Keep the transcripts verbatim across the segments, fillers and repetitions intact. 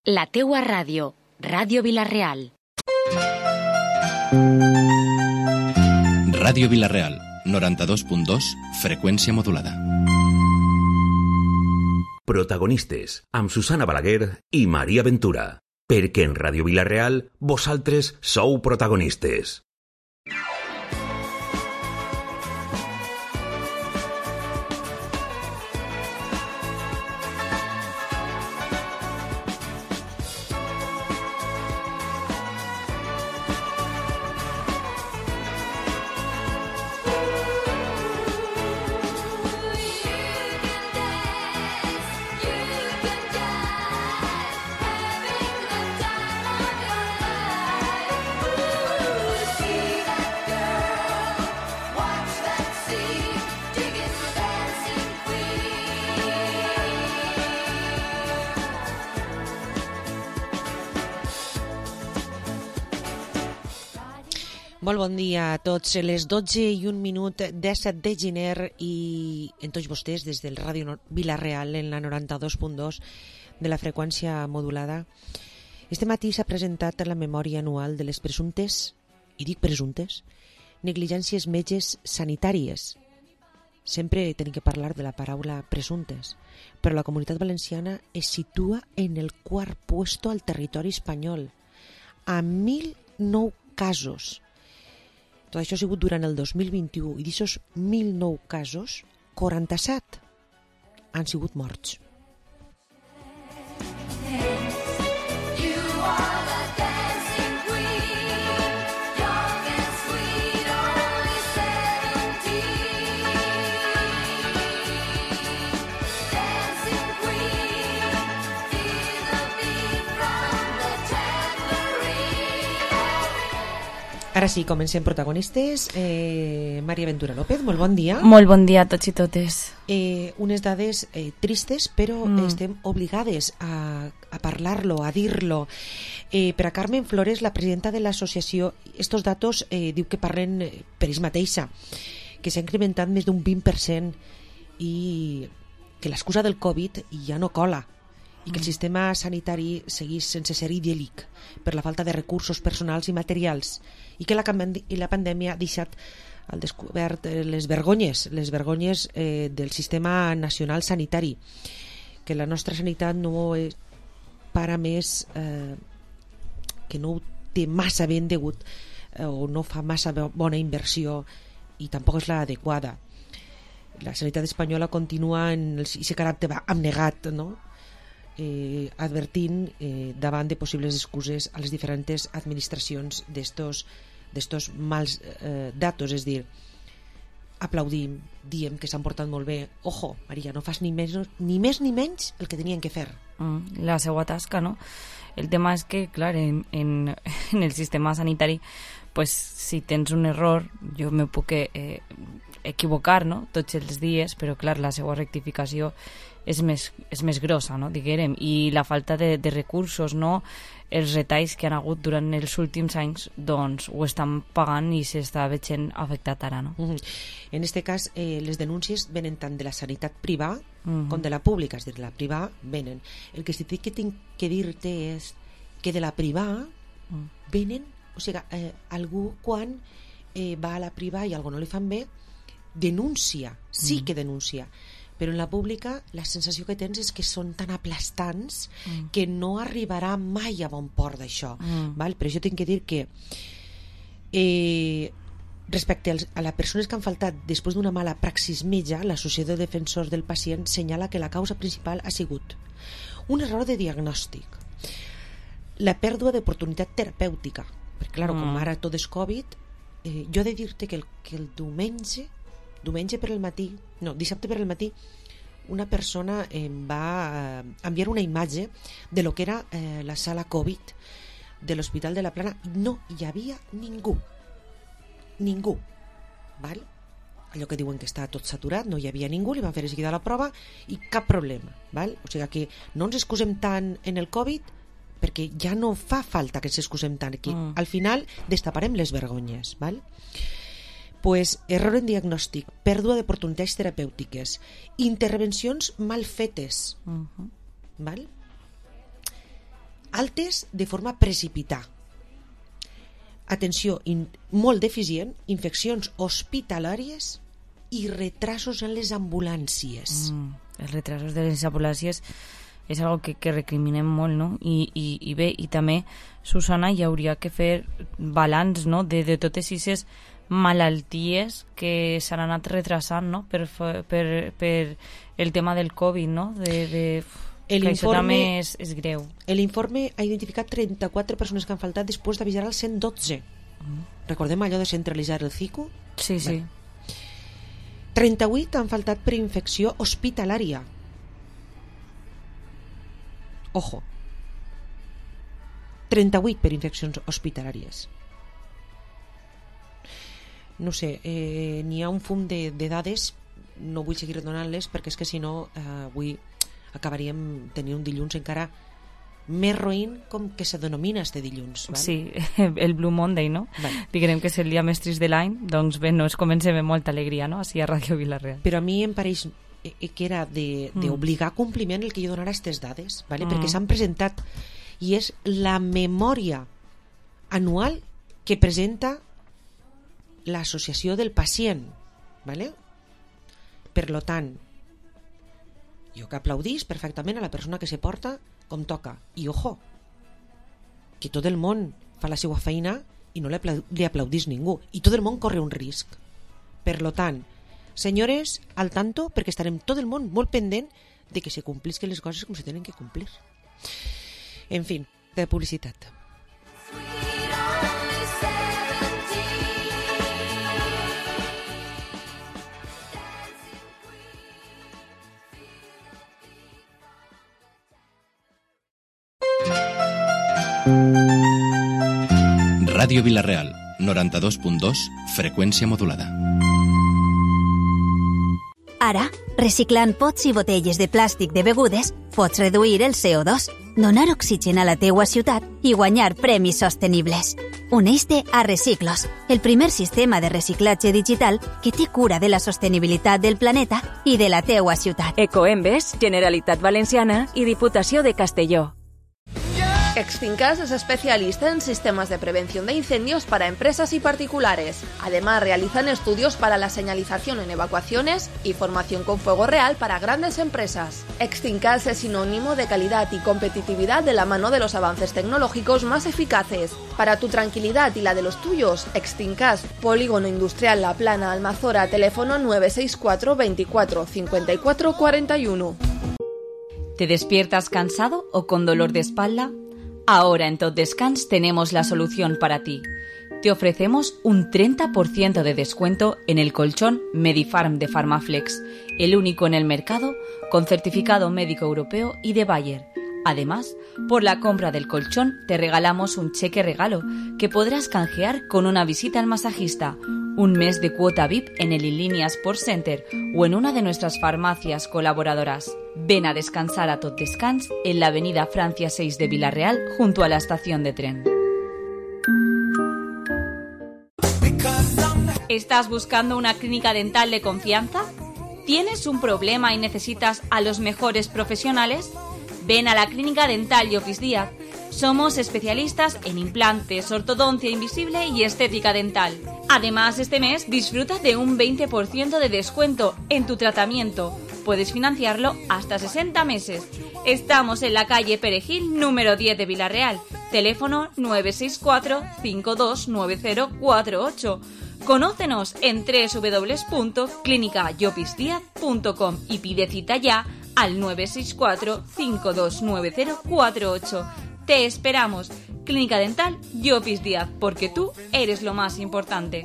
La teua ràdio, Ràdio Vila-real. Ràdio Vila-real, noranta-dos punt dos, freqüència modulada. Protagonistes, amb Susana Balaguer i Maria Ventura. Perquè en Ràdio Vila-real, vosaltres sou protagonistes. Molt bon dia a tots. Les dotze i un minut, disset de gener, i en tots vostès des del Ràdio Vila-real en la noranta-dos punt dos de la freqüència modulada. Este matí s'ha presentat la memòria anual de les presumptes, i dic presumptes, negligències metges sanitàries. Sempre tenim que parlar de la paraula presumptes, però la Comunitat Valenciana es situa en el quart puesto al territori espanyol, amb mil nou casos. Tot això ha sigut durant el dos mil vint-i-u i d'aquests mil nou casos, quaranta-set han sigut morts. Ara sí, comencem protagonistes. Eh, Maria Ventura López, molt bon dia. Molt bon dia a tots i totes. Eh, unes dades eh, tristes, però mm. estem obligades a, a parlar-lo, a dir-lo. Eh, per a Carmen Flores, la presidenta de l'associació, estos datos eh, diu que parlen per ells mateixa, que s'ha incrementat més d'un vint per cent i que l'excusa del Covid ja no cola, i que el sistema sanitari seguís sense ser idíl·lic per la falta de recursos personals i materials, i que la, i la pandèmia ha deixat al descobert les vergonyes, les vergonyes eh, del sistema nacional sanitari, que la nostra sanitat no és para més, eh, que no ho té massa ben degut eh, o no fa massa bona inversió i tampoc és l'adequada. La sanitat espanyola continua en aquest caràcter abnegat, no? Eh, advertint eh, davant de possibles excuses a les diferents administracions d'estos d'estos mals eh, datos, és dir, aplaudim, diem que s'han portat molt bé. Ojo, Maria, no fas ni més ni, més, ni menys el que tenien que fer. Mm, la seva tasca, no? El tema és que, clar, en, en, en el sistema sanitari, pues, si tens un error, jo me puc eh, equivocar, no?, tots els dies, però, clar, la seva rectificació és més, és més grossa, no?, diguérem, i la falta de, de recursos, no?, els retalls que han hagut durant els últims anys, doncs ho estan pagant i s'està veient afectat ara, no? Mm-hmm. En aquest cas, eh, les denúncies venen tant de la sanitat privada mm-hmm. com de la pública, és a dir, la privada venen. El que sí que tinc que dir-te és que de la privada mm. venen, o sigui, eh, algú quan eh, va a la privada i algú no li fan bé, denuncia, sí mm. que denuncia, però en la pública la sensació que tens és que són tan aplastants mm. que no arribarà mai a bon port d'això. Mm. Val? Per això tinc que dir que eh, respecte als, a les persones que han faltat després d'una mala praxis metge, l'Associació de Defensors del Pacient senyala que la causa principal ha sigut un error de diagnòstic, la pèrdua d'oportunitat terapèutica, perquè clar, mm. com ara tot és Covid, eh, jo he de dir-te que el, que el diumenge diumenge per el matí, no, dissabte per el matí, una persona em va eh, enviar una imatge de lo que era eh, la sala Covid de l'Hospital de la Plana. No hi havia ningú. Ningú. Val? Allò que diuen que està tot saturat, no hi havia ningú, li van fer de seguida la prova i cap problema. Val? O sigui que no ens excusem tant en el Covid perquè ja no fa falta que ens excusem tant aquí. Mm. Al final destaparem les vergonyes. Val? Pues, error en diagnòstic, pèrdua d'oportunitats terapèutiques, intervencions mal fetes. Uh-huh. Val? altes de forma precipitada. Atenció in, molt deficient, infeccions hospitalàries i retrasos en les ambulàncies. Mm, els retrasos de les ambulàncies és algo que, que recriminem molt, no? I, i, i bé, i també, Susana, hi hauria que fer balanç, no?, de, de totes aquestes malalties que s'han anat retrasant, no?, per, per, per el tema del Covid, no?, de... de el que informe, això també és, és greu. L'informe ha identificat trenta-quatre persones que han faltat després d'avisar al cent dotze. Mm. Recordem allò de centralitzar el C I C U? Sí, sí. Bé. trenta-vuit han faltat per infecció hospitalària. Ojo. trenta-vuit per infeccions hospitalàries. No sé, eh, n'hi ha un fum de, de dades, no vull seguir donant-les perquè és que si no eh, avui acabaríem tenint un dilluns encara més roïn com que se denomina este dilluns. Val? Sí, el Blue Monday, no? Vale. Diguem que és el dia més trist de l'any, doncs bé, no es comença amb molta alegria, no?, així a Ràdio Vila-real. Però a mi em pareix que era d'obligar mm. compliment el que jo donara aquestes dades, vale? mm. perquè s'han presentat, i és la memòria anual que presenta l'associació del pacient, vale? Per lo tant, jo que aplaudís perfectament a la persona que se porta com toca. I ojo, que tot el món fa la seva feina i no li aplaudís ningú. I tot el món corre un risc. Per lo tant, senyores, al tanto, perquè estarem tot el món molt pendent de que se complisquen les coses com se tenen que complir. En fi, de publicitat. Ràdio Vila-real, noranta-dos punt dos, freqüència modulada. Ara, reciclant pots i botelles de plàstic de begudes, pots reduir el C O dos, donar oxigen a la teua ciutat i guanyar premis sostenibles. Uneix-te a Reciclos, el primer sistema de reciclatge digital que té cura de la sostenibilitat del planeta i de la teua ciutat. Ecoembes, Generalitat Valenciana i Diputació de Castelló. Extinkas es especialista en sistemas de prevención de incendios para empresas y particulares. Además, realizan estudios para la señalización en evacuaciones y formación con fuego real para grandes empresas. Extinkas es sinónimo de calidad y competitividad de la mano de los avances tecnológicos más eficaces. Para tu tranquilidad y la de los tuyos, Extinkas, Polígono Industrial La Plana, Almazora, teléfono nueve seis cuatro veinticuatro cincuenta y cuatro cuarenta y uno. ¿Te despiertas cansado o con dolor de espalda? Ahora en Tot Descans tenemos la solución para ti. Te ofrecemos un treinta por ciento de descuento en el colchón Medifarm de Farmaflex, el único en el mercado con certificado médico europeo y de Bayer. Además, por la compra del colchón te regalamos un cheque regalo que podrás canjear con una visita al masajista, un mes de cuota V I P en el Inlínea Sports Center o en una de nuestras farmacias colaboradoras. Ven a descansar a Tot Descans en la avenida Francia seis de Vila-real junto a la estación de tren. ¿Estás buscando una clínica dental de confianza? ¿Tienes un problema y necesitas a los mejores profesionales? Ven a la Clínica Dental Llopis Díaz. Somos especialistas en implantes, ortodoncia invisible y estética dental. Además, este mes disfruta de un veinte por ciento de descuento en tu tratamiento. Puedes financiarlo hasta sesenta meses. Estamos en la calle Perejil, número diez de Vila-real. Teléfono nueve seis cuatro cinco dos nueve cero cuatro ocho. Conócenos en doble u doble u doble u punto clínica llopis díaz punto com y pide cita ya al nueve seis cuatro cinco dos nueve cero cuatro ocho. Te esperamos. Clínica Dental Llopis Díaz, porque tú eres lo más importante.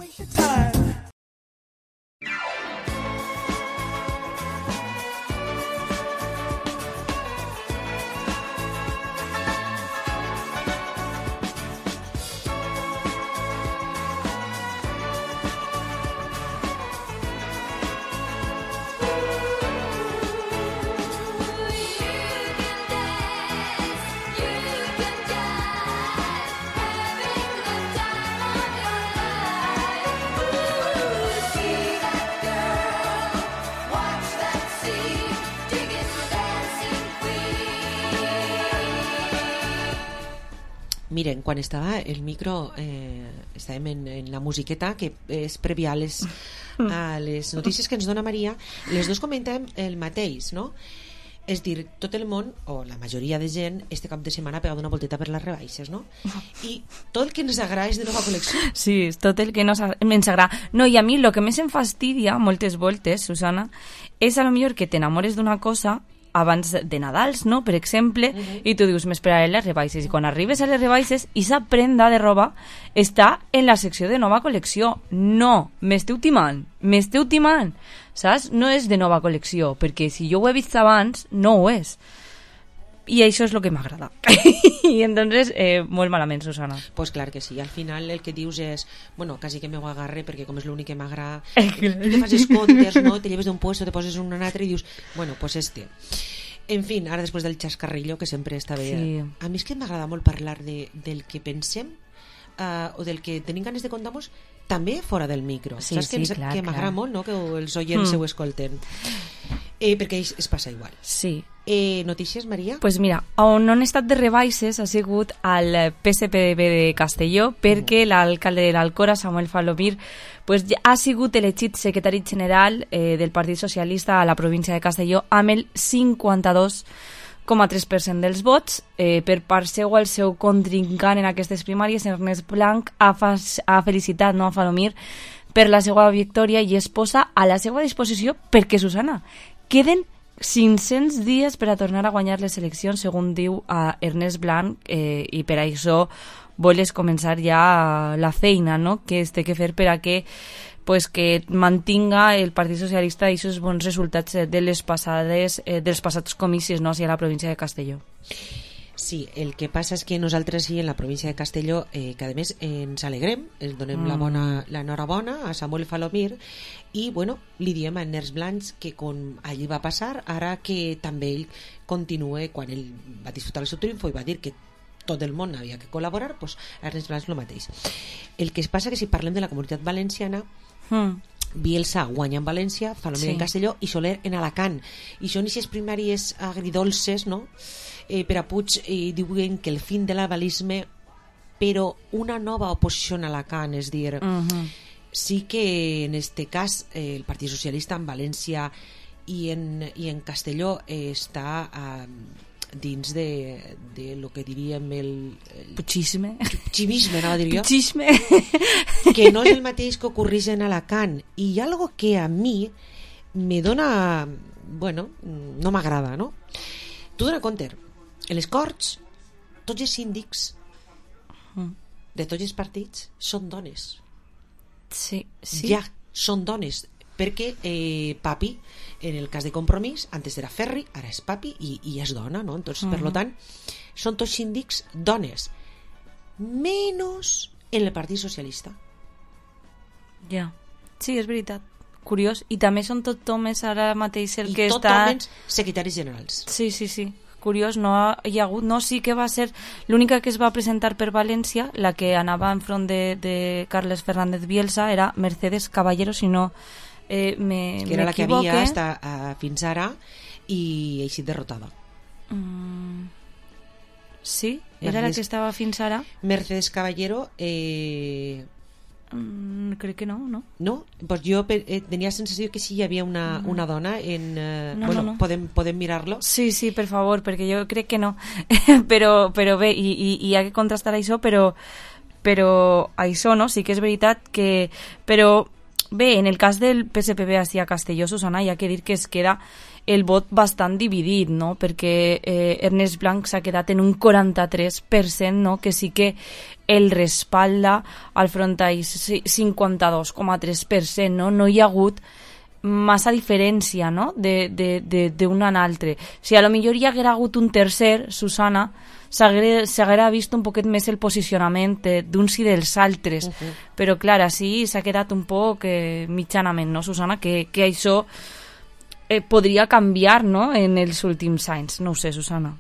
Miren, quan estava el micro, eh, estàvem en, en la musiqueta, que és prèvia a les, a les notícies que ens dona Maria, les dos comentàvem el mateix, no? És dir, tot el món, o la majoria de gent, este cap de setmana ha pegat una volteta per les rebaixes, no? I tot el que ens agrada és de nova col·lecció. Sí, tot el que nos, ens agrada. No, i a mi el que més em fastidia moltes voltes, Susana, és a lo millor que t'enamores d'una cosa abans de Nadals, no? Per exemple, uh -huh. i tu dius, m'esperaré les rebaixes, i quan arribes a les rebaixes, i sa prenda de roba està en la secció de nova col·lecció. No, m'esteu timant, m'esteu timant, saps? No és de nova col·lecció, perquè si jo ho he vist abans, no ho és. I això és el que m'agrada. I entonces, eh, molt malament, Susana. Pues clar que sí, al final el que dius és, bueno, quasi que m'ho agarre perquè com és l'únic que m'agrada, tu te fas els comptes, no? Te lleves d'un puesto, te poses un altre i dius, bueno, pues este. En fin, ara després del xascarrillo, que sempre està bé. Sí. A mi és que m'agrada molt parlar de, del que pensem uh, o del que tenim ganes de contar-nos també fora del micro. Sí, saps sí, que, ens, clar, que m'agrada clar. molt, no?, que els oients mm. ho escolten. Eh, perquè es, es passa igual. Sí. Eh, notícies, Maria? Pues mira, on no han estat de rebaixes ha sigut al P S P B de Castelló, perquè l'alcalde de l'Alcora, Samuel Falomir, pues, ja ha sigut elegit secretari general eh, del Partit Socialista a la província de Castelló amb el cinquanta-dos coma tres per cent dels vots. Eh, per part seu, el seu contrincant en aquestes primàries, Ernest Blanc, ha, fa ha felicitat, no, a Falomir per la seva victòria i es posa a la seva disposició perquè, Susana, queden cinc-cents dies per a tornar a guanyar les eleccions, segons diu a Ernest Blanc, eh, i per això voles començar ja la feina, no?, que es té que fer per a que, pues, que mantinga el Partit Socialista i aquests bons resultats de les passades, eh, dels passats comicis, no?, hacia la província de Castelló. Sí, el que passa és que nosaltres sí, en la província de Castelló, eh, que a més ens alegrem, ens donem mm. la bona l'enhorabona a Samuel Falomir i, bueno, li diem a Ernest Blanc que com allí va passar, ara que també ell continue, quan ell va disfrutar el seu triomfo i va dir que tot el món havia que col·laborar, doncs Ernest Blanc el mateix. El que passa que si parlem de la Comunitat Valenciana, mm. Bielsa guanya en València, Falomir sí. en Castelló i Soler en Alacant. I són aquestes primàries agridolces, no?, Eh, per a Puig eh, diuen que el fin de l'avalisme, però una nova oposició a Alacant, és dir, uh-huh. sí que en este cas eh, el Partit Socialista en València i en, i en Castelló eh, està eh, dins de, de lo que diríem el... el Puigisme. Puigisme, anava a dir jo. Puigisme. Que no és el mateix que ocorreix en Alacant. I hi ha algo que a mi me dona... Bueno, no m'agrada, no? Tu dona compte, en les Corts, tots els síndics de tots els partits són dones. Sí, sí. Ja són dones, perquè eh, papi, en el cas de Compromís, antes era Ferri, ara és papi i, i és dona, no? Entonces, uh-huh. per lo tant, són tots síndics dones, menys en el Partit Socialista. Ja, sí, és veritat. Curiós. I també són tot homes ara mateix el I que tot està... homes secretaris generals. Sí, sí, sí. Curiós, no hi ha hagut, no, sí que va ser l'única que es va presentar per València, la que anava enfront de, de Carles Fernández Bielsa, era Mercedes Caballero, si no eh, me, que era la que m'equivoque. havia hasta, uh, fins ara i ha sigut derrotada. Mm, sí? Era Mercedes, la que estava fins ara? Mercedes Caballero eh, Mm, crec que no, no? No? Pues jo eh, tenia la sensació que sí hi havia una, no. una dona en... Eh, no, bueno, no, no. Podem, podem mirar-lo? Sí, sí, per favor, perquè jo crec que no. però, però bé, i, i, i hi ha que contrastar això, però, però això, no? Sí que és veritat que... Però bé, en el cas del P S P B a Castelló, Susana, hi ha que dir que es queda el vot bastant dividit, no? Perquè eh, Ernest Blanc s'ha quedat en un quaranta-tres per cent, no? Que sí que el respalda al front a cinquanta-dos coma tres per cent, no? No hi ha hagut massa diferència, no?, d'un en altre. Si a lo millor hi haguera hagut un tercer, Susana, s'haguera vist un poquet més el posicionament d'uns i dels altres. Uh-huh. Però, clar, així s'ha quedat un poc eh, mitjanament, no, Susana? Que, que això eh, podria canviar, no?, en els últims anys. No ho sé, Susana.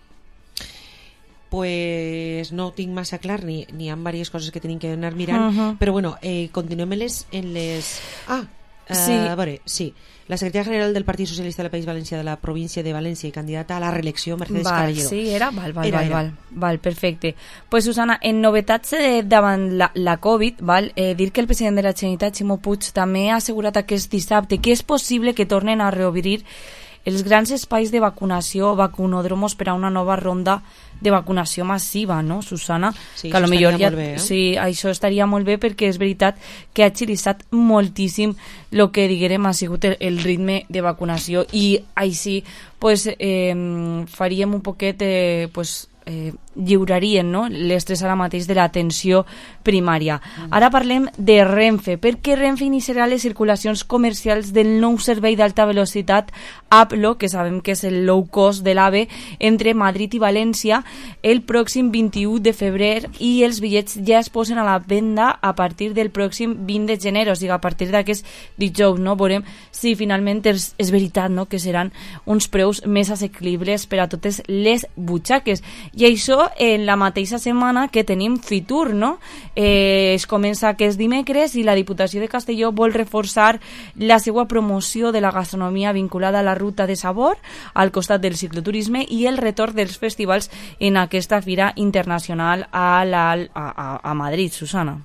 Pues no ho tinc massa clar, ni, ni hi ha diverses coses que tenim que anar mirant, uh-huh. Però bueno, eh, continuem en les, en les... Ah, Sí. Uh, a veure, sí. La secretaria general del Partit Socialista del País Valencià de la província de València i candidata a la reelecció, Mercedes val, Caballero. Sí, era? Val, val, era, val, era. val, val, perfecte. Pues, Susana, en novetats eh, davant la, la Covid, val, eh, dir que el president de la Generalitat, Ximo Puig, també ha assegurat aquest dissabte que és possible que tornen a reobrir els grans espais de vacunació, vacunòdromos per a una nova ronda de vacunació massiva, no, Susana? Sí, que a lo això millor estaria ja, molt bé, eh? sí, això estaria molt bé perquè és veritat que ha agilitzat moltíssim el que diguem ha sigut el, el ritme de vacunació i així pues, eh, faríem un poquet eh, pues, eh, lliurarien no? l'estrès ara mateix de l'atenció primària. Ara parlem de Renfe, perquè Renfe iniciarà les circulacions comercials del nou servei d'alta velocitat APLO, que sabem que és el low cost de l'AVE, entre Madrid i València el pròxim vint-i-u de febrer i els bitllets ja es posen a la venda a partir del pròxim vint de gener, o sigui, a partir d'aquest dijous, no? Veurem si finalment és, és veritat no? que seran uns preus més assequibles per a totes les butxaques. I això en la mateixa setmana que tenim Fitur, no? Eh, es comença aquest dimecres i la Diputació de Castelló vol reforçar la seva promoció de la gastronomia vinculada a la ruta de sabor al costat del cicloturisme i el retorn dels festivals en aquesta fira internacional a, la, a, a Madrid, Susana.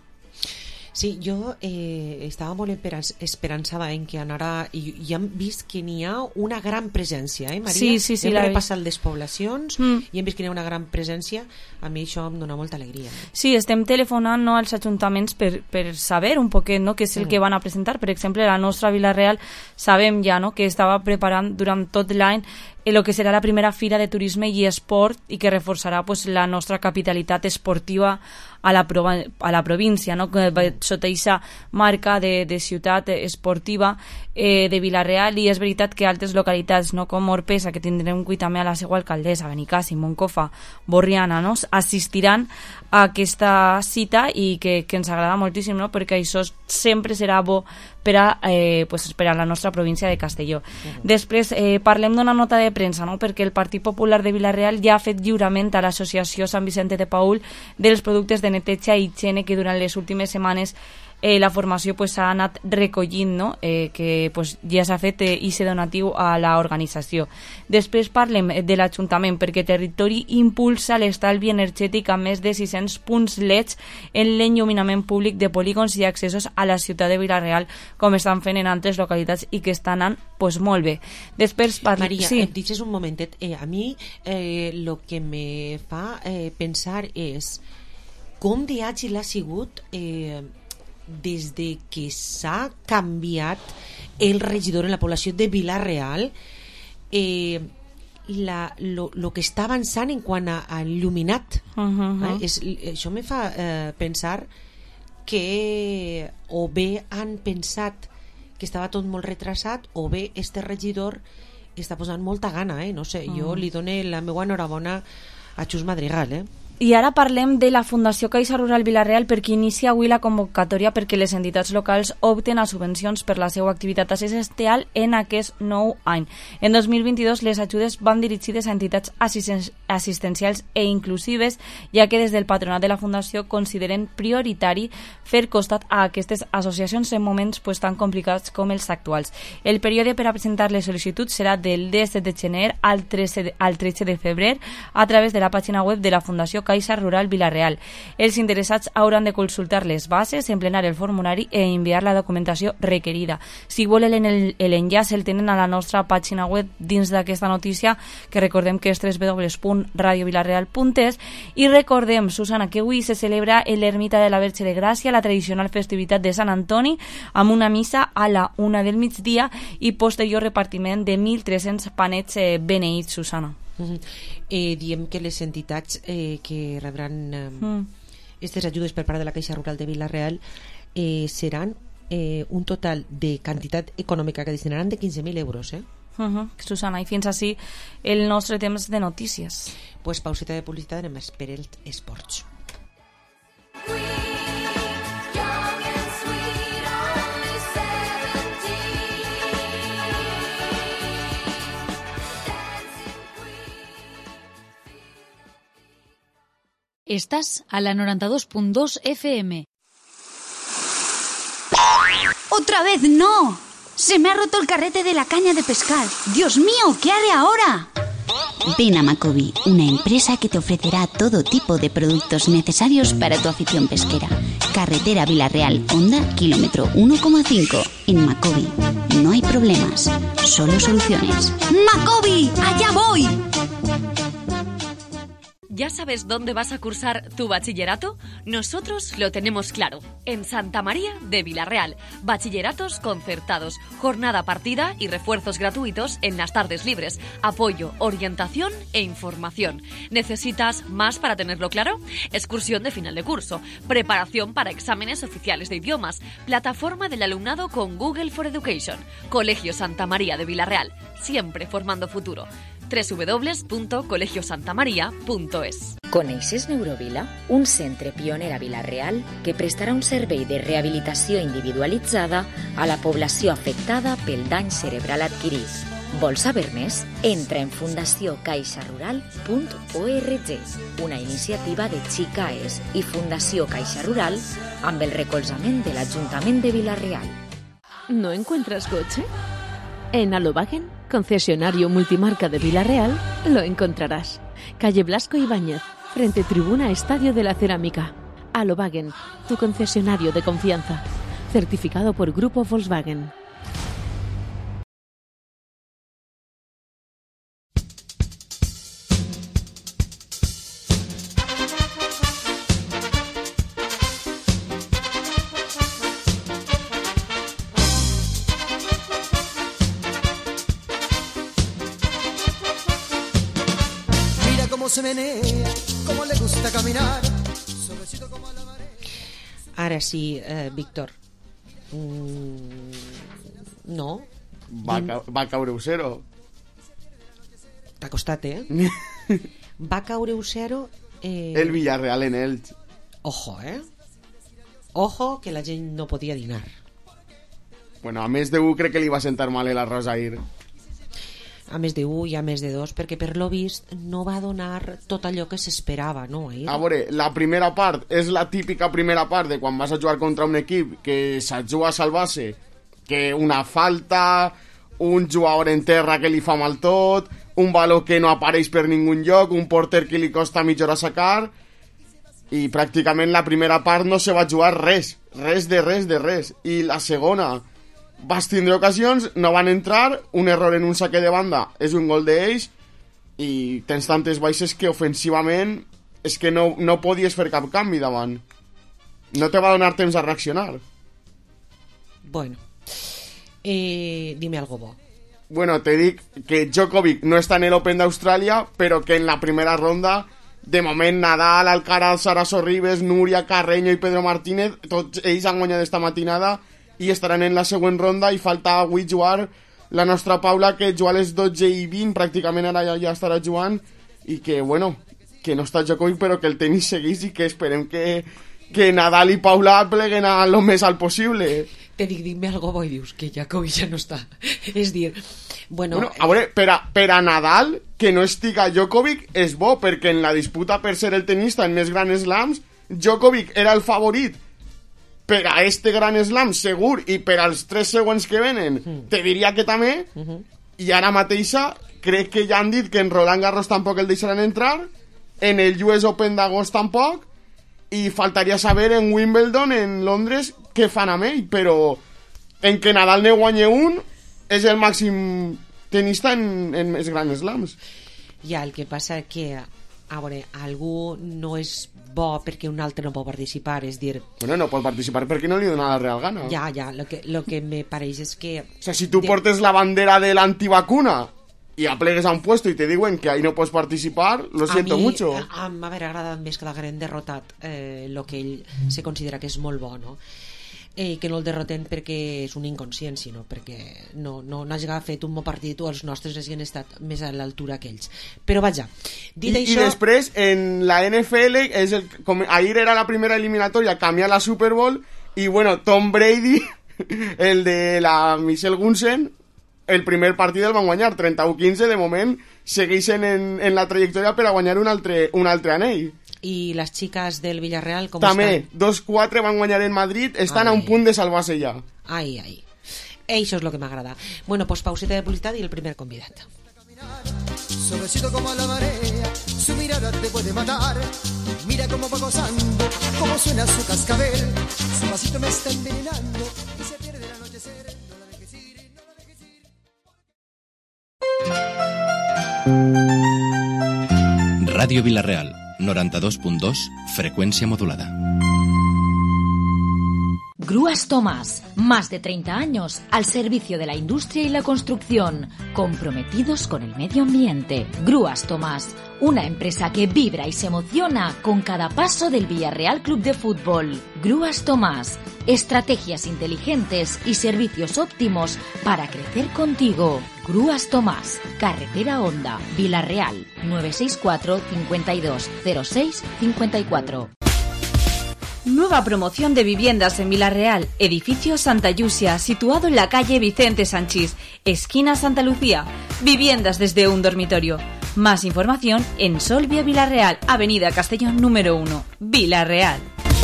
Sí, jo eh, estava molt esperançada en que anara i, i hem vist que n'hi ha una gran presència, eh, Maria? Sí, sí, sí. Hem repassat les poblacions mm. i hem vist que n'hi ha una gran presència. A mi això em dona molta alegria. Sí, estem telefonant no, als ajuntaments per, per saber un poquet no, què és el mm. que van a presentar. Per exemple, la nostra Vila Real sabem ja no, que estava preparant durant tot l'any el que serà la primera fira de turisme i esport i que reforçarà pues, la nostra capitalitat esportiva a la, prova, a la província, no? Sota aquesta marca de, de ciutat esportiva eh, de Vila-real, i és veritat que altres localitats no? com Orpesa, que tindrem avui també a la seva alcaldessa, Benicàssim, Moncofa, Borriana, no? assistiran a aquesta cita i que, que ens agrada moltíssim, no? perquè això sempre serà bo per a, eh, pues, per a la nostra província de Castelló. Uh-huh. Després eh, parlem d'una nota de premsa, no? perquè el Partit Popular de Vila-real ja ha fet lliurament a l'Associació Sant Vicente de Paül dels productes de neteja i higiene que durant les últimes setmanes eh, la formació pues, ha anat recollint, no? eh, que pues, ja s'ha fet eh, i ser donatiu a l'organització. Després parlem de l'Ajuntament, perquè Territori impulsa l'estalvi energètic amb més de sis-cents punts L E Ds en l'enlluminament públic de polígons i accessos a la ciutat de Vila-real, com estan fent en altres localitats i que estan anant pues, molt bé. Després parlem... Maria, sí. em deixes un momentet. Eh, a mi eh, lo que me fa eh, pensar és com de àgil ha sigut eh, des de que s'ha canviat el regidor en la població de Vila-real, eh, la, lo, lo que està avançant en quant a, a il·luminat. Uh-huh. eh? És, això me fa eh, pensar que o bé han pensat que estava tot molt retrasat o bé este regidor està posant molta gana, eh? No sé, uh-huh. jo li dono la meva enhorabona a Xus Madrigal, eh? I ara parlem de la Fundació Caixa Rural Vila-real, perquè inicia avui la convocatòria perquè les entitats locals opten a subvencions per la seva activitat assistencial en aquest nou any. En dos mil vint-i-dos les ajudes van dirigides a entitats assisten assistencials e inclusives, ja que des del patronat de la Fundació consideren prioritari fer costat a aquestes associacions en moments pues, tan complicats com els actuals. El període per a presentar les sol·licituds serà del disset de gener al tretze de febrer a través de la pàgina web de la Fundació Caixa Rural Vila-real. Els interessats hauran de consultar les bases, emplenar el formulari e enviar la documentació requerida. Si volen l'enllaç el tenen a la nostra pàgina web dins d'aquesta notícia, que recordem que és w w w punt radio vilareal punt es, i recordem, Susana, que avui se celebra en l'Ermita de la Verge de Gràcia la tradicional festivitat de Sant Antoni amb una missa a la una del migdia i posterior repartiment de mil tres-cents panets eh, beneïts, Susana. Uh-huh. eh, diem que les entitats eh, que rebran eh, mm. aquestes ajudes per part de la Caixa Rural de Vila-real eh, seran eh, un total de quantitat econòmica que destinaran de quinze mil euros, eh? Uh-huh. Susana, i fins així el nostre temps de notícies. Pues pauseta de publicitat, anem a per els esports. Estás a la noventa y dos punto dos F M. ¡Otra vez no! Se me ha roto el carrete de la caña de pescar. Dios mío, ¿qué haré ahora? Ven a Macobi, una empresa que te ofrecerá todo tipo de productos necesarios para tu afición pesquera. Carretera Vilarreal, Honda, kilómetro uno coma cinco. En Macobi no hay problemas, solo soluciones. ¡Macobi! ¡Allá voy! ¿Ya sabes dónde vas a cursar tu bachillerato? Nosotros lo tenemos claro. En Santa María de Vilarreal. Bachilleratos concertados, jornada partida y refuerzos gratuitos en las tardes libres. Apoyo, orientación e información. ¿Necesitas más para tenerlo claro? Excursión de final de curso. Preparación para exámenes oficiales de idiomas. Plataforma del alumnado con Google for Education. Colegio Santa María de Vilarreal. Siempre formando futuro. doble u doble u doble u punto colegio santa maria punto es. Coneixes Neurovila? Un centre pioner a Vilarreal que prestarà un servei de rehabilitació individualitzada a la població afectada pel dany cerebral adquirit. Vols saber més? Entra en fundació caixa rural punt org, una iniciativa de Xicaes i Fundació Caixa Rural amb el recolzament de l'Ajuntament de Vilarreal. ¿No encuentras coche? En Alobagen, concesionario multimarca de Vilarreal, lo encontrarás. Calle Blasco Ibáñez, frente tribuna Estadio de la Cerámica. Alobagen, tu concesionario de confianza. Certificado por Grupo Volkswagen. Se menea, como le gusta caminar, suavecito como la marea. Ara sí, eh, Víctor. Mm, no. Va, ca va caure Usero. T'ha costat, eh? Va caure Usero... Eh... El Villarreal en Elx. Ojo, eh? Ojo, que la gent no podia dinar. Bueno, a més de u crec que li va sentar mal l'arròs ahir. A més de u i a més de dos, perquè per lo vist no va donar tot allò que s'esperava, no? Ahir. A veure, la primera part és la típica primera part de quan vas a jugar contra un equip que s'ajuga a salvar-se, que una falta, un jugador en terra que li fa mal tot, un valor que no apareix per ningú lloc, un porter que li costa mitja hora sacar, i pràcticament la primera part no se va jugar res, res de res de res. I la segona... vas tindre ocasions, no van entrar, un error en un saque de banda és un gol d'ells i tens tantes baixes que ofensivament és que no, no podies fer cap canvi davant, no te va donar temps a reaccionar. Bueno, eh, dime algo bo. Bueno, te dic que Djokovic no està en l'Open d'Austràlia, però que en la primera ronda de moment Nadal, Alcaraz, Sara Sorribes, Núria, Carreño i Pedro Martínez, tots ells han guanyat esta matinada i estaran en la següent ronda, i falta avui jugar la nostra Paula, que juga a les dotze i vint, pràcticament ara ja, ja estarà jugant, i que, bueno, que no està Djokovic, però que el tenis segueix i que esperem que, que Nadal i Paula pleguen a lo més alt possible. Te dic, dime algo bo i dius que Djokovic ja no està. És dir, bueno... bueno a veure, per a, per a Nadal, que no estiga Djokovic és bo, perquè en la disputa per ser el tenista en més grans slams, Djokovic era el favorit per a este gran slam segur, i per als tres següents que venen mm. te diria que també, mm -hmm. i ara mateixa crec que ja han dit que en Roland Garros tampoc el deixaran entrar, en el U S Open d'agost tampoc, i faltaria saber en Wimbledon, en Londres, què fan amb ell, però en que Nadal ne guanye un és el màxim tenista en, en més grans slams. Ja, el que passa que a veure, algú no és bo perquè un altre no pot participar, és dir... Bueno, no pot participar perquè no li dona la real gana. Ja, ja, lo que, lo que me pareix és que... O sea, si tu de... portes la bandera de l'antivacuna i aplegues a un puesto i te diuen que ahí no pots participar, lo siento a mi, mucho. A, a mi m'haver agradat més que l'hagueren derrotat eh, lo que ell se considera que és molt bo, no? Eh, que no el derroten perquè és un inconscient, sinó perquè no, no, no hagi fet un bon partit o els nostres hagin estat més a l'altura que ells. Però vaja, dit I, això... I després, en la N F L, és el, com ahir era la primera eliminatòria, canvia la Super Bowl, i bueno, Tom Brady, el de la Michelle Gunsen, el primer partit el van guanyar, trenta-u quinze, de moment segueixen en, en la trajectòria per a guanyar un altre, un altre anell. I les xiques del Villarreal com també, estan? dos quatre van guanyar en Madrid, estan ai. a un punt de salvar-se ja. Ai, ai. Això és el que m'agrada. Bueno, pues pauseta de publicitat i el primer convidat. Suavecito como la marea, su mirada te puede matar. Mira cómo va gozando, cómo suena su cascabel. Su pasito me está envenenando y se pierde el anochecer. No la dejes ir, no la dejes ir. Radio Vilareal, noranta-dos punt dos, frecuencia modulada. Grúas Tomás, más de treinta años al servicio de la industria y la construcción, comprometidos con el medio ambiente. Grúas Tomás, una empresa que vibra y se emociona con cada paso del Villarreal Club de Fútbol. Grúas Tomás, estrategias inteligentes y servicios óptimos para crecer contigo. Grúas Tomás, Carretera Honda, Vilarreal, nueve seis cuatro, cincuenta y dos, cero seis, cincuenta y cuatro. Nueva promoción de viviendas en Vilarreal, edificio Santa Yusia, situado en la calle Vicente Sanchís, esquina Santa Lucía. Viviendas desde un dormitorio. Más información en Solvia Vilarreal, avenida Castellón número uno, Vilarreal.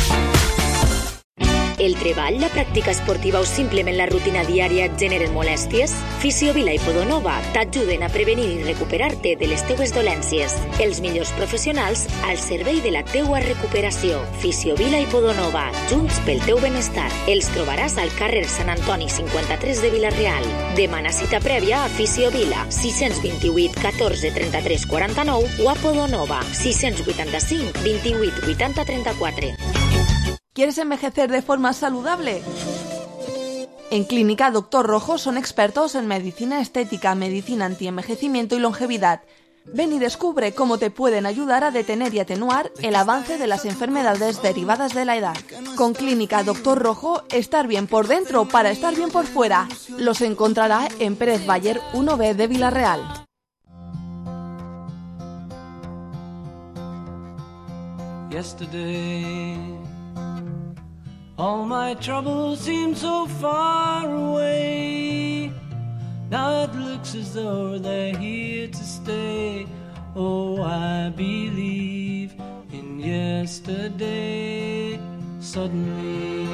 El treball, la pràctica esportiva o simplement la rutina diària et generen molèsties? Fisiovila i Podonova t'ajuden a prevenir i recuperar-te de les teues dolències. Els millors professionals al servei de la teua recuperació. Fisiovila i Podonova, junts pel teu benestar. Els trobaràs al carrer Sant Antoni cinquanta-tres de Vilarreal. Demana cita prèvia a Fisiovila, sis dos vuit, catorze, trenta-tres, quaranta-nou o a Podonova, sis vuitanta-cinc, vint-i-vuit, vuitanta, trenta-quatre. ¿Quieres envejecer de forma saludable? En Clínica Doctor Rojo son expertos en medicina estética, medicina antienvejecimiento y longevidad. Ven y descubre cómo te pueden ayudar a detener y atenuar el avance de las enfermedades derivadas de la edad. Con Clínica Doctor Rojo, estar bien por dentro para estar bien por fuera. Los encontrará en Pérez Bayer uno B de Vilarreal. Yesterday, all my troubles seem so far away. Now it looks as though they're here to stay. Oh, I believe in yesterday. Suddenly.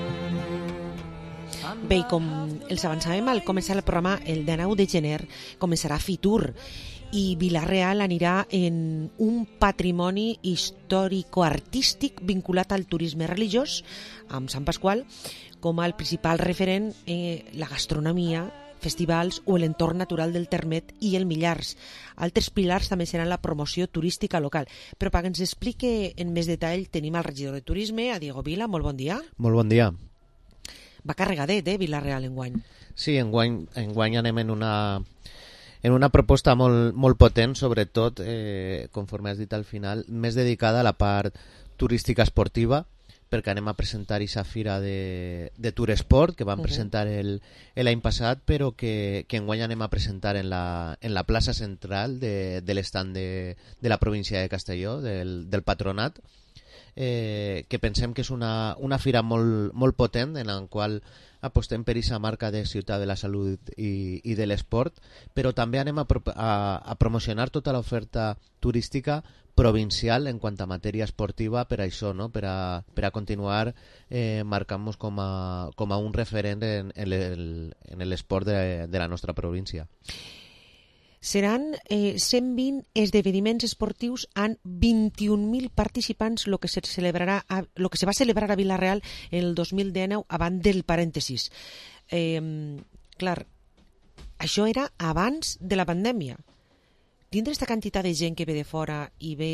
Bé, i com els avançàvem al començar el programa, el dinou de gener començarà Fitur i Vilarreal anirà en un patrimoni històrico-artístic vinculat al turisme religiós, amb Sant Pasqual com el principal referent, eh, la gastronomia, festivals o l'entorn natural del Termet i el Millars. Altres pilars també seran la promoció turística local. Però perquè ens explique en més detall tenim el regidor de Turisme, a Diego Vila. Molt bon dia. Molt bon dia. Va carregadet, eh, Vilarreal enguany. Sí, enguany, enguany anem en una... en una proposta molt, molt potent, sobretot, eh, conforme has dit al final, més dedicada a la part turística esportiva, perquè anem a presentar aquesta fira de, de Tour Sport, que vam uh-huh. presentar l'any passat, però que, que enguany anem a presentar en la, en la plaça central de, de l'estand de, de la província de Castelló, del, del patronat, eh, que pensem que és una, una fira molt, molt potent, en la qual apostem per aquesta marca de ciutat de la salut i, i de l'esport, però també anem a, a, a promocionar tota l'oferta turística provincial en quant a matèria esportiva, per això, no? per, a, per a continuar eh, marcant-nos com, a, com a un referent en, en l'esport de, de la nostra província. Seran eh, cent vint esdeveniments esportius amb vint-i-un mil participants, el que se celebrarà a, lo que se va celebrar a Vilarreal el dos mil dinou abans del parèntesis. Eh, clar, això era abans de la pandèmia. Tindre aquesta quantitat de gent que ve de fora i ve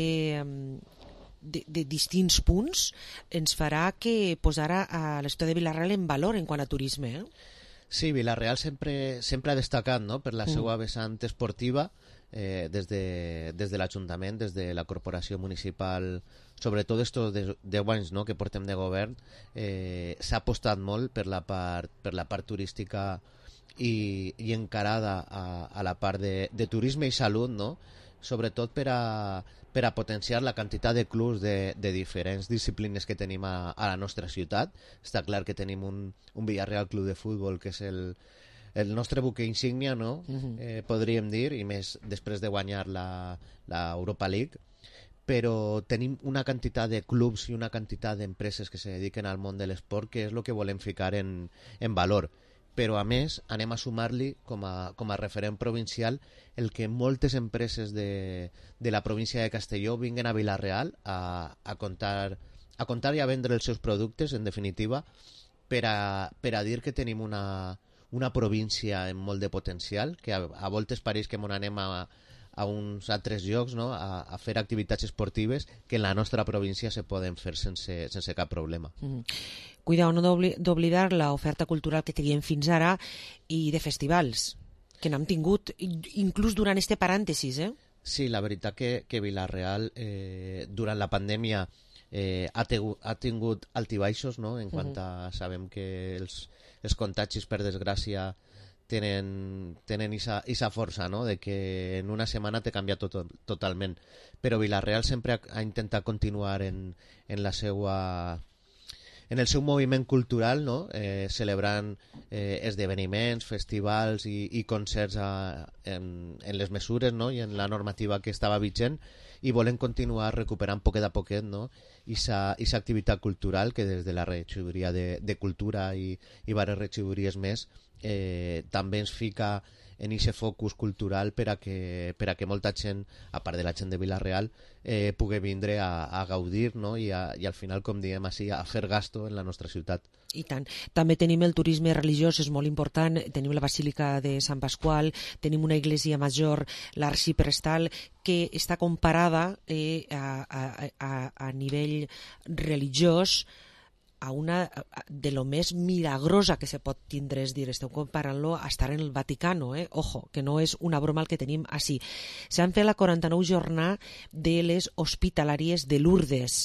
de, de distints punts ens farà que posar a la ciutat de Vilarreal en valor en quant a turisme, eh? Sí, Vilarreal sempre, sempre ha destacat, no?, per la seva vessant esportiva, eh, des de, des de l'Ajuntament, des de la Corporació Municipal, sobretot estos deu anys, no?, que portem de govern, eh, s'ha apostat molt per la part, per la part turística i, i encarada a, a la part de, de turisme i salut, no?, sobretot per a, per a potenciar la quantitat de clubs de, de diferents disciplines que tenim a, a la nostra ciutat. Està clar que tenim un, un Villarreal Club de Futbol que és el, el nostre buque insígnia, no? Uh-huh. eh, podríem dir, i més després de guanyar la, la Europa League, però tenim una quantitat de clubs i una quantitat d'empreses que se dediquen al món de l'esport que és el que volem ficar en, en valor. però a més anem a sumar-li com a, com a referent provincial el que moltes empreses de, de la província de Castelló vinguen a Vila-real a, a, contar, a contar i a vendre els seus productes, en definitiva, per a, per a dir que tenim una, una província amb molt de potencial, que a, a voltes pareix que m'on anem a, a uns altres llocs, no? a, a fer activitats esportives que en la nostra província se poden fer sense, sense cap problema. Mm. Cuidao, no d'oblidar l'oferta cultural que teníem fins ara i de festivals, que n'hem tingut inclús durant este parèntesis, eh? Sí, la veritat que, que Vila-real eh, durant la pandèmia eh, ha, tegut, ha tingut altibaixos, no? En quant a... Sabem que els, els contagis, per desgràcia, tenen, tenen esa, esa força, no? De que en una setmana te canvia tot, totalment. Però Vila-real sempre ha, ha intentat continuar en, en la seva... en el seu moviment cultural, no? eh, celebrant eh, esdeveniments, festivals i, i concerts a, en, en les mesures, no? I en la normativa que estava vigent, i volen continuar recuperant poquet a poquet, no? Esa, esa activitat cultural que des de la regidoria de, de Cultura i, i diverses regidories més eh, també ens fica en aquest focus cultural per a, que, per a que molta gent, a part de la gent de Vila-real, eh, pugui vindre a, a gaudir, no? I, a, i al final, com diem així, a fer gasto en la nostra ciutat. I tant. També tenim el turisme religiós, és molt important. Tenim la Basílica de Sant Pasqual, tenim una església major, l'Arxiprestal, que està comparada eh, a, a, a, a nivell religiós a una de lo més milagrosa que se pot tindre, és dir, esteu comparant-lo a estar en el Vaticano, eh? Ojo, que no és una broma el que tenim així. S'han fet la quaranta-nou jornada de les hospitalàries de Lourdes.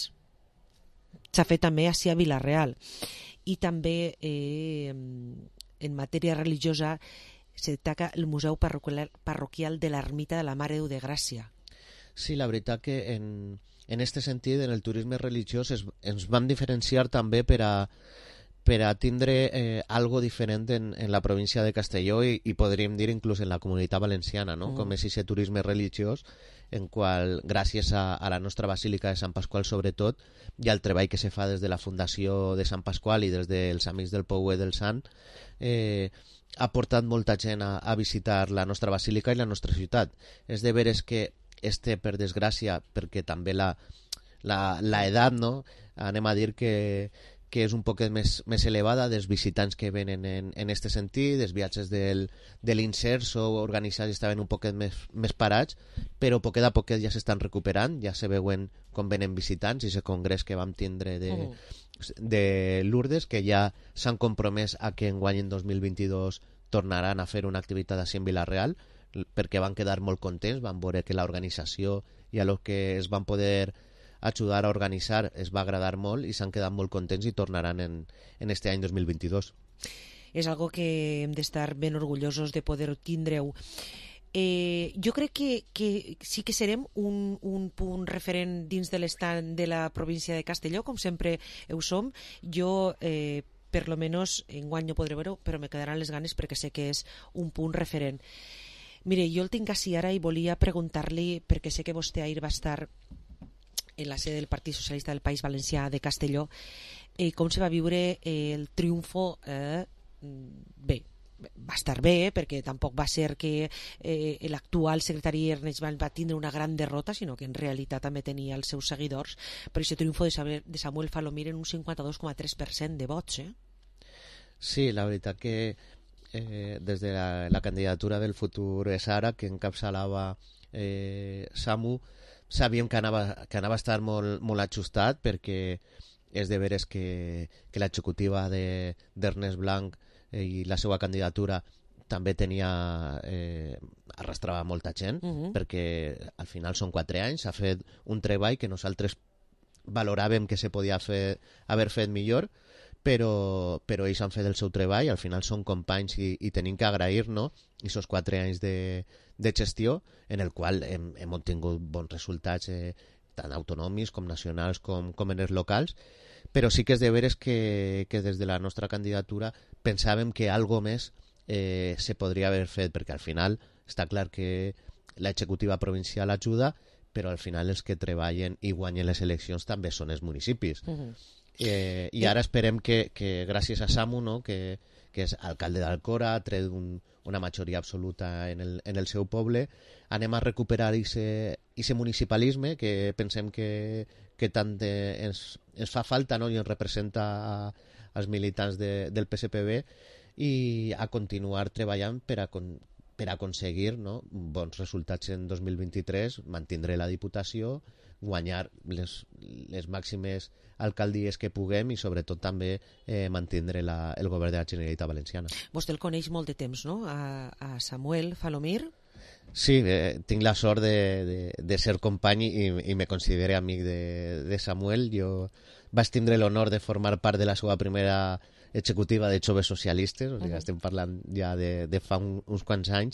S'ha fet també així a Vila-real. I també eh, en matèria religiosa se taca el Museu Parroquial, parroquial de l'Ermita de la Mare de Déu de Gràcia. Sí, la veritat que en... En este sentit, en el turisme religiós es, ens vam diferenciar també per a, per a tindre eh, algo diferent en, en la província de Castelló i, i podríem dir inclús en la comunitat valenciana, no? Mm. Com és aquest turisme religiós en qual, gràcies a, a la nostra Basílica de Sant Pasqual sobretot, i al treball que se fa des de la Fundació de Sant Pasqual i des dels Amics del Pouet del Sant, eh, ha portat molta gent a, a visitar la nostra Basílica i la nostra ciutat. És de veres que este, per desgràcia, perquè també la, la, la edat, no? Anem a dir que, que és un poc més, més elevada dels visitants que venen en, en este sentit, els viatges del, de l'Inserso organitzats estaven un poquet més, més parats, però poquet a poquet ja s'estan recuperant, ja se veuen com venen visitants, i ese congrés que vam tindre de, mm. de Lourdes, que ja s'han compromès a que enguany en dos mil vint-i-dos tornaran a fer una activitat així en Vila-real, perquè van quedar molt contents, van veure que l'organització i a lo que es van poder ajudar a organitzar es va agradar molt i s'han quedat molt contents i tornaran en, en este any dos mil vint-i-dos. És algo que hem d'estar ben orgullosos de poder tindre-ho. Eh, jo crec que, que sí que serem un, un punt referent dins de l'estat de la província de Castelló, com sempre ho som. Jo eh, per lo menos enguany no podré veure-ho, però me quedaran les ganes perquè sé que és un punt referent. Mire, jo el tinc així ara i volia preguntar-li, perquè sé que vostè ahir va estar en la sede del Partit Socialista del País Valencià de Castelló, eh, com se va viure eh, el triomfo. Eh, bé, va estar bé, perquè tampoc va ser que eh, l'actual secretari Ernest Valls va tindre una gran derrota, sinó que en realitat també tenia els seus seguidors, però aquest triomfo de Samuel, de Samuel Falomir en un cinquanta-dos coma tres per cent de vots. Eh? Sí, la veritat que Eh, des de la, la candidatura del futur Sara, que encapçalava eh, Samu, sabíem que anava, que anava a estar molt, molt ajustat, perquè és de veres que, que l'executiva d'Ernest Blanc eh, i la seva candidatura també tenia eh, arrastrava molta gent, uh-huh. perquè al final són quatre anys, s'ha fet un treball que nosaltres valoràvem que se podia fer, haver fet millor, però, però ells han fet el seu treball, al final són companys i, i tenim que agrair, no?, aquests quatre anys de, de gestió en el qual hem, hem obtingut bons resultats eh, tant autonòmics com nacionals com, com en els locals, però sí que és de veres que, que des de la nostra candidatura pensàvem que algo més eh, se podria haver fet, perquè al final està clar que l'executiva provincial ajuda, però al final els que treballen i guanyen les eleccions també són els municipis. Uh-huh. eh, I ara esperem que, que gràcies a Samu, no, que, que és alcalde d'Alcora, ha tret un, una majoria absoluta en el, en el seu poble, anem a recuperar aquest municipalisme que pensem que, que tant de, ens, ens fa falta, no, i ens representa a, als militants de, del P S P B, i a continuar treballant per a, per a aconseguir, no, bons resultats en dos mil vint-i-tres, mantindre la Diputació, guanyar les, les màximes alcaldies que puguem i sobretot també eh, mantindre la, el govern de la Generalitat Valenciana. Vostè el coneix molt de temps, no?, a, a Samuel Falomir? Sí, eh, tinc la sort de, de, de ser company i, i me considero amic de, de Samuel. Jo vaig tindre l'honor de formar part de la seva primera executiva de joves socialistes, o sigui, uh-huh. estem parlant ja de, de fa un, uns quants anys,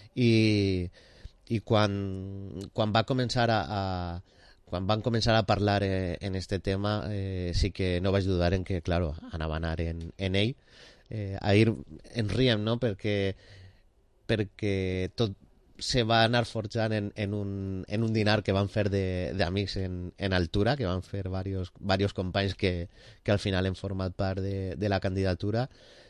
i, i quan, quan va començar a, a quan van començar a parlar eh, en este tema, eh, sí que no vaig dudar en que, claro, anava a anar en, en ell. Eh, ahir ens riem, no?, perquè, perquè tot se va anar forjant en, en, un, en un dinar que van fer d'amics en, en altura, que van fer varios, varios companys que, que al final han format part de, de la candidatura,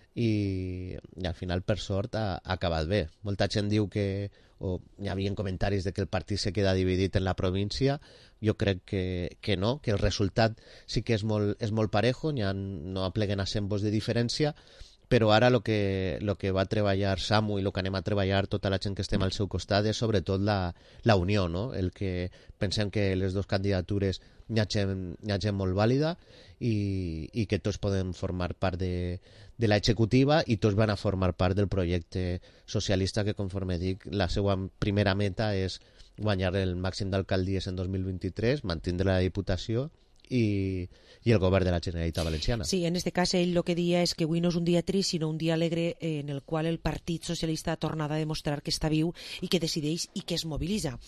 i, i al final, per sort, ha, ha acabat bé. Molta gent diu que, o hi havia comentaris de que el partit se queda dividit en la província. Jo crec que, que no, que el resultat sí que és molt, és molt parejo, ha, no apleguen a cent vots de diferència, però ara el que, lo que va treballar Samu i el que anem a treballar tota la gent que estem al seu costat és sobretot la, la unió, no? El que pensem que les dues candidatures hi ha gent, hi ha gent molt vàlida i, i que tots podem formar part de, de l'executiva i tots van a formar part del projecte socialista que, conforme dic, la seva primera meta és guanyar el màxim d'alcaldies en dos mil vint-i-tres, mantindre la Diputació i, i el govern de la Generalitat Valenciana. Sí, en este cas ell el que dia és que avui no és un dia trist sinó un dia alegre eh, en el qual el Partit Socialista ha tornat a demostrar que està viu i que decideix i que es mobilitza.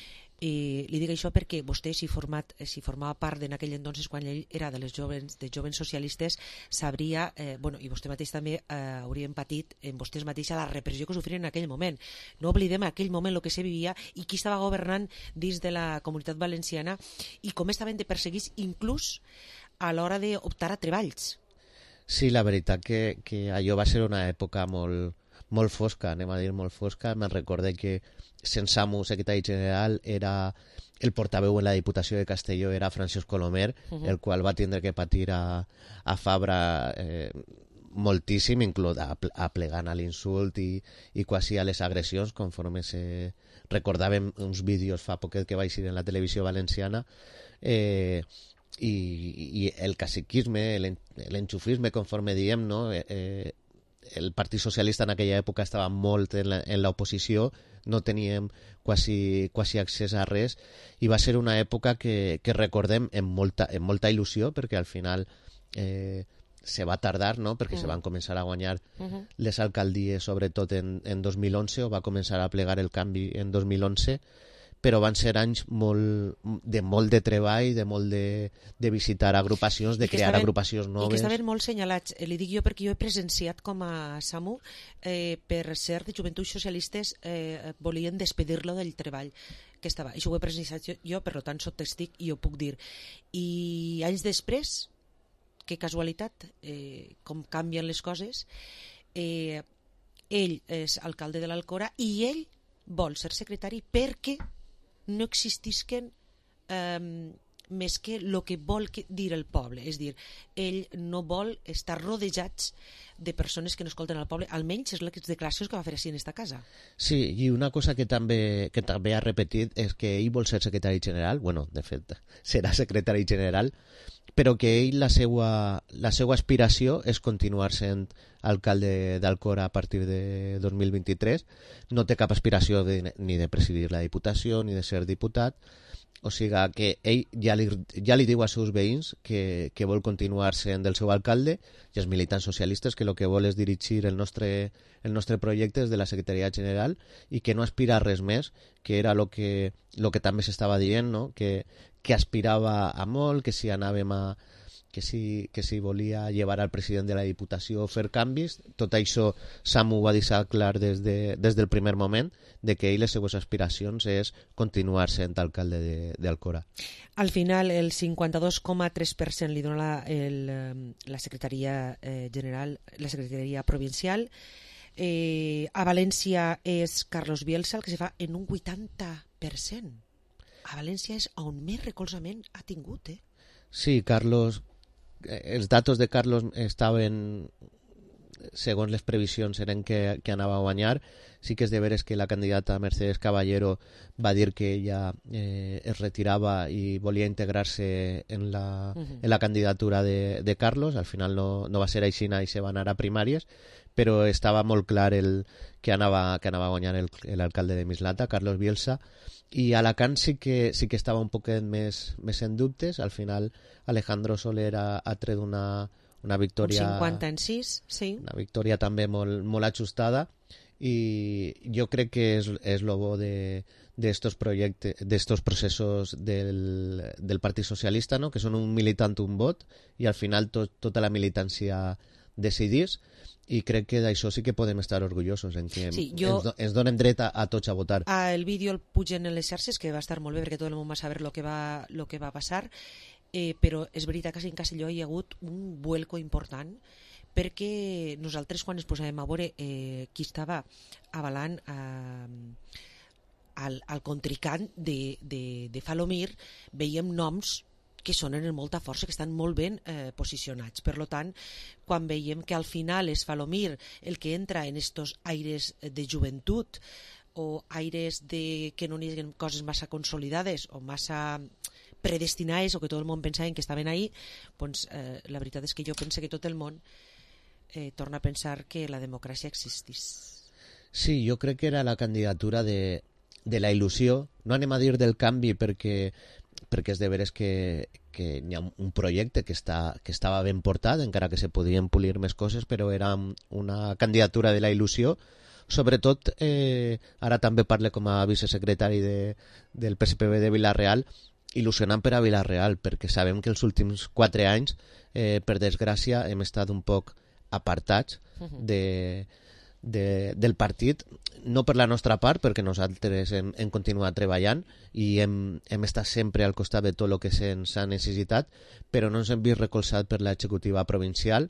Eh, li dic això perquè vostè, si, format, si formava part en aquell entonces quan ell era de les jovens, de jovens socialistes, sabria, eh, bueno, i vostè mateix també eh, haurien patit en vostès mateixa la repressió que sofrien en aquell moment. No oblidem aquell moment el que se vivia i qui estava governant dins de la Comunitat Valenciana i com estaven de perseguits inclús a l'hora d'optar a treballs. Sí, la veritat que, que allò va ser una època molt, molt fosca, anem a dir molt fosca. Me'n recorde que sent Samu secretari general era el portaveu en la Diputació de Castelló era Francesc Colomer, uh-huh. el qual va tindre que patir a, a Fabra eh, moltíssim, inclús aplegant a l'insult i, i quasi a les agressions, conforme se recordàvem uns vídeos fa poquet que va eixir en la televisió valenciana. eh, i, i el caciquisme, l'enxufisme, conforme diem, no? eh, el Partit Socialista en aquella època estava molt en l'oposició, no teníem quasi, quasi accés a res, i va ser una època que, que recordem amb molta, amb molta il·lusió, perquè al final eh, se va tardar, no?, perquè uh-huh. se van començar a guanyar uh-huh. les alcaldies, sobretot en, en dos mil onze, o va començar a plegar el canvi en dos mil onze, però van ser anys molt, de molt de treball, de molt de, de visitar agrupacions, de crear estaven, agrupacions noves. I que estaven molt senyalats. Li dic jo perquè jo he presenciat com a Samu, eh, per ser de Joventuts Socialistes, eh, volien despedir-lo del treball que estava. Això ho he presenciat jo, jo, per tant soc testic i ho puc dir. I anys després, que casualitat, eh, com canvien les coses, eh, ell és alcalde de l'Alcora i ell vol ser secretari perquè no existisquen eh, més que el que vol que dir el poble. És dir, ell no vol estar rodejats de persones que no escolten al poble, almenys és les declaracions que va fer així en esta casa. Sí, i una cosa que també, que també ha repetit és que ell vol ser secretari general, bueno, de fet, serà secretari general, però que ell, la seva, la seva aspiració és continuar sent alcalde d'Alcora a partir de dos mil vint-i-tres, no té cap aspiració de, ni de presidir la Diputació ni de ser diputat, o sigui que ell ja li, ja li diu als seus veïns que, que vol continuar sent el seu alcalde, i els militants socialistes que el que vol és dirigir el nostre, el nostre projecte des de la Secretaria General i que no aspira a res més, que era el que, lo que també s'estava dient, no? que, que aspirava a molt, que si anàvem a que si, que si volia llevar al president de la Diputació a fer canvis. Tot això Samu va deixar clar des, de, des del primer moment, de que ell les seues aspiracions és continuar sent alcalde de, d'Alcora. Al final el cinquanta-dos coma tres per cent li dona la, el, la secretaria eh, general, la secretaria provincial. Eh, a València és Carlos Bielsa el que se fa en un vuitanta per cent. A València és on més recolzament ha tingut, eh? Sí, Carlos, els datos de Carlos estaven, segons les previsions, eren que, que anava a guanyar. Sí que és de veres que la candidata Mercedes Caballero va dir que ella eh, es retirava i volia integrar-se en la, uh-huh. en la candidatura de, de Carlos. Al final no, no va ser així i se va anar a primàries, però estava molt clar el, que, anava, que anava a guanyar el, l'alcalde de Mislata, Carlos Bielsa. I Alacant sí que, sí que estava un poquet més, més en dubtes. Al final Alejandro Soler ha, ha tret una, una victòria... Un cinquanta en sis, sí. Una victòria també molt, molt ajustada, i jo crec que és, és lo bo de, de estos projectes, de estos processos del, del Partit Socialista, no? Que són un militant un vot, i al final tot, tota la militància decidís, i crec que d'això sí que podem estar orgullosos, en que sí, jo, ens, do, ens donen dret a, a tots a votar. A el vídeo el pugen en les xarxes, que va estar molt bé perquè tot el món va saber lo que va, lo que va passar, eh, però és veritat que en Castelló hi ha hagut un vuelco important, perquè nosaltres quan ens posàvem a veure eh, qui estava avalant eh, al, al contrincant de, de, de Falomir, veiem noms que sonen amb molta força, que estan molt ben eh, posicionats. Per tant, quan veiem que al final és Falomir el que entra en estos aires de joventut o aires de que no n'hi ha coses massa consolidades o massa predestinades o que tot el món pensaven que estaven ahí, doncs eh, la veritat és que jo penso que tot el món eh, torna a pensar que la democràcia existís. Sí, jo crec que era la candidatura de, de la il·lusió. No anem a dir del canvi perquè perquè és de veres que, que hi ha un projecte que, està, que estava ben portat, encara que se podien polir més coses, però era una candidatura de la il·lusió. Sobretot, eh, ara també parle com a vicesecretari de, del P S P B de Vila-real, il·lusionant per a Vila-real, perquè sabem que els últims quatre anys, eh, per desgràcia, hem estat un poc apartats de... De, del partit, no per la nostra part, perquè nosaltres hem, hem continuat treballant i hem, hem estat sempre al costat de tot el que se'ns ha necessitat, però no ens hem vist recolzat per l'executiva provincial.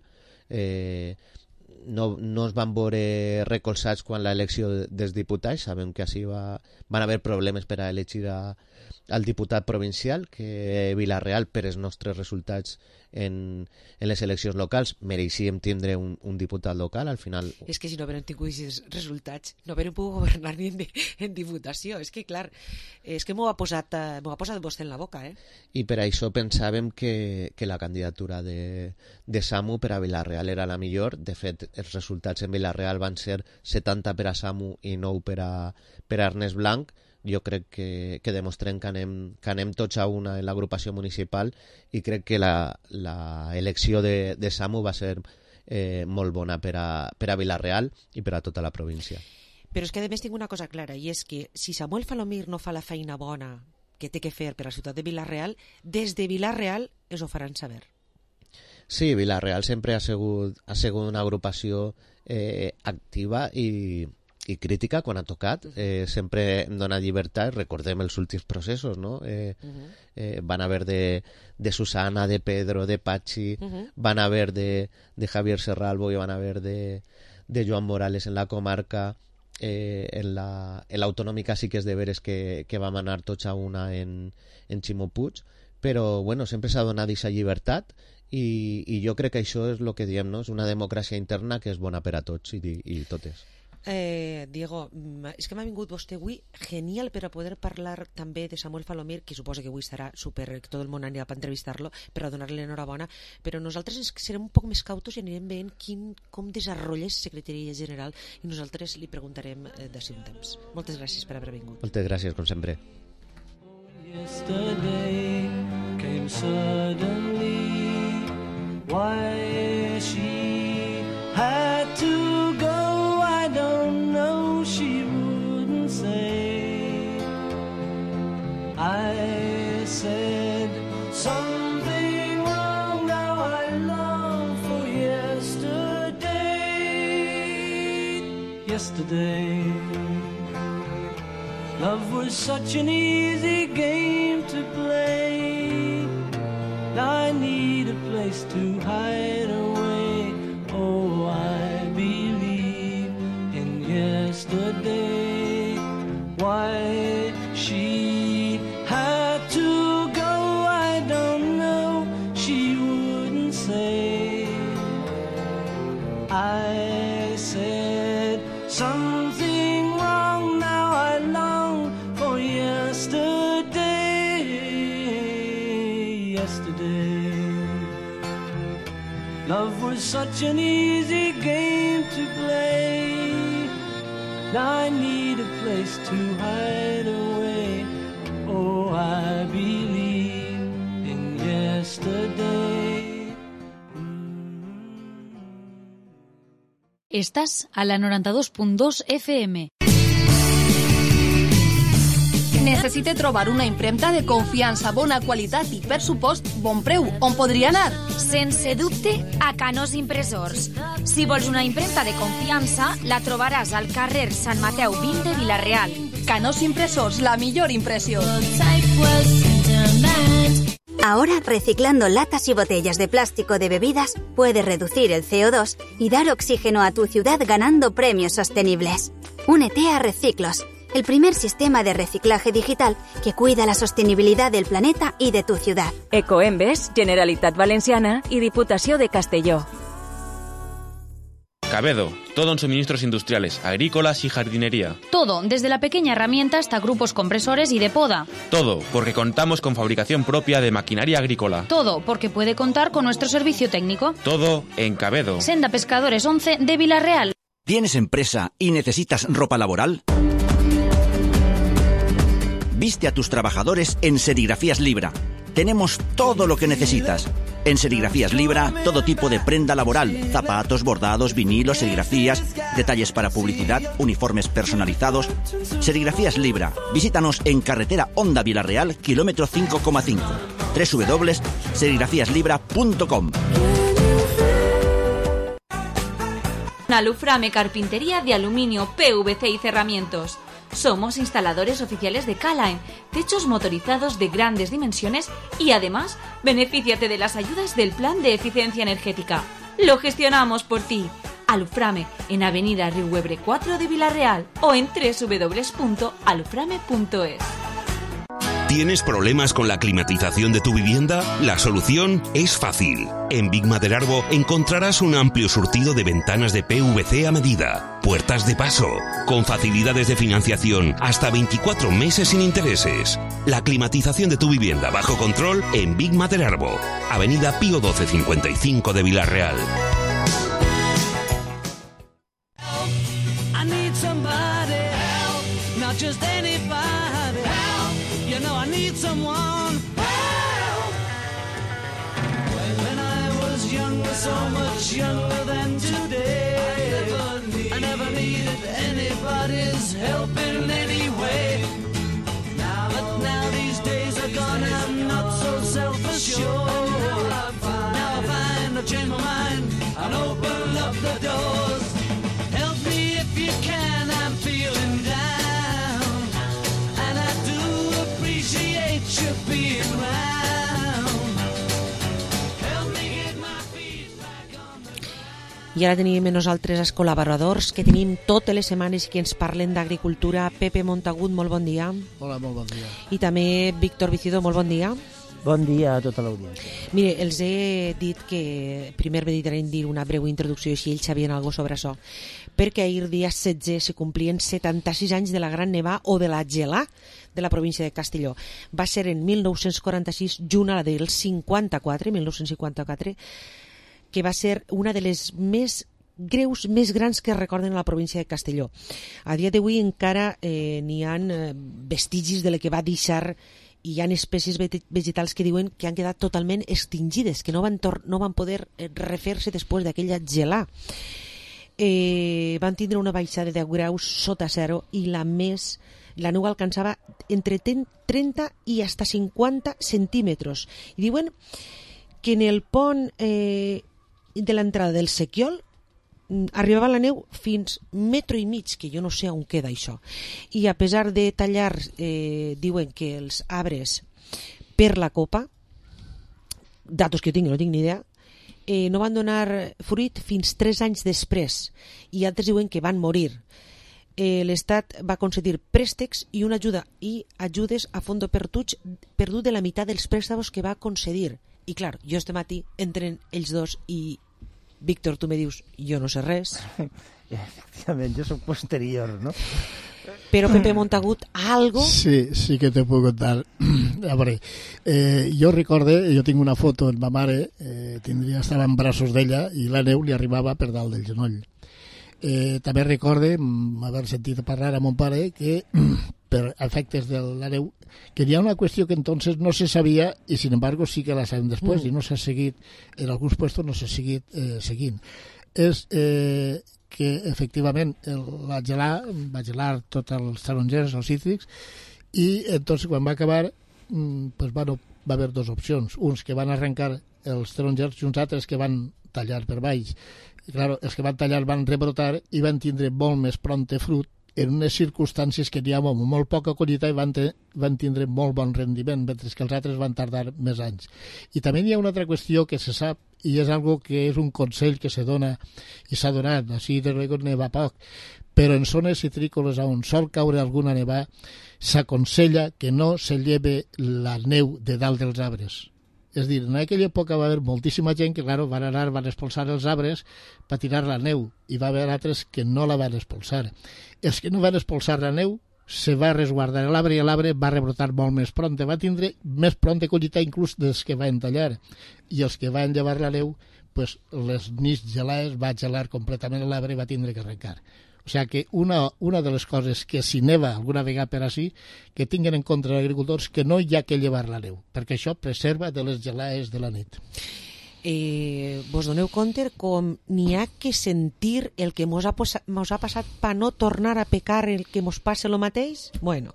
Eh, no, no es van veure recolzats quan l'elecció dels diputats. Sabem que així va, van haver problemes per a elegir a, al diputat provincial, que Vila-real, per els nostres resultats en, en les eleccions locals, mereixíem tindre un, un diputat local. Al final... És que si no haguem tingut aquests resultats, no haguem pogut governar ni en, en diputació. És que, clar, és que m'ho ha posat, m'ho ha posat vostè en la boca, eh? I per això pensàvem que, que la candidatura de, de Samu per a Vila-real era la millor. De fet, els resultats en Vila-real van ser setanta per a Samu i nou per a, per a Ernest Blanc. Jo crec que, que demostrem que anem, que anem tots a una en l'agrupació municipal, i crec que la, la elecció de, de Samu va ser eh, molt bona per a, per a Vila-real i per a tota la província. Però és que a més tinc una cosa clara, i és que si Samuel Falomir no fa la feina bona que té que fer per a la ciutat de Vila-real, des de Vila-real es ho faran saber. Sí, Vila-real sempre ha sigut, ha sigut una agrupació eh, activa i i crítica quan ha tocat, eh, sempre hem donat llibertat. Recordem els últims processos, no? Eh, uh-huh. eh, van haver de, de Susana, de Pedro, de Pachi, uh-huh. van haver de, de Javier Serralbo i van haver de, de Joan Morales en la comarca. Eh, en la en l'autonòmica sí que és de veres que, que vam anar tots a una en, en Ximo Puig, però bueno, sempre s'ha donat aquesta llibertat, i, i jo crec que això és el que diem, no? És una democràcia interna que és bona per a tots i, i totes. Eh, Diego, és que m'ha vingut vostè avui genial per a poder parlar també de Samuel Falomir, que suposa que avui estarà super, que tot el món anirà per entrevistar-lo, per a donar-li l'enhorabona, però nosaltres serem un poc més cautos i anirem veient quin, com desenvolupa la secretaria general, i nosaltres li preguntarem eh, d'ací un temps. Moltes gràcies per haver vingut. Moltes gràcies, com sempre. Yesterday came suddenly, why she had to go, I don't know, she wouldn't say. I said something wrong, now yesterday. Love was such an easy game to play. Now I need a place to hide away. Oh, I believe in yesterday. Why she had to go, I don't know. She wouldn't say. I said something wrong, now I long for yesterday, yesterday. Love was such an easy game to play. Now I need a place to hide away. Oh, I believe in yesterday. Estàs a la noranta-dos punt dos F M. Necessite trobar una impremta de confiança, bona qualitat i, per supost, bon preu. On podria anar? Sense dubte, a Canós Impressors. Si vols una impremta de confiança, la trobaràs al carrer Sant Mateu vint de Vila-real. Canós Impressors, la millor impressió. Ahora, reciclando latas y botellas de plástico de bebidas, puedes reducir el C O dos y dar oxígeno a tu ciudad ganando premios sostenibles. Únete a Reciclos, el primer sistema de reciclaje digital que cuida la sostenibilidad del planeta y de tu ciudad. Ecoembes, Generalitat Valenciana y Diputació de Castelló. Cabedo, todo en suministros industriales, agrícolas y jardinería. Todo, desde la pequeña herramienta hasta grupos compresores y de poda. Todo, porque contamos con fabricación propia de maquinaria agrícola. Todo, porque puede contar con nuestro servicio técnico. Todo en Cabedo. Senda Pescadores once de Vila-real. ¿Tienes empresa y necesitas ropa laboral? Viste a tus trabajadores en Serigrafías Libra. Tenemos todo lo que necesitas. En Serigrafías Libra, todo tipo de prenda laboral, zapatos, bordados, vinilos, serigrafías, detalles para publicidad, uniformes personalizados. Serigrafías Libra. Visítanos en carretera Honda Vila-real, kilómetro cinco coma cinco. doble u doble u doble u punto serigrafías libra punto com. Aluframe Carpintería de Aluminio, P V C y Cerramientos. Somos instaladores oficiales de K-Line, techos motorizados de grandes dimensiones y además benefíciate de las ayudas del Plan de Eficiencia Energética. Lo gestionamos por ti. Aluframe en Avenida Riuebre cuatro de Vila-real o en doble u doble u doble u punto aluframe punto es. ¿Tienes problemas con la climatización de tu vivienda? La solución es fácil. En Big Maderarbo encontrarás un amplio surtido de ventanas de P V C a medida, puertas de paso, con facilidades de financiación hasta veinticuatro meses sin intereses. La climatización de tu vivienda bajo control en Big Maderarbo, Avenida Pío doce cincuenta y cinco de Vila-real. I need somebody help, not just anybody help. You know I need someone help. When I was younger, so much younger than today, I never, need, I never needed anybody's help in any way. Now, but now these days are gone and I'm not so self-assured. Now I find, now I find I've changed my mind and open up the doors. Help me if you can, I'm feeling down, and I do appreciate you being round. Help me get my feet back on the... I ara tenim amb nosaltres els col·laboradors que tenim totes les setmanes que ens parlen d'agricultura. Pepe Montagut, molt bon dia. Hola, molt bon dia. I també Víctor Vicido, molt bon dia. Bon dia a tota l'audiència. Mire, els he dit que primer me dedicarem a dir una breu introducció i si ells sabien alguna cosa sobre això, perquè ahir dia setze se complien setanta-sis anys de la Gran Nevà o de la gelà de la província de Castelló. Va ser en mil nou-cents quaranta-sis, junt a la del cinquanta-quatre, mil nou-cents cinquanta-quatre, que va ser una de les més greus, més grans que es recorden a la província de Castelló. A dia d'avui encara eh, n'hi ha eh, vestigis de la que va deixar, i hi ha espècies vegetals que diuen que han quedat totalment extingides, que no van, no van poder refer-se després d'aquella gelà. Eh, van tindre una baixada de deu graus sota zero i la més, la neu alcançava entre trenta i hasta cinquanta centímetres. I diuen que en el pont eh, de l'entrada del Sequiol arribava la neu fins metro i mig, que jo no sé on queda això. I a pesar de tallar, eh, diuen que els arbres per la copa, datos que jo tinc, no tinc ni idea, eh, no van donar fruit fins tres anys després, i altres diuen que van morir. Eh, l'Estat va concedir préstecs i una ajuda i ajudes a fondo perdut, perdut de la meitat dels préstamos que va concedir. I clar, jo este matí entren ells dos i Víctor, tu me dius, jo no sé res. Efectivament, jo soc posterior, no? Però Pepe Montagut, algo... Sí, sí que te puc contar. A veure, eh, jo recorde, jo tinc una foto amb ma mare, eh, tindria, estava en braços d'ella i la neu li arribava per dalt del genoll. Eh, també recorde haver sentit parlar a mon pare que per efectes de la neu que hi ha una qüestió que entonces no se sabia i sin embargo sí que la sabem després mm. i no s'ha seguit, en alguns puestos no s'ha seguit eh, seguint. És eh, que efectivament el, va gelar, va gelar tots els tarongers, els cítrics, i entonces quan va acabar mm, pues, bueno, va haver dues opcions, uns que van arrencar els tarongers i uns altres que van tallar per baix. I, claro, els que van tallar van rebrotar i van tindre molt més prompte fruit en unes circumstàncies que n'hi ha molt, molt poca collita i van, te, van tindre molt bon rendiment, mentre que els altres van tardar més anys. I també hi ha una altra qüestió que se sap, i és algo que és un consell que se dona i s'ha donat, així de luego neva poc, però en zones citrícoles on sol caure alguna nevà, s'aconsella que no se lleve la neu de dalt dels arbres. És a dir, en aquella època va haver moltíssima gent que, claro, van anar, van expulsar els arbres per tirar la neu, i va haver altres que no la van expulsar. Els que no van expulsar la neu se va resguardar l'arbre i l'arbre va rebrotar molt més prompte, va tindre més prompte collita inclús dels que van tallar, i els que van llevar la neu, pues, les nits gelades va gelar completament l'arbre i va tindre que arrencar. O sigui que una, una de les coses que si neva alguna vegada per així, que tinguin en compte els agricultors que no hi ha que llevar la neu, perquè això preserva de les gelades de la nit. Eh, vos doneu compte com n'hi ha que sentir el que mos ha, posa, mos ha passat per no tornar a pecar el que mos passe el mateix? Bueno,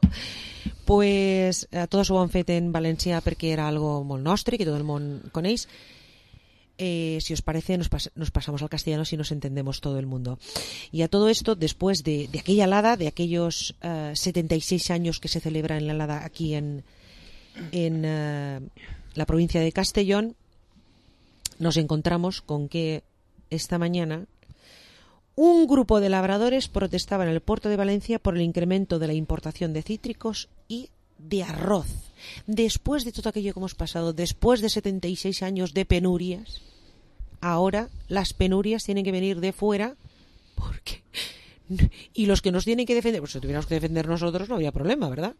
pues eh, tots ho han fet en valencià perquè era algo molt nostre, que tot el món coneix. Eh, si os parece, nos, pas nos pasamos al castellano si nos entendemos todo el mundo. Y a todo esto, después de, de aquella helada, de aquellos uh, setenta y seis años que se celebra en la helada aquí en, en uh, la provincia de Castellón, nos encontramos con que esta mañana un grupo de labradores protestaba en el puerto de Valencia por el incremento de la importación de cítricos y de arroz. Después de todo aquello que hemos pasado, después de setenta y seis años de penurias, ahora las penurias tienen que venir de fuera, porque y los que nos tienen que defender, pues si tuviéramos que defender nosotros no había problema, ¿verdad?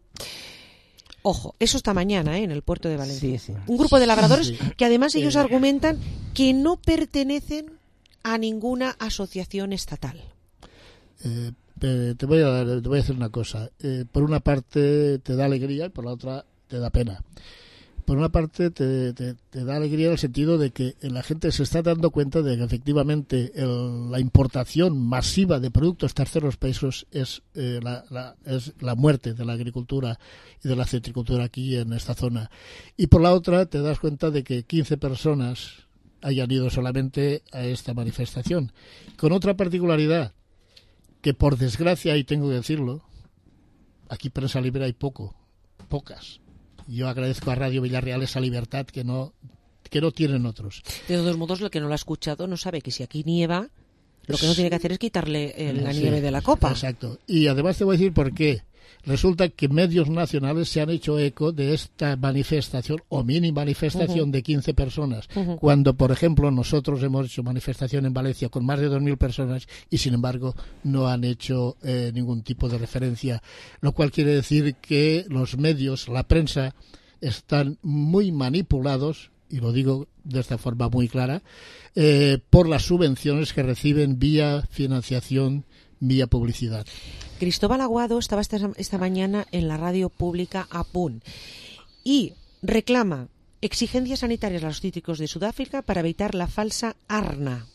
Ojo, eso esta mañana, ¿eh? En el puerto de Valencia. Sí, sí. Un grupo de labradores sí. que además ellos eh. argumentan que no pertenecen a ninguna asociación estatal. Eh, te, voy a, te voy a decir una cosa. Eh, por una parte te da alegría y por la otra te da pena. Por una parte te, te, te da alegría en el sentido de que la gente se está dando cuenta de que efectivamente el, la importación masiva de productos terceros países es, eh, la, la, es la muerte de la agricultura y de la citricultura aquí en esta zona. Y por la otra te das cuenta de que quince personas hayan ido solamente a esta manifestación. Con otra particularidad, que por desgracia, y tengo que decirlo, aquí prensa libre hay poco, pocas. Yo agradezco a Radio Villarreal esa libertad que no, que no tienen otros. De todos modos, el que no lo ha escuchado no sabe que si aquí nieva, lo que no tiene que hacer es quitarle el, la sí, nieve de la copa. Exacto. Y además te voy a decir por qué. Resulta que medios nacionales se han hecho eco de esta manifestación o mini manifestación uh-huh. de quince personas, uh-huh. cuando, por ejemplo, nosotros hemos hecho manifestación en Valencia con más de dos mil personas y, sin embargo, no han hecho eh, ningún tipo de referencia, lo cual quiere decir que los medios, la prensa, están muy manipulados, y lo digo de esta forma muy clara, eh, por las subvenciones que reciben vía financiación, vía publicidad. Cristóbal Aguado estaba esta, esta mañana en la radio pública A P U N y reclama exigencias sanitarias a los cítricos de Sudáfrica para evitar la falsa arna.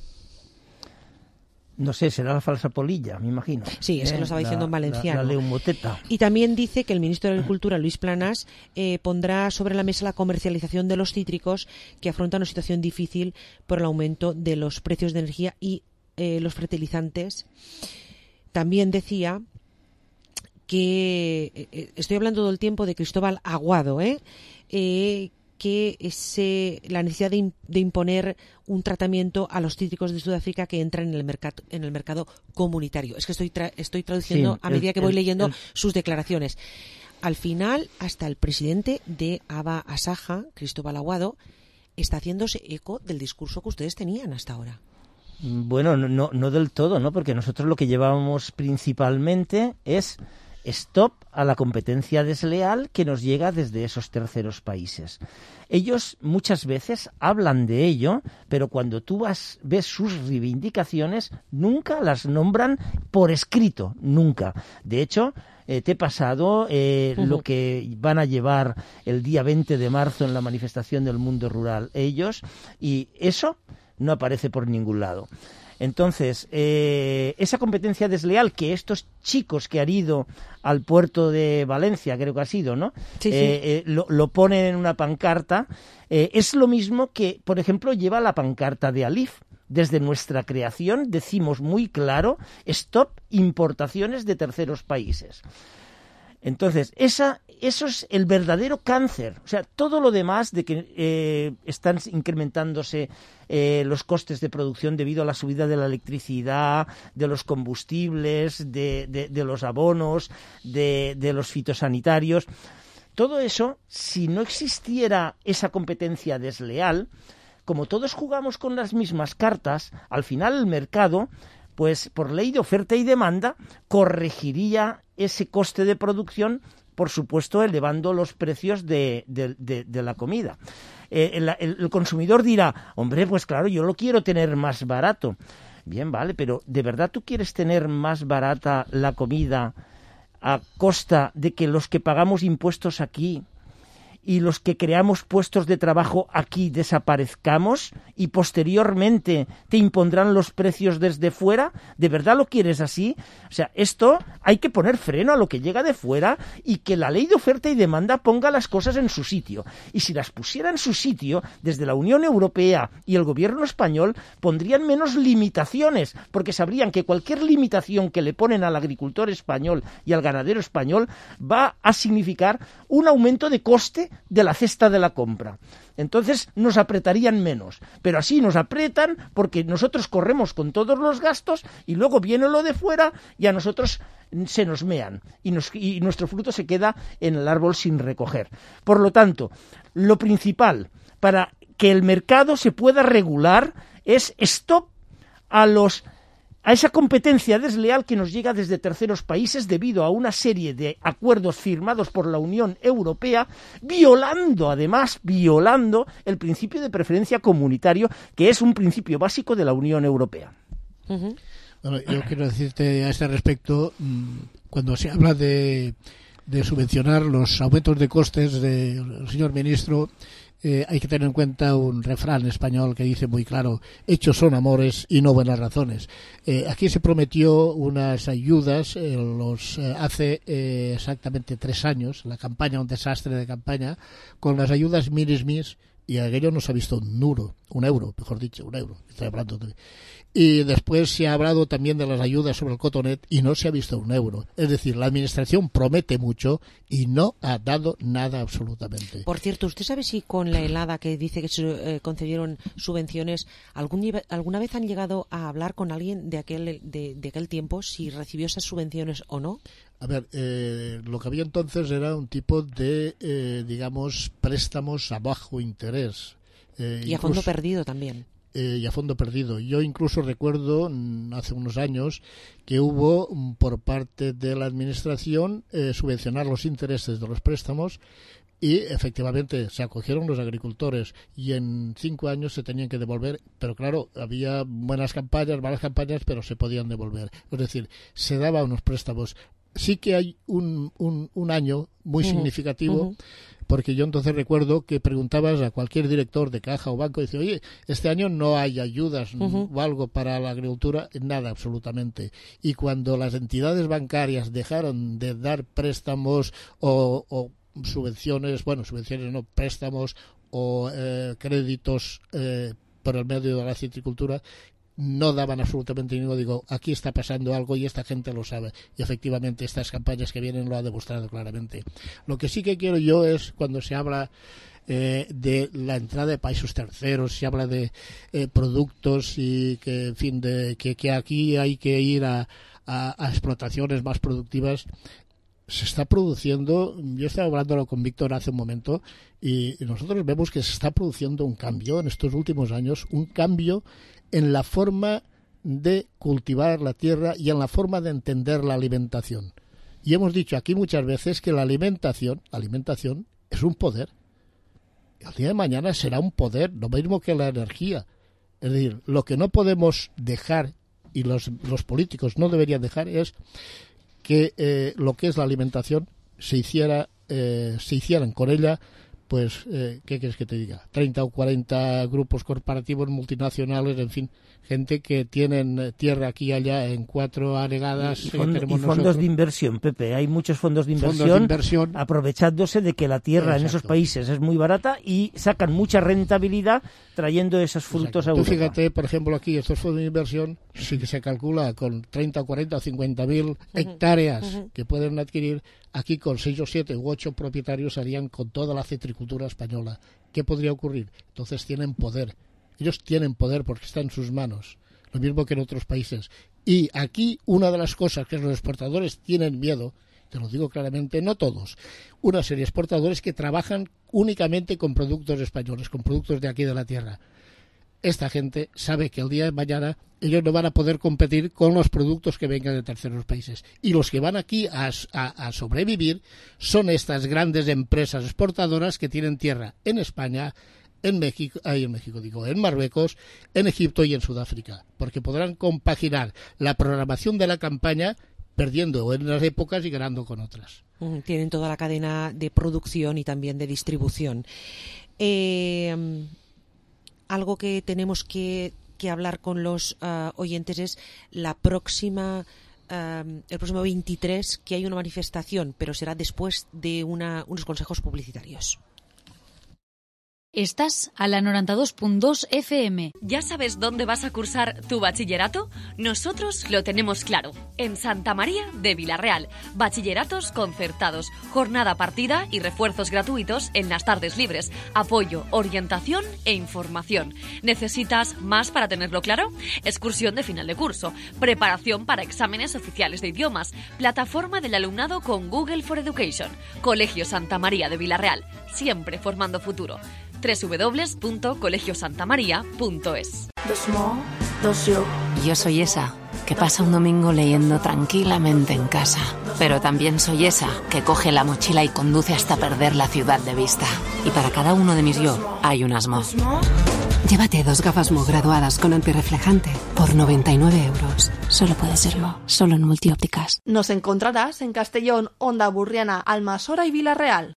No sé, será la falsa polilla, me imagino. Sí, es ¿Eh? que lo estaba diciendo la, en valenciano. La, la leumoteta. Y también dice que el ministro de Agricultura, Luis Planas, eh, pondrá sobre la mesa la comercialización de los cítricos que afrontan una situación difícil por el aumento de los precios de energía y eh, los fertilizantes, también decía que, eh, estoy hablando todo el tiempo de Cristóbal Aguado, ¿eh? Eh, que ese, la necesidad de, in, de imponer un tratamiento a los cítricos de Sudáfrica que entran en el mercado en el mercado comunitario. Es que estoy tra estoy traduciendo sí, a medida el, que voy el, leyendo el... sus declaraciones. Al final, hasta el presidente de Aba Asaja, Cristóbal Aguado, está haciéndose eco del discurso que ustedes tenían hasta ahora. Bueno, no, no del todo, ¿no? Porque nosotros lo que llevábamos principalmente es stop a la competencia desleal que nos llega desde esos terceros países. Ellos muchas veces hablan de ello, pero cuando tú vas, ves sus reivindicaciones, nunca las nombran por escrito, nunca. De hecho, eh, te he pasado eh, uh-huh. lo que van a llevar el día veinte de marzo en la manifestación del mundo rural ellos, y eso no aparece por ningún lado. Entonces, eh, esa competencia desleal que estos chicos que han ido al puerto de Valencia, creo que ha sido, ¿no? Sí, sí. Eh, eh, lo, lo ponen en una pancarta, eh, es lo mismo que, por ejemplo, lleva la pancarta de Alif. Desde nuestra creación decimos muy claro, stop importaciones de terceros países. Entonces, esa, eso es el verdadero cáncer. O sea, todo lo demás de que eh, están incrementándose eh, los costes de producción debido a la subida de la electricidad, de los combustibles, de, de, de los abonos, de, de los fitosanitarios. Todo eso, si no existiera esa competencia desleal, como todos jugamos con las mismas cartas, al final el mercado, pues por ley de oferta y demanda, corregiría ese coste de producción, por supuesto, elevando los precios de, de, de, de la comida. Eh, el, el, el consumidor dirá, hombre, pues claro, yo lo quiero tener más barato. Bien, vale, pero ¿de verdad tú quieres tener más barata la comida a costa de que los que pagamos impuestos aquí y los que creamos puestos de trabajo aquí desaparezcamos y posteriormente te impondrán los precios desde fuera? ¿De verdad lo quieres así? O sea, esto hay que poner freno a lo que llega de fuera y que la ley de oferta y demanda ponga las cosas en su sitio. Y si las pusiera en su sitio, desde la Unión Europea y el gobierno español pondrían menos limitaciones, porque sabrían que cualquier limitación que le ponen al agricultor español y al ganadero español va a significar un aumento de coste de la cesta de la compra. Entonces nos apretarían menos, pero así nos apretan porque nosotros corremos con todos los gastos y luego viene lo de fuera y a nosotros se nos mean y, nos, y nuestro fruto se queda en el árbol sin recoger. Por lo tanto, lo principal para que el mercado se pueda regular es stop a los a esa competencia desleal que nos llega desde terceros países debido a una serie de acuerdos firmados por la Unión Europea, violando, además, violando el principio de preferencia comunitario, que es un principio básico de la Unión Europea. Uh-huh. Bueno, yo quiero decirte a este respecto, cuando se habla de, de subvencionar los aumentos de costes del señor ministro, Eh, hay que tener en cuenta un refrán español que dice muy claro, hechos son amores y no buenas razones. Eh, aquí se prometió unas ayudas eh, los eh, hace eh, exactamente tres años, la campaña, un desastre de campaña, con las ayudas Minismis, y aquello no se ha visto un euro, un euro, mejor dicho, un euro. Estoy hablando de... Y después se ha hablado también de las ayudas sobre el cotonet y no se ha visto un euro. Es decir, la administración promete mucho y no ha dado nada absolutamente. Por cierto, ¿usted sabe si con la helada que dice que se eh, concedieron subvenciones, algún, alguna vez han llegado a hablar con alguien de aquel, de, de aquel tiempo, si recibió esas subvenciones o no? A ver, eh, lo que había entonces era un tipo de, eh, digamos, préstamos a bajo interés. Eh, y a incluso, fondo perdido también. Eh, y a fondo perdido. Yo incluso recuerdo mm, hace unos años que hubo mm, por parte de la administración eh, subvencionar los intereses de los préstamos y efectivamente se acogieron los agricultores y en cinco años se tenían que devolver, pero claro, había buenas campañas, malas campañas, pero se podían devolver. Es decir, se daban unos préstamos. Sí que hay un, un, un año muy uh-huh, significativo, uh-huh. porque yo entonces recuerdo que preguntabas a cualquier director de caja o banco y decía, oye, este año no hay ayudas uh-huh. o algo para la agricultura, nada absolutamente. Y cuando las entidades bancarias dejaron de dar préstamos o, o subvenciones, bueno, subvenciones no, préstamos o eh, créditos eh, por el medio de la citricultura, no daban absolutamente ninguno. Digo, aquí está pasando algo y esta gente lo sabe. Y efectivamente estas campañas que vienen lo han demostrado claramente. Lo que sí que quiero yo es cuando se habla eh, de la entrada de países terceros, se habla de eh, productos y que, en fin, de que, que aquí hay que ir a, a, a explotaciones más productivas. Se está produciendo, yo estaba hablándolo con Víctor hace un momento, y nosotros vemos que se está produciendo un cambio en estos últimos años, un cambio en la forma de cultivar la tierra y en la forma de entender la alimentación. Y hemos dicho aquí muchas veces que la alimentación, la alimentación es un poder. El día de mañana será un poder, lo mismo que la energía. Es decir, lo que no podemos dejar, y los, los políticos no deberían dejar, es que eh, lo que es la alimentación se hiciera eh, se hicieran con ella, pues, eh, ¿qué quieres que te diga? treinta o cuarenta grupos corporativos multinacionales, en fin, gente que tienen tierra aquí y allá en cuatro anegadas. Y, fond- que y fondos nosotros. de inversión, Pepe. Hay muchos fondos de inversión, Fondos de inversión. aprovechándose de que la tierra Exacto. en esos países es muy barata y sacan mucha rentabilidad trayendo esos frutos Exacto. a Tú Europa. fíjate, por ejemplo, aquí estos fondos de inversión sí que se calcula con treinta, cuarenta o cincuenta mil hectáreas ujú. que pueden adquirir. Aquí con seis o siete u ocho propietarios harían con toda la citricultura española. ¿Qué podría ocurrir? Entonces tienen poder. Ellos tienen poder porque está en sus manos. Lo mismo que en otros países. Y aquí una de las cosas que los exportadores tienen miedo, te lo digo claramente, no todos, una serie de exportadores que trabajan únicamente con productos españoles, con productos de aquí de la tierra. Esta gente sabe que el día de mañana ellos no van a poder competir con los productos que vengan de terceros países. Y los que van aquí a, a, a sobrevivir son estas grandes empresas exportadoras que tienen tierra en España, en México, ahí en México digo, en Marruecos, en Egipto y en Sudáfrica, porque podrán compaginar la programación de la campaña perdiendo en unas épocas y ganando con otras. Tienen toda la cadena de producción y también de distribución. Eh, algo que tenemos que, que hablar con los uh, oyentes es la próxima, uh, el próximo veintitrés, que hay una manifestación, pero será después de una, unos consejos publicitarios. Estás a la noventa y dos punto dos F M. ¿Ya sabes dónde vas a cursar tu bachillerato? Nosotros lo tenemos claro. En Santa María de Vilarreal. Bachilleratos concertados, jornada partida y refuerzos gratuitos en las tardes libres. Apoyo, orientación e información. ¿Necesitas más para tenerlo claro? Excursión de final de curso. Preparación para exámenes oficiales de idiomas. Plataforma del alumnado con Google for Education. Colegio Santa María de Vilarreal. Siempre formando futuro. doble u doble u doble u punto colegio santa maría punto es. Dos mo, dos yo. Yo soy esa que pasa un domingo leyendo tranquilamente en casa. Pero también soy esa que coge la mochila y conduce hasta perder la ciudad de vista. Y para cada uno de mis yo hay un asmo. Llévate dos gafas Mo graduadas con antirreflejante por noventa y nueve euros. Solo puede ser Mo, solo en Multiópticas. Nos encontrarás en Castellón, Onda Burriana, Almasora y Vilarreal.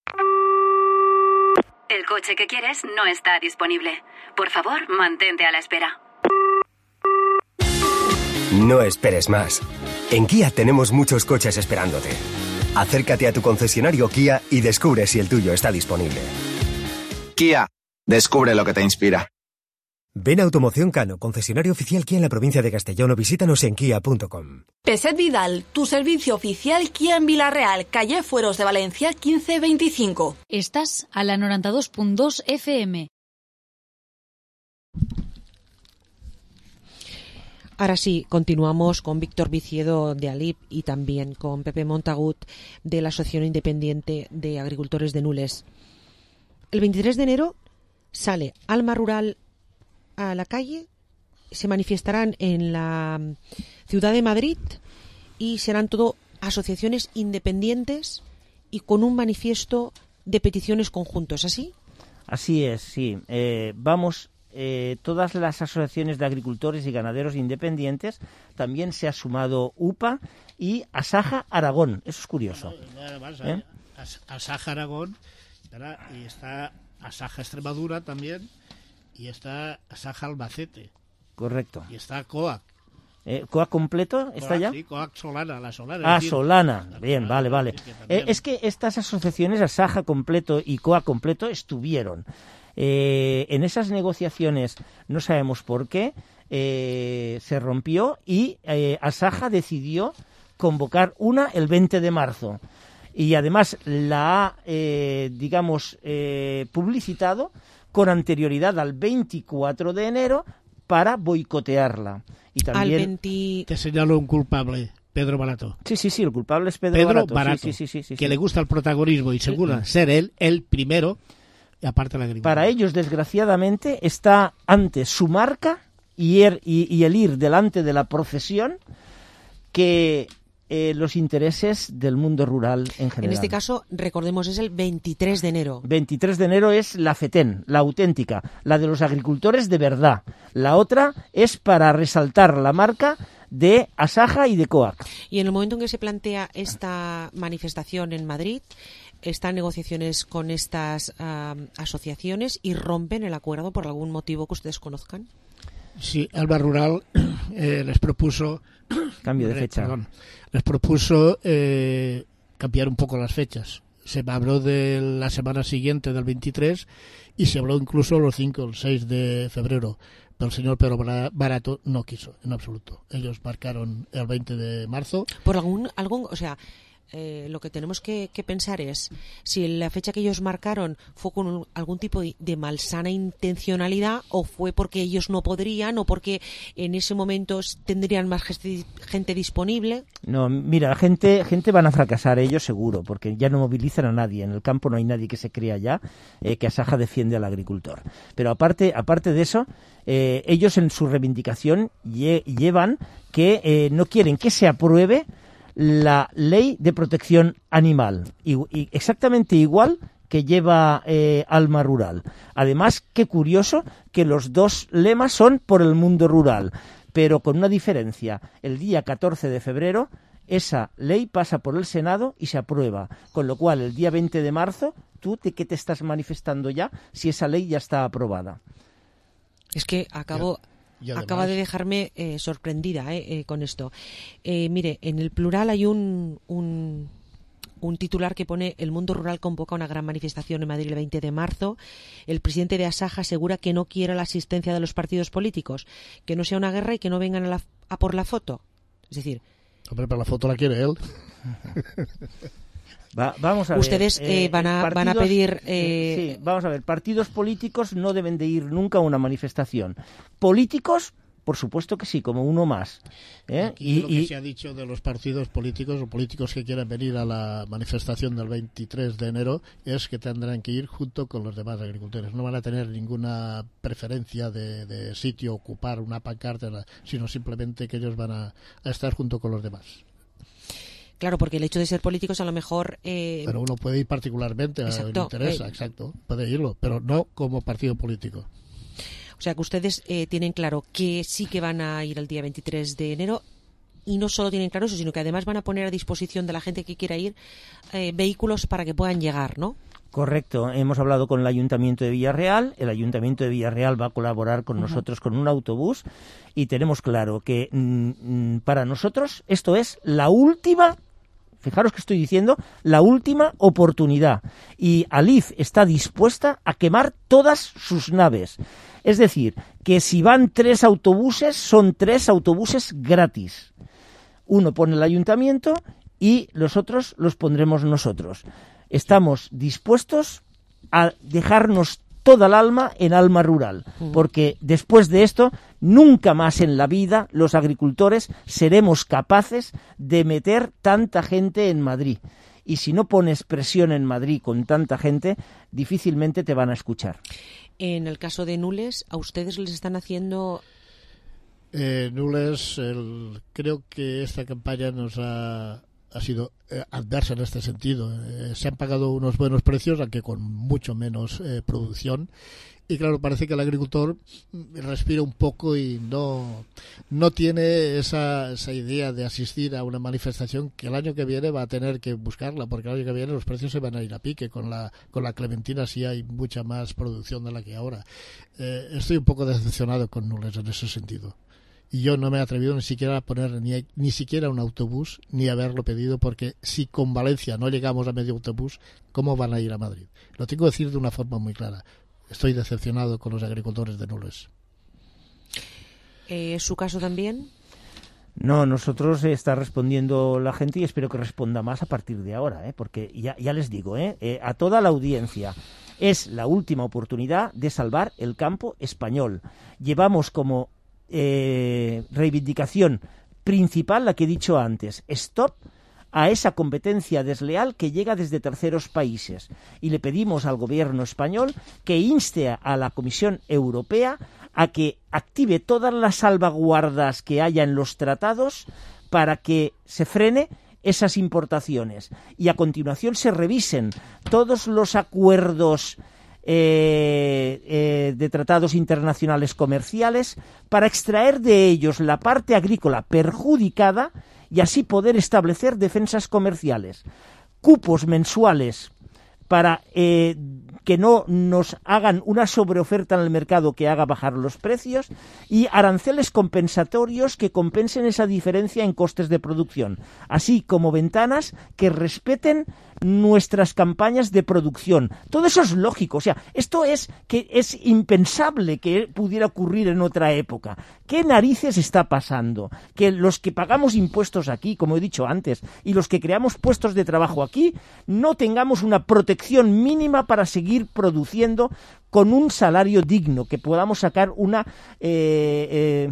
El coche que quieres no está disponible. Por favor, mantente a la espera. No esperes más. En Kia tenemos muchos coches esperándote. Acércate a tu concesionario Kia y descubre si el tuyo está disponible. Kia, descubre lo que te inspira. Ven a Automoción Cano, concesionario oficial Kia en la provincia de Castellón, o visítanos en kia punto com. Peset Vidal, tu servicio oficial Kia en Vilarreal, calle Fueros de Valencia quince veinticinco. Estás a la noventa y dos punto dos F M. Ahora sí, continuamos con Víctor Viciedo de Alip y también con Pepe Montagut de la Asociación Independiente de Agricultores de Nules. El veintitrés de enero sale Alma Rural a la calle, se manifestarán en la ciudad de Madrid y serán todo asociaciones independientes y con un manifiesto de peticiones conjuntos, ¿así? Así es, sí. Eh, vamos, eh, todas las asociaciones de agricultores y ganaderos independientes, también se ha sumado U P A y Asaja Aragón. Eso es curioso. Además, ¿Eh? Asaja Aragón, y está Asaja Extremadura también, y está Asaja Albacete. Correcto. Y está COAC. Eh, ¿COAC completo está COAC, ya? Sí, COAC Solana, la Solana. Ah, es decir, Solana. la Bien, Solana, vale, vale. que Eh, es que estas asociaciones, Asaja completo y COAC completo, estuvieron Eh, en esas negociaciones, no sabemos por qué, eh, se rompió y eh, Asaja decidió convocar una el veinte de marzo. Y además la ha, eh, digamos, eh, publicitado con anterioridad al veinticuatro de enero para boicotearla. Y también... Al veinte... Te señalo un culpable, Pedro Barato. Sí, sí, sí, el culpable es Pedro, Pedro Barato. Barato, sí, sí, sí, sí, sí, que sí. le gusta el protagonismo y seguro Sí. ser él el primero, y aparte la agricultura. Para ellos, desgraciadamente, está antes su marca y, er, y, y el ir delante de la procesión que eh, los intereses del mundo rural en general. En este caso, recordemos, es el veintitrés de enero. veintitrés de enero es la FETEN, la auténtica, la de los agricultores de verdad. La otra es para resaltar la marca de Asaja y de COAC. Y en el momento en que se plantea esta manifestación en Madrid, están negociaciones con estas uh, asociaciones y rompen el acuerdo por algún motivo que ustedes conozcan. Sí, Alba Rural eh, les propuso... Cambio de fecha. Perdón, les propuso eh, cambiar un poco las fechas. Se habló de la semana siguiente del veintitrés y se habló incluso los cinco o el seis de febrero. Pero el señor Pedro Barato no quiso, en absoluto. Ellos marcaron el veinte de marzo. Por algún, algún o sea... Eh, lo que tenemos que, que pensar es si la fecha que ellos marcaron fue con un, algún tipo de, de malsana intencionalidad o fue porque ellos no podrían o porque en ese momento tendrían más gesti- gente disponible. No, mira, gente, gente van a fracasar ellos seguro, porque ya no movilizan a nadie. En el campo no hay nadie que se crea ya eh, que Asaja defiende al agricultor. Pero aparte, aparte de eso, eh, ellos en su reivindicación lle- llevan que eh, no quieren que se apruebe la ley de protección animal, y, y exactamente igual que lleva eh, Alma Rural. Además, qué curioso que los dos lemas son por el mundo rural, pero con una diferencia. El día catorce de febrero esa ley pasa por el Senado y se aprueba, con lo cual el día veinte de marzo, ¿tú de qué te estás manifestando ya si esa ley ya está aprobada? Es que acabo... Además, acaba de dejarme eh, sorprendida eh, eh, con esto. Eh, mire, en el plural hay un, un, un titular que pone: el mundo rural convoca una gran manifestación en Madrid el veinte de marzo. El presidente de Asaja asegura que no quiere la asistencia de los partidos políticos, que no sea una guerra y que no vengan a, la, a por la foto. Es decir... Hombre, pero la foto la quiere él. Va, vamos a Ustedes ver, eh, eh, van, a, partidos, van a pedir... Eh... Sí, vamos a ver, partidos políticos no deben de ir nunca a una manifestación. Políticos, por supuesto que sí, como uno más. ¿eh? Aquí y, lo que y... se ha dicho de los partidos políticos o políticos que quieran venir a la manifestación del veintitrés de enero es que tendrán que ir junto con los demás agricultores. No van a tener ninguna preferencia de, de sitio, ocupar una pancarta, sino simplemente que ellos van a, a estar junto con los demás. Claro, porque el hecho de ser políticos a lo mejor... Eh... Pero uno puede ir particularmente, exacto, le interesa, eh... exacto, puede irlo, pero no como partido político. O sea, que ustedes eh, tienen claro que sí que van a ir el día veintitrés de enero y no solo tienen claro eso, sino que además van a poner a disposición de la gente que quiera ir eh, vehículos para que puedan llegar, ¿no? Correcto, hemos hablado con el Ayuntamiento de Villarreal, el Ayuntamiento de Villarreal va a colaborar con uh-huh. nosotros con un autobús y tenemos claro que mm, para nosotros esto es la última... Fijaros que estoy diciendo la última oportunidad y Alif está dispuesta a quemar todas sus naves. Es decir, que si van tres autobuses, son tres autobuses gratis. Uno pone el ayuntamiento y los otros los pondremos nosotros. Estamos dispuestos a dejarnos toda el alma en Alma Rural, porque después de esto, nunca más en la vida los agricultores seremos capaces de meter tanta gente en Madrid. Y si no pones presión en Madrid con tanta gente, difícilmente te van a escuchar. En el caso de Nules, ¿a ustedes les están haciendo...? Eh, Nules, el, creo que esta campaña nos ha... ha sido eh, adversa en este sentido. Eh, se han pagado unos buenos precios, aunque con mucho menos eh, producción. Y claro, parece que el agricultor respira un poco y no, no tiene esa, esa idea de asistir a una manifestación que el año que viene va a tener que buscarla, porque el año que viene los precios se van a ir a pique. Con la, con la clementina sí hay mucha más producción de la que ahora. Eh, estoy un poco decepcionado con Nules en ese sentido. Y yo no me he atrevido ni siquiera a poner ni, ni siquiera un autobús, ni a haberlo pedido, porque si con Valencia no llegamos a medio autobús, ¿cómo van a ir a Madrid? Lo tengo que decir de una forma muy clara. estoy decepcionado con los agricultores de Nules. ¿Es su caso también? No, nosotros eh, está respondiendo la gente y espero que responda más a partir de ahora, ¿eh? Porque ya, ya les digo, ¿eh? Eh, a toda la audiencia, es la última oportunidad de salvar el campo español. Llevamos como eh, reivindicación principal la que he dicho antes, stop a esa competencia desleal que llega desde terceros países. Y le pedimos al gobierno español que inste a la Comisión Europea a que active todas las salvaguardas que haya en los tratados para que se frene esas importaciones. Y a continuación se revisen todos los acuerdos eh, eh, de tratados internacionales comerciales para extraer de ellos la parte agrícola perjudicada y así poder establecer defensas comerciales, cupos mensuales para eh, que no nos hagan una sobreoferta en el mercado que haga bajar los precios y aranceles compensatorios que compensen esa diferencia en costes de producción, así como ventanas que respeten nuestras campañas de producción. Todo eso es lógico, o sea, esto es que es impensable que pudiera ocurrir en otra época. ¿Qué narices está pasando? Que los que pagamos impuestos aquí, como he dicho antes, y los que creamos puestos de trabajo aquí, no tengamos una protección mínima para seguir produciendo con un salario digno, que podamos sacar una... Eh, eh,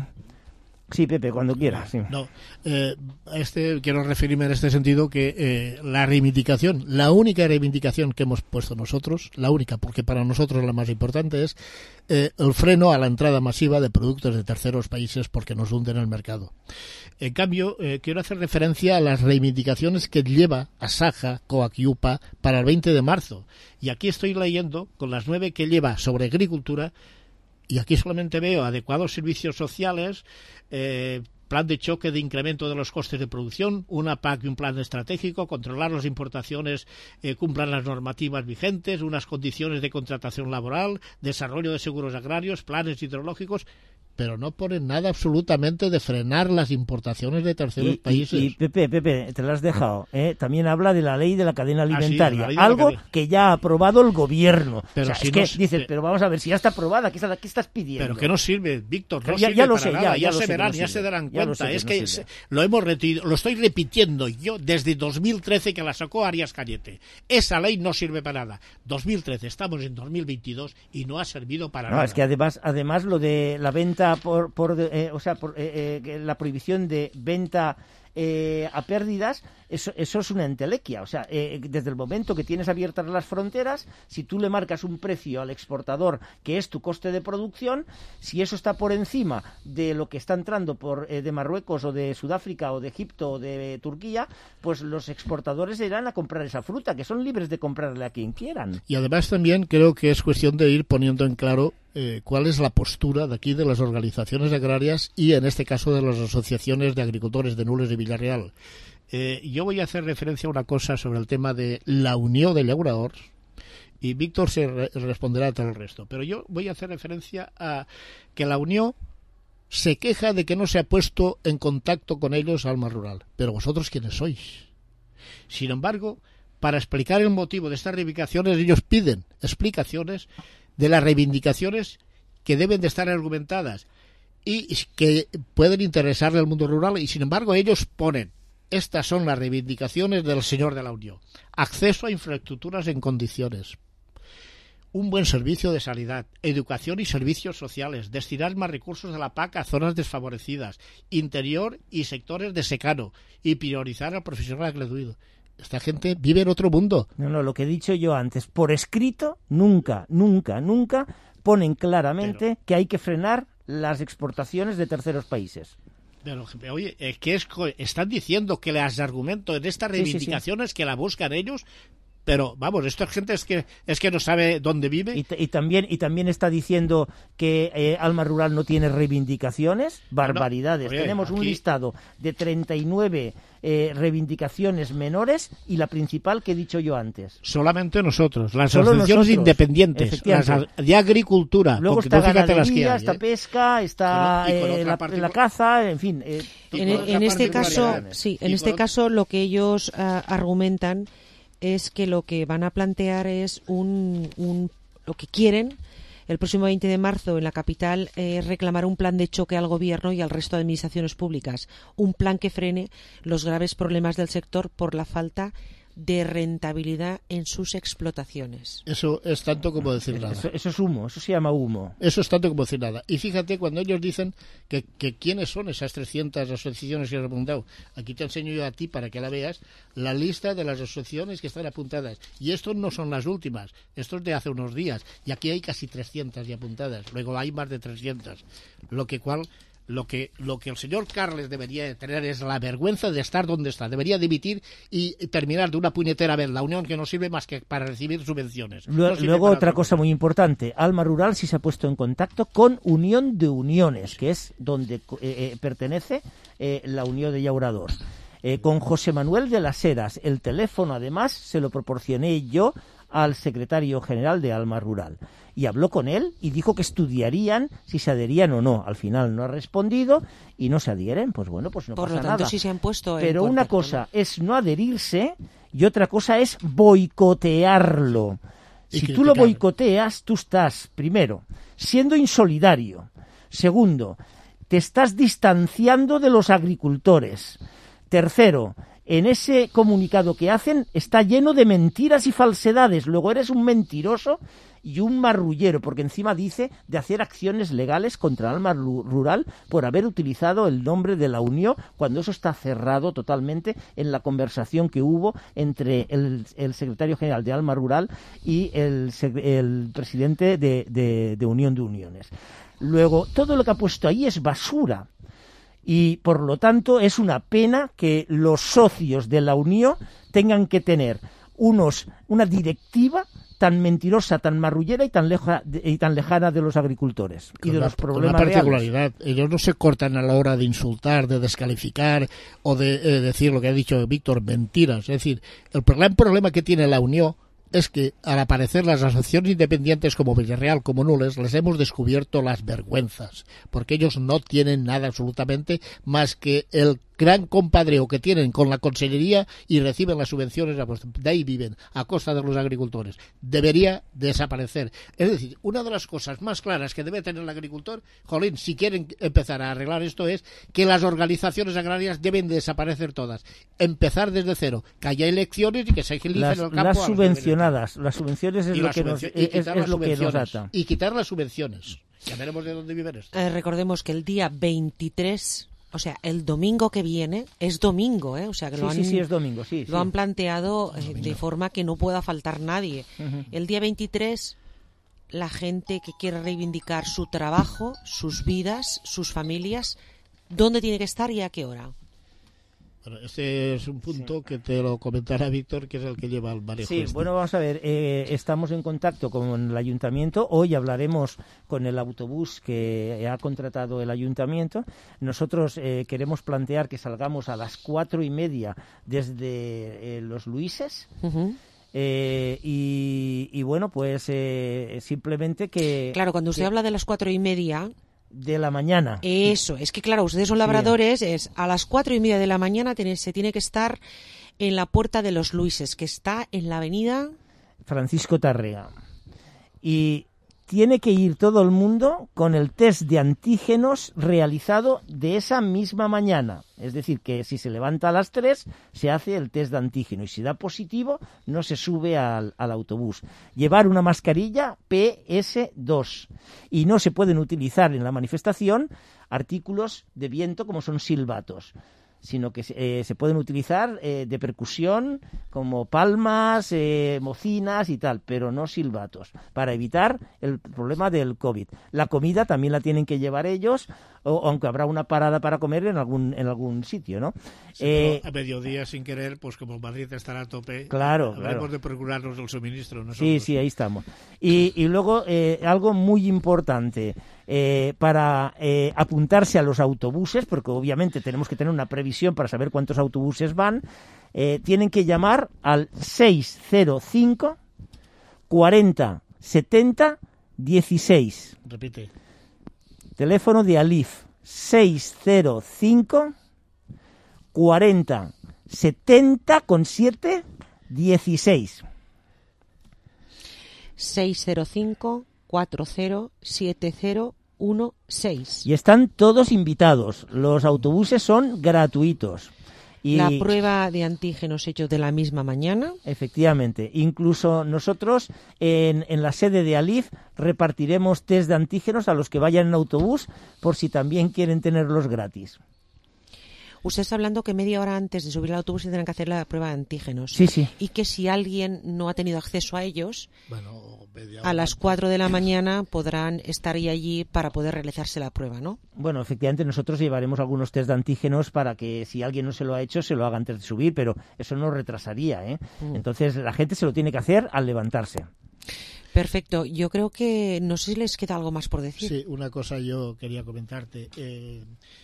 Sí, Pepe, cuando quieras. Sí. No, eh, este, quiero referirme en este sentido que eh, la reivindicación, la única reivindicación que hemos puesto nosotros, la única, porque para nosotros la más importante es eh, el freno a la entrada masiva de productos de terceros países porque nos hunden el mercado. En cambio, eh, quiero hacer referencia a las reivindicaciones que lleva Asaja, Coag y U P A para el veinte de marzo. Y aquí estoy leyendo con las nueve que lleva sobre agricultura. Y aquí solamente veo adecuados servicios sociales, eh, plan de choque de incremento de los costes de producción, una P A C y un plan estratégico, controlar las importaciones, eh, cumplan las normativas vigentes, unas condiciones de contratación laboral, desarrollo de seguros agrarios, planes hidrológicos, pero no ponen nada absolutamente de frenar las importaciones de terceros y, países. Y, y Pepe, Pepe, te lo has dejado. ¿eh? También habla de la ley de la cadena alimentaria, ah, sí, algo cadena. que ya ha aprobado el gobierno. Pero o sea, si es no, que dices, pero vamos a ver, si ya está aprobada, ¿qué, está, qué estás pidiendo? Pero que no sirve, Víctor, no ya, sirve ya lo para sé, nada. ya, Ya, ya se lo sé, verán, no ya sirve. se darán Ya lo cuenta. sé que es no que sirve. lo hemos reti- lo estoy repitiendo yo desde dos mil trece que la sacó Arias Cañete. Esa ley no sirve para nada. dos mil trece, estamos en dos mil veintidós y no ha servido para No, nada. es que además, además lo de la venta por, por eh, o sea, por, eh, eh, la prohibición de venta eh, a pérdidas, eso, eso es una entelequia. O sea, eh, desde el momento que tienes abiertas las fronteras, si tú le marcas un precio al exportador que es tu coste de producción, si eso está por encima de lo que está entrando por eh, de Marruecos o de Sudáfrica o de Egipto o de Turquía, pues los exportadores irán a comprar esa fruta, que son libres de comprarle a quien quieran. Y además también creo que es cuestión de ir poniendo en claro eh, cuál es la postura de aquí de las organizaciones agrarias y en este caso de las asociaciones de agricultores de Nules y Villarreal. Eh, yo voy a hacer referencia a una cosa sobre el tema de la unió de llauradors y Víctor se re- responderá a todo el resto. Pero yo voy a hacer referencia a que la unión se queja de que no se ha puesto en contacto con ellos Alma Rural. Pero vosotros, ¿quiénes sois? Sin embargo, para explicar el motivo de estas reivindicaciones, ellos piden explicaciones de las reivindicaciones que deben de estar argumentadas y que pueden interesarle al mundo rural, y sin embargo ellos ponen: estas son las reivindicaciones del señor de la Unión: acceso a infraestructuras en condiciones, un buen servicio de sanidad, educación y servicios sociales, destinar más recursos de la P A C a zonas desfavorecidas, interior y sectores de secano, y priorizar al profesional gratuito. Esta gente vive en otro mundo. No, no, lo que he dicho yo antes, por escrito, nunca, nunca, nunca ponen claramente Pero... que hay que frenar las exportaciones de terceros países. Pero, oye, es que es, están diciendo que las argumentos de estas reivindicaciones sí, sí, sí. que la buscan ellos, pero vamos, esta gente es que es que no sabe dónde vive. Y, y también y también está diciendo que eh, Alma Rural no tiene reivindicaciones, barbaridades. No, no. Oye, tenemos aquí... un listado de treinta y nueve eh, reivindicaciones menores y la principal que he dicho yo antes. Solamente nosotros, las Solo asociaciones nosotros, independientes, las de agricultura. Luego está ganadería, hay, está ¿eh? pesca, está y con, y con eh, la, particu... la caza, en fin. Eh, en, en este caso, sí, en este caso lo que ellos uh, argumentan es que lo que van a plantear es un, un lo que quieren El próximo veinte de marzo en la capital eh, reclamará un plan de choque al gobierno y al resto de administraciones públicas. Un plan que frene los graves problemas del sector por la falta de rentabilidad en sus explotaciones. Eso es tanto como decir nada. Eso, eso es humo, eso se llama humo. Eso es tanto como decir nada. Y fíjate, cuando ellos dicen que, que quiénes son esas trescientas asociaciones que has apuntado, aquí te enseño yo a ti para que la veas, la lista de las asociaciones que están apuntadas. Y estos no son las últimas, estos de hace unos días. Y aquí hay casi trescientas ya apuntadas. Luego hay más de trescientas. Lo que cual... Lo que, lo que el señor Carles debería tener es la vergüenza de estar donde está. Debería dimitir y terminar de una puñetera vez la unión, que no sirve más que para recibir subvenciones. Luego, no luego otra cosa muy importante. Alma Rural sí se ha puesto en contacto con Unión de Uniones, que es donde eh, eh, pertenece eh, la Unión de Llauradors. Eh, con José Manuel de las Heras. El teléfono, además, se lo proporcioné yo al secretario general de Alma Rural. Y habló con él y dijo que estudiarían si se adherían o no. Al final no ha respondido y no se adhieren. Pues bueno, pues no Por pasa lo tanto, nada. sí se han puesto en Pero una contacto, cosa ¿no? es no adherirse y otra cosa es boicotearlo. Y Si criticar. tú lo boicoteas, tú estás, primero, siendo insolidario. Segundo, te estás distanciando de los agricultores. Tercero, en ese comunicado que hacen está lleno de mentiras y falsedades. Luego eres un mentiroso y un marrullero, porque encima dice de hacer acciones legales contra Alma Rural por haber utilizado el nombre de la Unión, cuando eso está cerrado totalmente en la conversación que hubo entre el, el secretario general de Alma Rural y el, el presidente de, de, de Unión de Uniones. Luego, todo lo que ha puesto ahí es basura. Y, por lo tanto, es una pena que los socios de la Unión tengan que tener unos una directiva tan mentirosa, tan marrullera y tan, leja, y tan lejana de los agricultores y con de la, los problemas con la particularidad, reales. Ellos no se cortan a la hora de insultar, de descalificar o de eh, decir lo que ha dicho Víctor, mentiras. Es decir, el gran problema que tiene la Unión es que al aparecer las asociaciones independientes como Villarreal, como Nules, les hemos descubierto las vergüenzas, porque ellos no tienen nada absolutamente más que el gran compadreo que tienen con la consellería y reciben las subvenciones, de ahí viven, a costa de los agricultores. Debería desaparecer. Es decir, una de las cosas más claras que debe tener el agricultor, jolín, si quieren empezar a arreglar esto, es que las organizaciones agrarias deben desaparecer todas. Empezar desde cero, que haya elecciones y que se elicen Las, el campo. las subvencionadas, las subvenciones es y lo, las que nos, subvencio- y es, quitar es las lo que nos subvenciones. ata. Y quitar las subvenciones. Ya veremos de dónde viven esto. Eh, recordemos que el día veintitrés, o sea, el domingo que viene, es domingo, ¿eh? O sea, que Sí, lo han, sí, sí, es domingo, sí, lo sí. han planteado eh, de forma que no pueda faltar nadie. Ujú. El día veintitrés, la gente que quiere reivindicar su trabajo, sus vidas, sus familias, ¿dónde tiene que estar y a qué hora? Bueno, este es un punto que te lo comentará Víctor, que es el que lleva el manejo. Sí, este. bueno, vamos a ver, eh, estamos en contacto con el ayuntamiento. Hoy hablaremos con el autobús que ha contratado el ayuntamiento. Nosotros eh, queremos plantear que salgamos a las cuatro y media desde eh, Los Luises. Uh-huh. Eh, y, y bueno, pues eh, simplemente que... Claro, cuando usted que- habla de las cuatro y media... de la mañana. Eso, es que claro, ustedes son labradores, es a las cuatro y media de la mañana tiene- se tiene que estar en la Puerta de los Luises, que está en la avenida... Francisco Tarrea. Y tiene que ir todo el mundo con el test de antígenos realizado de esa misma mañana. Es decir, que si se levanta a las tres, se hace el test de antígeno. Y si da positivo, no se sube al, al autobús. Llevar una mascarilla P S dos. Y no se pueden utilizar en la manifestación artículos de viento como son silbatos, sino que eh, se pueden utilizar eh, de percusión como palmas, eh, mocinas y tal, pero no silbatos, para evitar el problema del COVID. La comida también la tienen que llevar ellos, o, aunque habrá una parada para comer en algún en algún sitio, ¿no? Sí, Eh, pero a mediodía, sin querer, pues como Madrid estará a tope, Claro, habremos claro. de procurarnos el suministro nosotros. Sí, sí, ahí estamos. Y, y luego, eh, algo muy importante, eh, para eh, apuntarse a los autobuses, porque obviamente tenemos que tener una previsión para saber cuántos autobuses van, eh, tienen que llamar al seis cero cinco cuarenta setenta dieciséis. Repite. Teléfono de Alif, seis cero cinco cuarenta setenta con siete dieciséis. seiscientos cinco cuatro cero siete cero uno seis. Y están todos invitados. Los autobuses son gratuitos. Y la prueba de antígenos hechos de la misma mañana. Efectivamente. Incluso nosotros en, en la sede de Alif repartiremos test de antígenos a los que vayan en autobús por si también quieren tenerlos gratis. Usted está hablando que media hora antes de subir al autobús tendrán que hacer la prueba de antígenos. Sí, sí. Y que si alguien no ha tenido acceso a ellos, bueno, a las cuatro de la mañana podrán estar allí para poder realizarse la prueba, ¿no? Bueno, efectivamente nosotros llevaremos algunos test de antígenos para que si alguien no se lo ha hecho, se lo haga antes de subir, pero eso no retrasaría, ¿eh? Mm. Entonces la gente se lo tiene que hacer al levantarse. Perfecto. Yo creo que no sé si les queda algo más por decir. Sí, una cosa yo quería comentarte. Eh,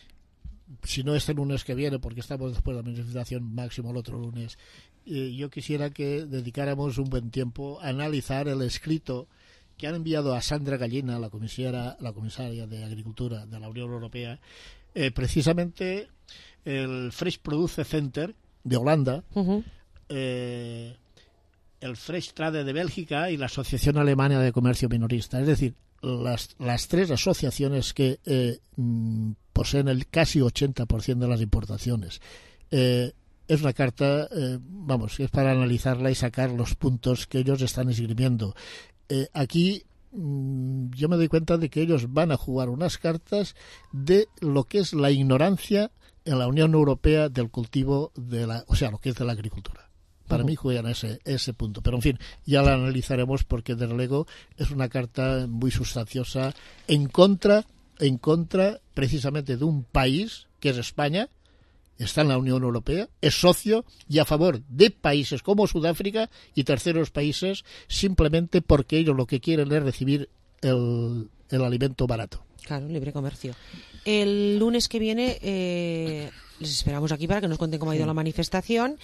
si no este lunes que viene, porque estamos después de la manifestación, máximo el otro lunes, eh, yo quisiera que dedicáramos un buen tiempo a analizar el escrito que han enviado a Sandra Gallina, la comisaria, la comisaria de Agricultura de la Unión Europea, eh, precisamente el Fresh Produce Center de Holanda, uh-huh. eh, el Fresh Trade de Bélgica y la Asociación Alemana de Comercio Minorista. Es decir, las, las tres asociaciones que eh, poseen el casi ochenta por ciento de las importaciones. Eh, es una carta, eh, vamos, es para analizarla y sacar los puntos que ellos están esgrimiendo. Eh, aquí mmm, yo me doy cuenta de que ellos van a jugar unas cartas de lo que es la ignorancia en la Unión Europea del cultivo de la, o sea, lo que es de la agricultura. Para uh-huh. mí juegan ese ese punto, pero en fin, ya la analizaremos porque desde luego es una carta muy sustanciosa en contra en contra precisamente de un país que es España, está en la Unión Europea, es socio y a favor de países como Sudáfrica y terceros países simplemente porque ellos lo que quieren es recibir el, el alimento barato. Claro, libre comercio. El lunes que viene eh, les esperamos aquí para que nos cuenten cómo ha ido sí. la manifestación.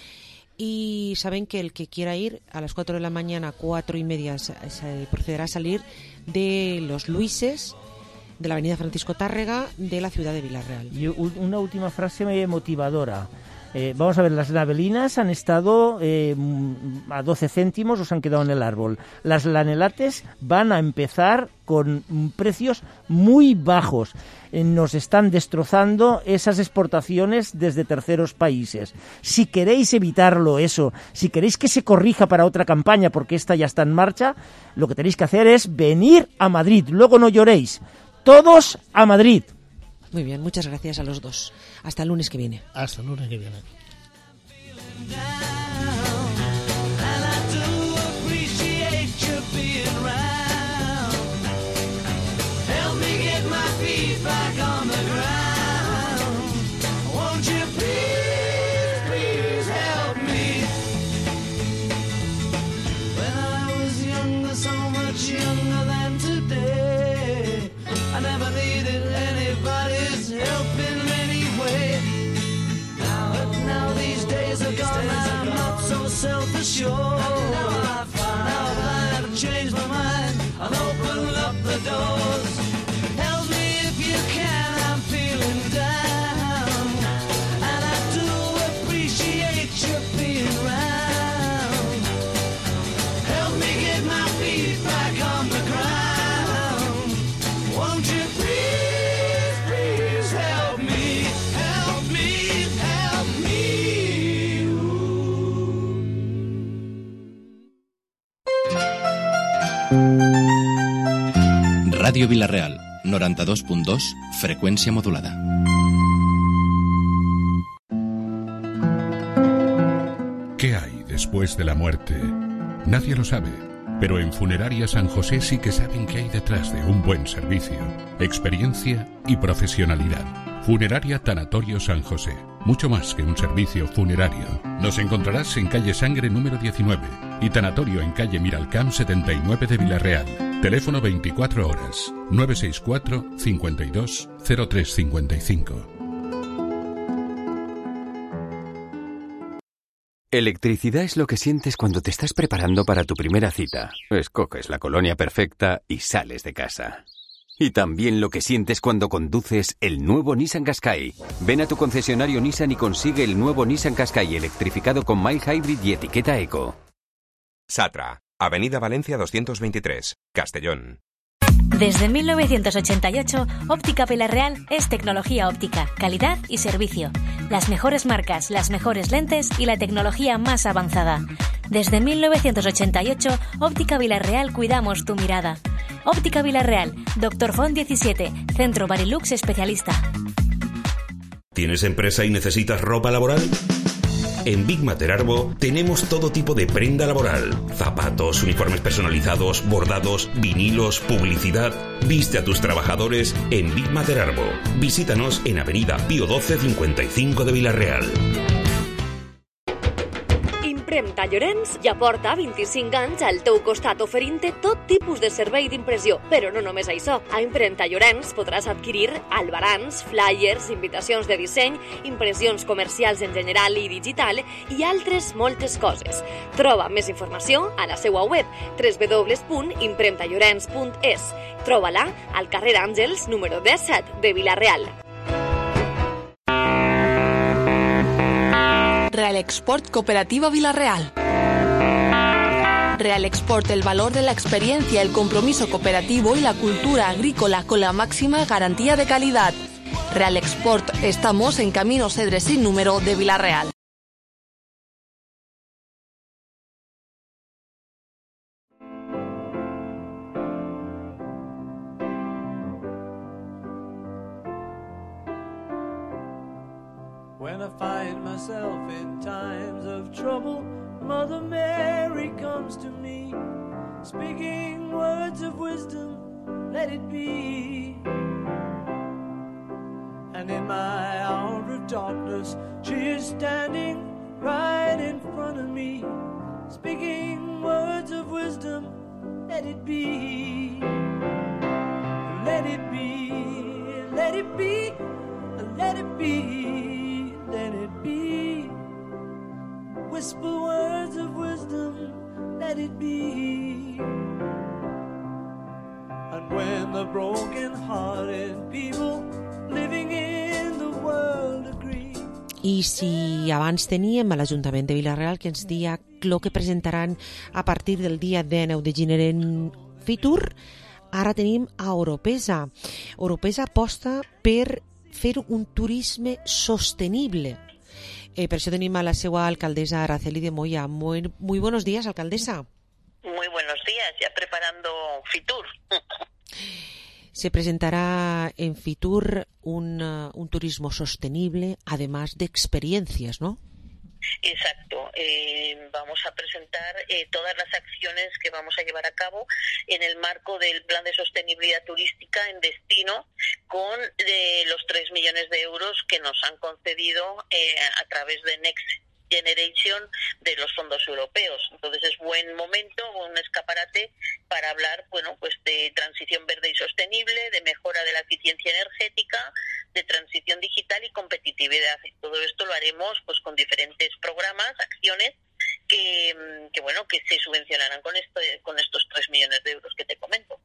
Y saben que el que quiera ir a las cuatro de la mañana, cuatro y media, se, se procederá a salir de Los Luises, de la avenida Francisco Tárrega, de la ciudad de Vila-real. Y una última frase motivadora. Eh, vamos a ver, las navelinas han estado eh, a doce céntimos o se han quedado en el árbol. Las lanelates van a empezar con precios muy bajos. Eh, nos están destrozando esas exportaciones desde terceros países. Si queréis evitarlo eso, si queréis que se corrija para otra campaña, porque esta ya está en marcha, lo que tenéis que hacer es venir a Madrid. Luego no lloréis. Todos a Madrid. Muy bien, muchas gracias a los dos. Hasta el lunes que viene. Hasta el lunes que viene. Self-assured. Now I find out I have changed my mind. I'll open up the doors. Help me if you can, I'm feeling down. And I do appreciate you being round. Help me get my feet back on the ground. Won't you please, please help me, help me, help me. Radio Vila-real, noranta-dos punt dos, frecuencia modulada. ¿Qué hay después de la muerte? Nadie lo sabe, pero en Funeraria San José sí que saben qué hay detrás de un buen servicio, experiencia y profesionalidad. Funeraria Tanatorio San José, mucho más que un servicio funerario. Nos encontrarás en calle Sangre número diecinueve y Tanatorio en calle Miralcamp setenta y nueve de Vila-real. Teléfono veinticuatro horas, nueve seis cuatro, cincuenta y dos, cero tres cincuenta y cinco. Electricidad es lo que sientes cuando te estás preparando para tu primera cita. Escoges la colonia perfecta y sales de casa. Y también lo que sientes cuando conduces el nuevo Nissan Qashqai. Ven a tu concesionario Nissan y consigue el nuevo Nissan Qashqai electrificado con mild hybrid y etiqueta eco. Satra, Avenida Valencia doscientos veintitrés, Castellón. Desde mil novecientos ochenta y ocho, Óptica Vilarreal es tecnología óptica, calidad y servicio. Las mejores marcas, las mejores lentes y la tecnología más avanzada. Desde mil novecientos ochenta y ocho, Óptica Vilarreal cuidamos tu mirada. Óptica Vilarreal, Doctor Font diecisiete, Centro Barilux especialista. ¿Tienes empresa y necesitas ropa laboral? En Big Mater Arbo tenemos todo tipo de prenda laboral. Zapatos, uniformes personalizados, bordados, vinilos, publicidad. Viste a tus trabajadores en Big Mater Arbo. Visítanos en Avenida Pío doce cincuenta y cinco de Vila-real. Impremta Llorenç ja porta vint-i-cinc anys al teu costat oferint-te tot tipus de servei d'impressió. Però no només això. A Impremta Llorenç podràs adquirir albarans, flyers, invitacions de disseny, impressions comercials en general i digital i altres moltes coses. Troba més informació a la seva web w w w punt impremta llorenç punt es. Troba-la al carrer Àngels número disset de Vila-real. Real Export Cooperativa Vila-real. Real Export, el valor de la experiencia, el compromiso cooperativo y la cultura agrícola con la máxima garantía de calidad. Real Export, estamos en Camino Cedre sin número de Vila-real. When I find myself in times of trouble, Mother Mary comes to me, speaking words of wisdom, let it be. And in my hour of darkness, she is standing right in front of me, speaking words of wisdom, let it be. Let it be, let it be, let it be. Let it be. Whisper words of wisdom, let it be. And when the broken-hearted people living in the world agree. I si abans teníem a l'Ajuntament de Vila-real que ens dia lo que presentaran a partir del dia dinou de gener en Fitur, ara tenim a Oropesa. Oropesa aposta per fer un turisme sostenible. Eh, per això tenim a la seva alcaldesa Araceli de Moya. Muy, muy buenos días, alcaldesa. Muy buenos días, ya preparando Fitur. Se presentará en Fitur un, uh, un turismo sostenible, además de experiencias, ¿no? Exacto. Eh, vamos a presentar eh, todas las acciones que vamos a llevar a cabo en el marco del Plan de Sostenibilidad Turística en Destino con eh, los tres millones de euros que nos han concedido eh, a través de Next Generation de los fondos europeos. Entonces es buen momento, un escaparate para hablar, bueno, pues de transición verde y sostenible, de mejora de la eficiencia energética, de transición digital y competitividad. Y todo esto lo haremos pues con diferentes programas, acciones que, que bueno, que se subvencionarán con esto, con estos tres millones de euros que te comento.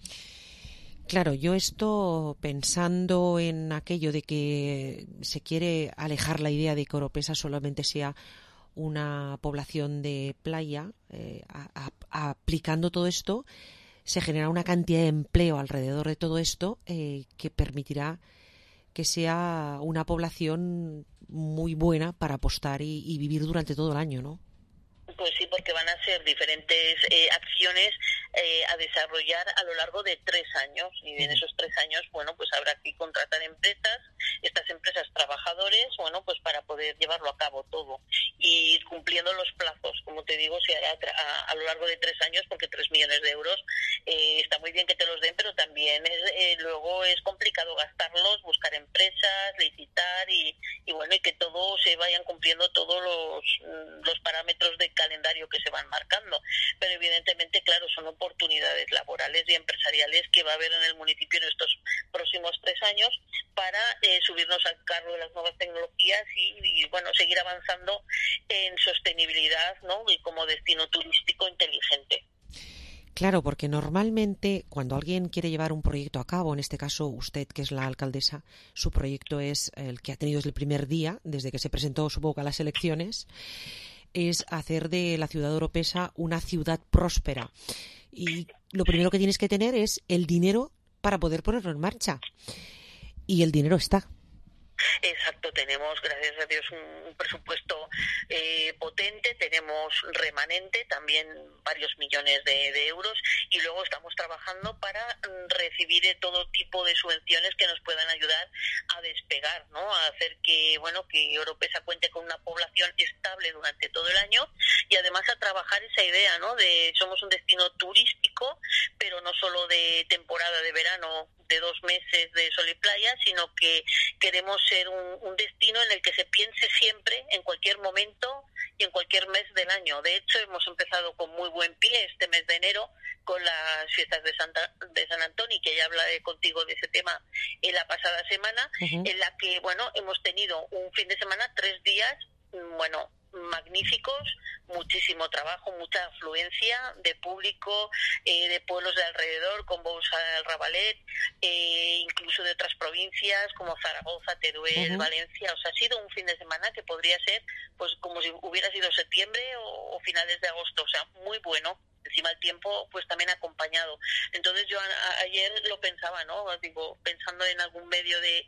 Claro, yo esto pensando en aquello de que se quiere alejar la idea de que Oropesa solamente sea una población de playa, eh, a, a, aplicando todo esto, se genera una cantidad de empleo alrededor de todo esto eh, que permitirá que sea una población muy buena para apostar y, y vivir durante todo el año, ¿no? Pues sí, porque van a ser diferentes eh, acciones eh, a desarrollar a lo largo de tres años. Y en esos tres años, bueno, pues habrá que contratar empresas, estas empresas trabajadores, bueno, pues para poder llevarlo a cabo todo. Y ir cumpliendo los plazos, como te digo, se hará a, a lo largo de tres años, porque tres millones de euros eh, está muy bien que te los den, pero también es, eh, luego es complicado gastarlos, buscar empresas, licitar y, y bueno, y que todo se vayan cumpliendo todos los, los parámetros de calendario que se van marcando, pero evidentemente, claro, son oportunidades laborales y empresariales que va a haber en el municipio en estos próximos tres años para eh, subirnos al carro de las nuevas tecnologías y, y, bueno, seguir avanzando en sostenibilidad, ¿no? Y como destino turístico inteligente. Claro, porque normalmente cuando alguien quiere llevar un proyecto a cabo, en este caso usted, que es la alcaldesa, su proyecto es el que ha tenido desde el primer día, desde que se presentó, supongo, a las elecciones, es hacer de la ciudad de Oropesa una ciudad próspera. Y lo primero que tienes que tener es el dinero para poder ponerlo en marcha. Y el dinero está. Exacto, tenemos, gracias a Dios, un, un presupuesto eh, potente, tenemos remanente, también varios millones de, de euros, y luego estamos trabajando para mm, recibir eh, todo tipo de subvenciones que nos puedan ayudar a despegar, ¿no? A hacer que, bueno, que Oropesa cuente con una población estable durante todo el año, y además a trabajar esa idea, ¿no? De somos un destino turístico, pero no solo de temporada de verano, de dos meses de sol y playa, sino que queremos ser un, un destino en el que se piense siempre, en cualquier momento y en cualquier mes del año. De hecho, hemos empezado con muy buen pie este mes de enero con las fiestas de Santa, de San Antonio, que ya hablé contigo de ese tema en la pasada semana, uh-huh. en la que, bueno, hemos tenido un fin de semana, tres días, bueno, magníficos, muchísimo trabajo, mucha afluencia de público, eh, de pueblos de alrededor, con Bousa del Rabalet, eh, incluso de otras provincias como Zaragoza, Teruel, uh-huh. Valencia. O sea, ha sido un fin de semana que podría ser pues como si hubiera sido septiembre o, o finales de agosto, o sea, muy bueno. Encima el tiempo pues también acompañado. Entonces yo a, a, ayer lo pensaba, ¿no? Digo, pensando en algún medio de,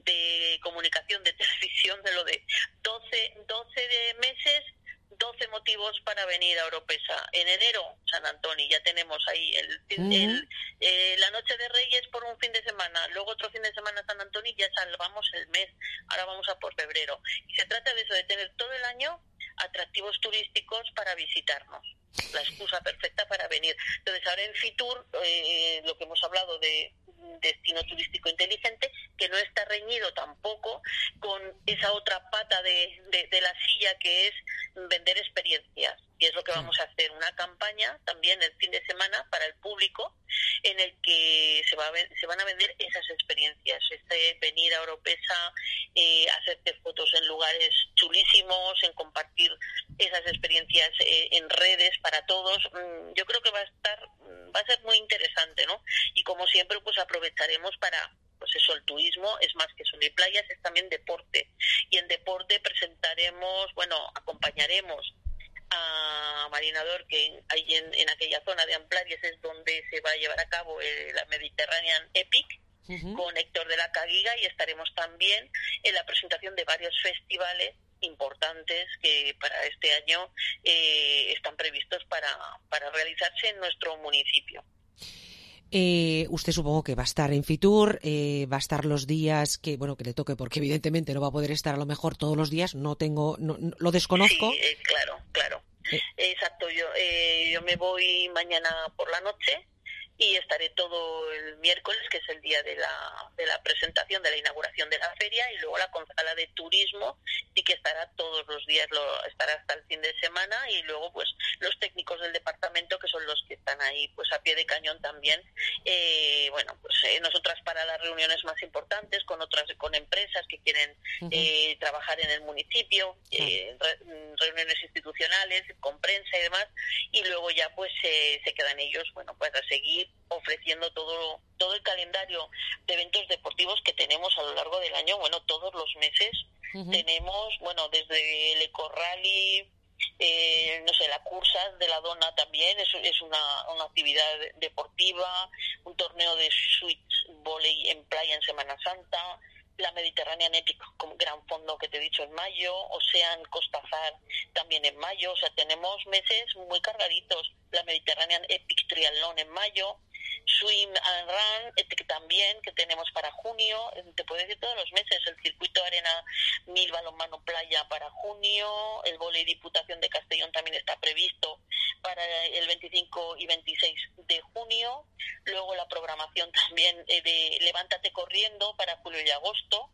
de comunicación, de televisión, de lo de doce, doce de meses, doce motivos para venir a Oropesa. En enero, San Antonio, ya tenemos ahí el, uh-huh. el eh, la Noche de Reyes por un fin de semana, luego otro fin de semana San Antonio y ya salvamos el mes. Ahora vamos a por febrero. Y se trata de eso, de tener todo el año atractivos turísticos para visitarnos. La excusa perfecta para venir. Entonces, ahora en Fitur, eh, lo que hemos hablado de destino turístico inteligente, que no está reñido tampoco con esa otra pata de, de, de la silla, que es vender experiencias. Y es lo que vamos a hacer, una campaña también el fin de semana para el público, en el que se, va a, se van a vender esas experiencias, este venir a Oropesa, eh, hacerte fotos en lugares chulísimos, en compartir esas experiencias eh, en redes para todos. Yo creo que va a estar, va a ser muy interesante, ¿no? Y como siempre, pues aprovecharemos para, pues eso, el turismo es más que sol y playas, es también deporte. Y en deporte presentaremos, bueno, acompañaremos a Marinador, que ahí en, en aquella zona de Amplarias es donde se va a llevar a cabo eh, la Mediterranean Epic, uh-huh. con Héctor de la Caguiga, y estaremos también en la presentación de varios festivales importantes que para este año eh, están previstos para, para realizarse en nuestro municipio. Eh, usted supongo que va a estar en Fitur, eh, va a estar los días que bueno que le toque, porque evidentemente no va a poder estar a lo mejor todos los días, no tengo, no, no, lo desconozco. Sí, eh, claro, claro. Eh. Exacto, yo, eh, yo me voy mañana por la noche y estaré todo el miércoles, que es el día de la de la presentación, de la inauguración de la feria, y luego la concejala de turismo sí que estará todos los días, lo, estará hasta el fin de semana, y luego pues los técnicos del departamento, que son los que están ahí pues a pie de cañón también, eh, bueno, pues eh, nosotras para las reuniones más importantes con otras, con empresas que quieren uh-huh. eh, trabajar en el municipio, eh, re, reuniones institucionales con prensa y demás, y luego ya pues eh, se quedan ellos, bueno, pues a seguir ofreciendo todo todo el calendario de eventos deportivos que tenemos a lo largo del año. Bueno, todos los meses uh-huh. tenemos, bueno, desde el Eco Rally, eh, no sé, la cursa de la Dona también es, es una, una actividad deportiva, un torneo de switch volley en playa en Semana Santa, la Mediterranean Epic con gran fondo que te he dicho en mayo, Ocean Costazar también en mayo. O sea, tenemos meses muy cargaditos. La Mediterranean Epic Triatlón en mayo, Swim and Run que también, que tenemos para junio, te puedo decir todos los meses, el circuito Arena mil balonmano playa para junio, el vóley Diputación de Castellón también está previsto para el veinticinco y veintiséis de junio, luego la programación también eh, de Levántate Corriendo para julio y agosto,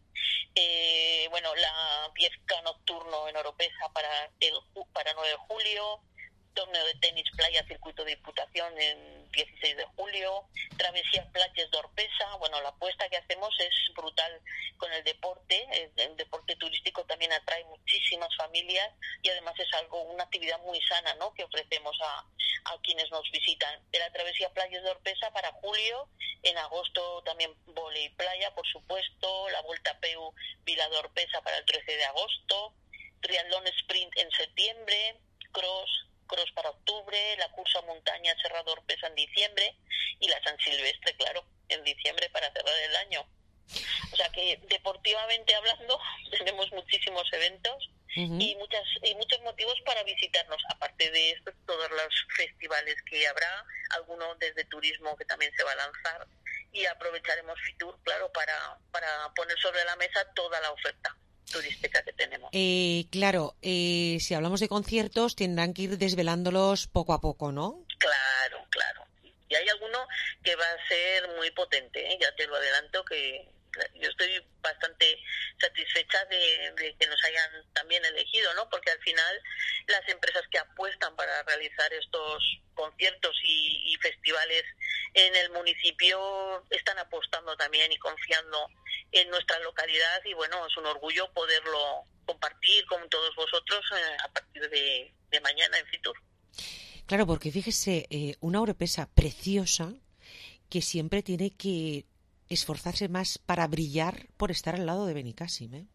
eh, bueno, la diez K nocturno en Oropesa para el para nueve de julio, torneo de tenis playa circuito de Diputación en dieciséis de julio, travesías playas de Oropesa. Bueno, la apuesta que hacemos es brutal con el deporte. El, el deporte turístico también atrae muchísimas familias y además es algo, una actividad muy sana, ¿no?, que ofrecemos a, a quienes nos visitan. De la travesía playas de Oropesa para julio, en agosto también vóley playa, por supuesto, la Vuelta P U Vila de Oropesa para el trece de agosto, triatlón sprint en septiembre, cross, cross para octubre, la cursa montaña Serrador Orpesa en diciembre y la San Silvestre, claro, en diciembre para cerrar el año. O sea que deportivamente hablando tenemos muchísimos eventos uh-huh. y muchas y muchos motivos para visitarnos. Aparte de esto, todos los festivales que habrá, algunos desde turismo que también se va a lanzar, y aprovecharemos Fitur, claro, para, para poner sobre la mesa toda la oferta turística que tenemos. Eh, claro, eh, si hablamos de conciertos, tendrán que ir desvelándolos poco a poco, ¿no? Claro, claro. Y hay alguno que va a ser muy potente, ¿eh? Ya te lo adelanto, que yo estoy bastante satisfecha de, de que nos hayan también elegido, ¿no? Porque al final las empresas que apuestan para realizar estos conciertos y, y festivales en el municipio están apostando también y confiando en nuestra localidad, y bueno, es un orgullo poderlo compartir con todos vosotros eh, a partir de, de mañana en Fitur. Claro, porque fíjese, eh, una oropesa preciosa que siempre tiene que esforzarse más para brillar por estar al lado de Benicàssim, ¿eh?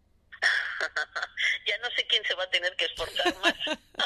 Ya no sé quién se va a tener que esforzar más.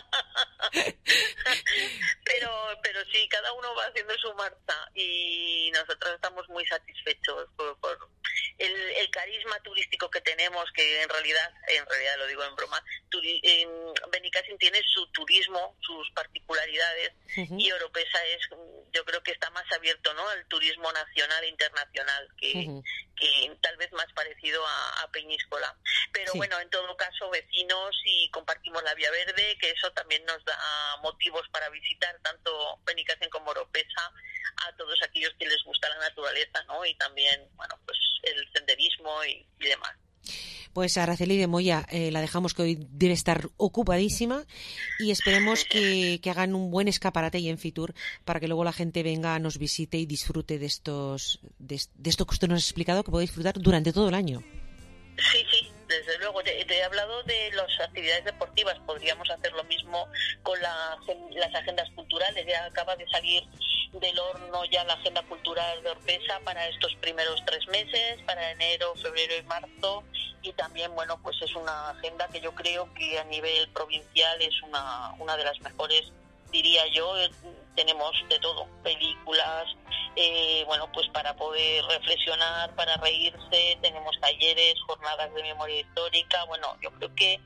pero pero sí, cada uno va haciendo su marcha y nosotros estamos muy satisfechos por, por el, el carisma turístico que tenemos, que en realidad, en realidad lo digo en broma, turi, eh, Benicàssim tiene su turismo, sus particularidades, uh-huh. y Oropesa es, yo creo que está más abierto, ¿no?, al turismo nacional e internacional, que, uh-huh. que tal vez más parecido a, a Peñíscola. Pero sí. Bueno, en todo caso, vecinos, y compartimos la Vía Verde, que eso también nos da motivos para visitar tanto Benicàssim como Oropesa a todos aquellos que les gusta la naturaleza, ¿no? Y también, bueno, pues el senderismo y, y demás. Pues Araceli de Moya, eh, la dejamos, que hoy debe estar ocupadísima, y esperemos que, que hagan un buen escaparate ahí en Fitur para que luego la gente venga, nos visite y disfrute de estos de, de esto que usted nos ha explicado, que puede disfrutar durante todo el año. Sí, sí, desde luego. Te, te he hablado de las actividades deportivas. Podríamos hacer lo mismo con la, las agendas culturales. Ya acaba de salir del horno ya la agenda cultural de Orpesa para estos primeros tres meses, para enero, febrero y marzo. Y también, bueno, pues es una agenda que yo creo que a nivel provincial es una, una de las mejores, diría yo. Tenemos de todo, películas, eh, bueno, pues para poder reflexionar, para reírse, tenemos talleres, jornadas de memoria histórica, bueno, yo creo que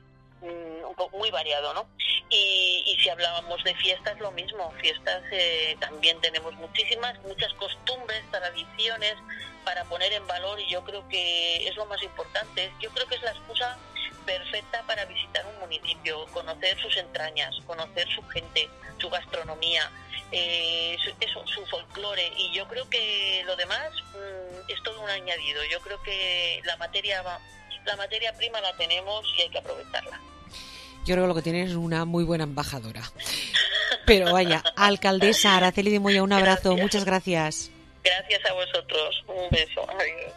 mmm, muy variado, ¿no? Y, y si hablábamos de fiestas, lo mismo, fiestas eh, también tenemos muchísimas, muchas costumbres, tradiciones para poner en valor, y yo creo que es lo más importante. Yo creo que es la excusa perfecta para visitar un municipio, conocer sus entrañas, conocer su gente, su gastronomía, eh, su, eso, su folclore, y yo creo que lo demás mmm, es todo un añadido. Yo creo que la materia la materia prima la tenemos y hay que aprovecharla. Yo creo que lo que tiene es una muy buena embajadora. Pero vaya, alcaldesa Araceli de Moya, un abrazo, gracias. Muchas gracias. Gracias a vosotros, un beso, adiós.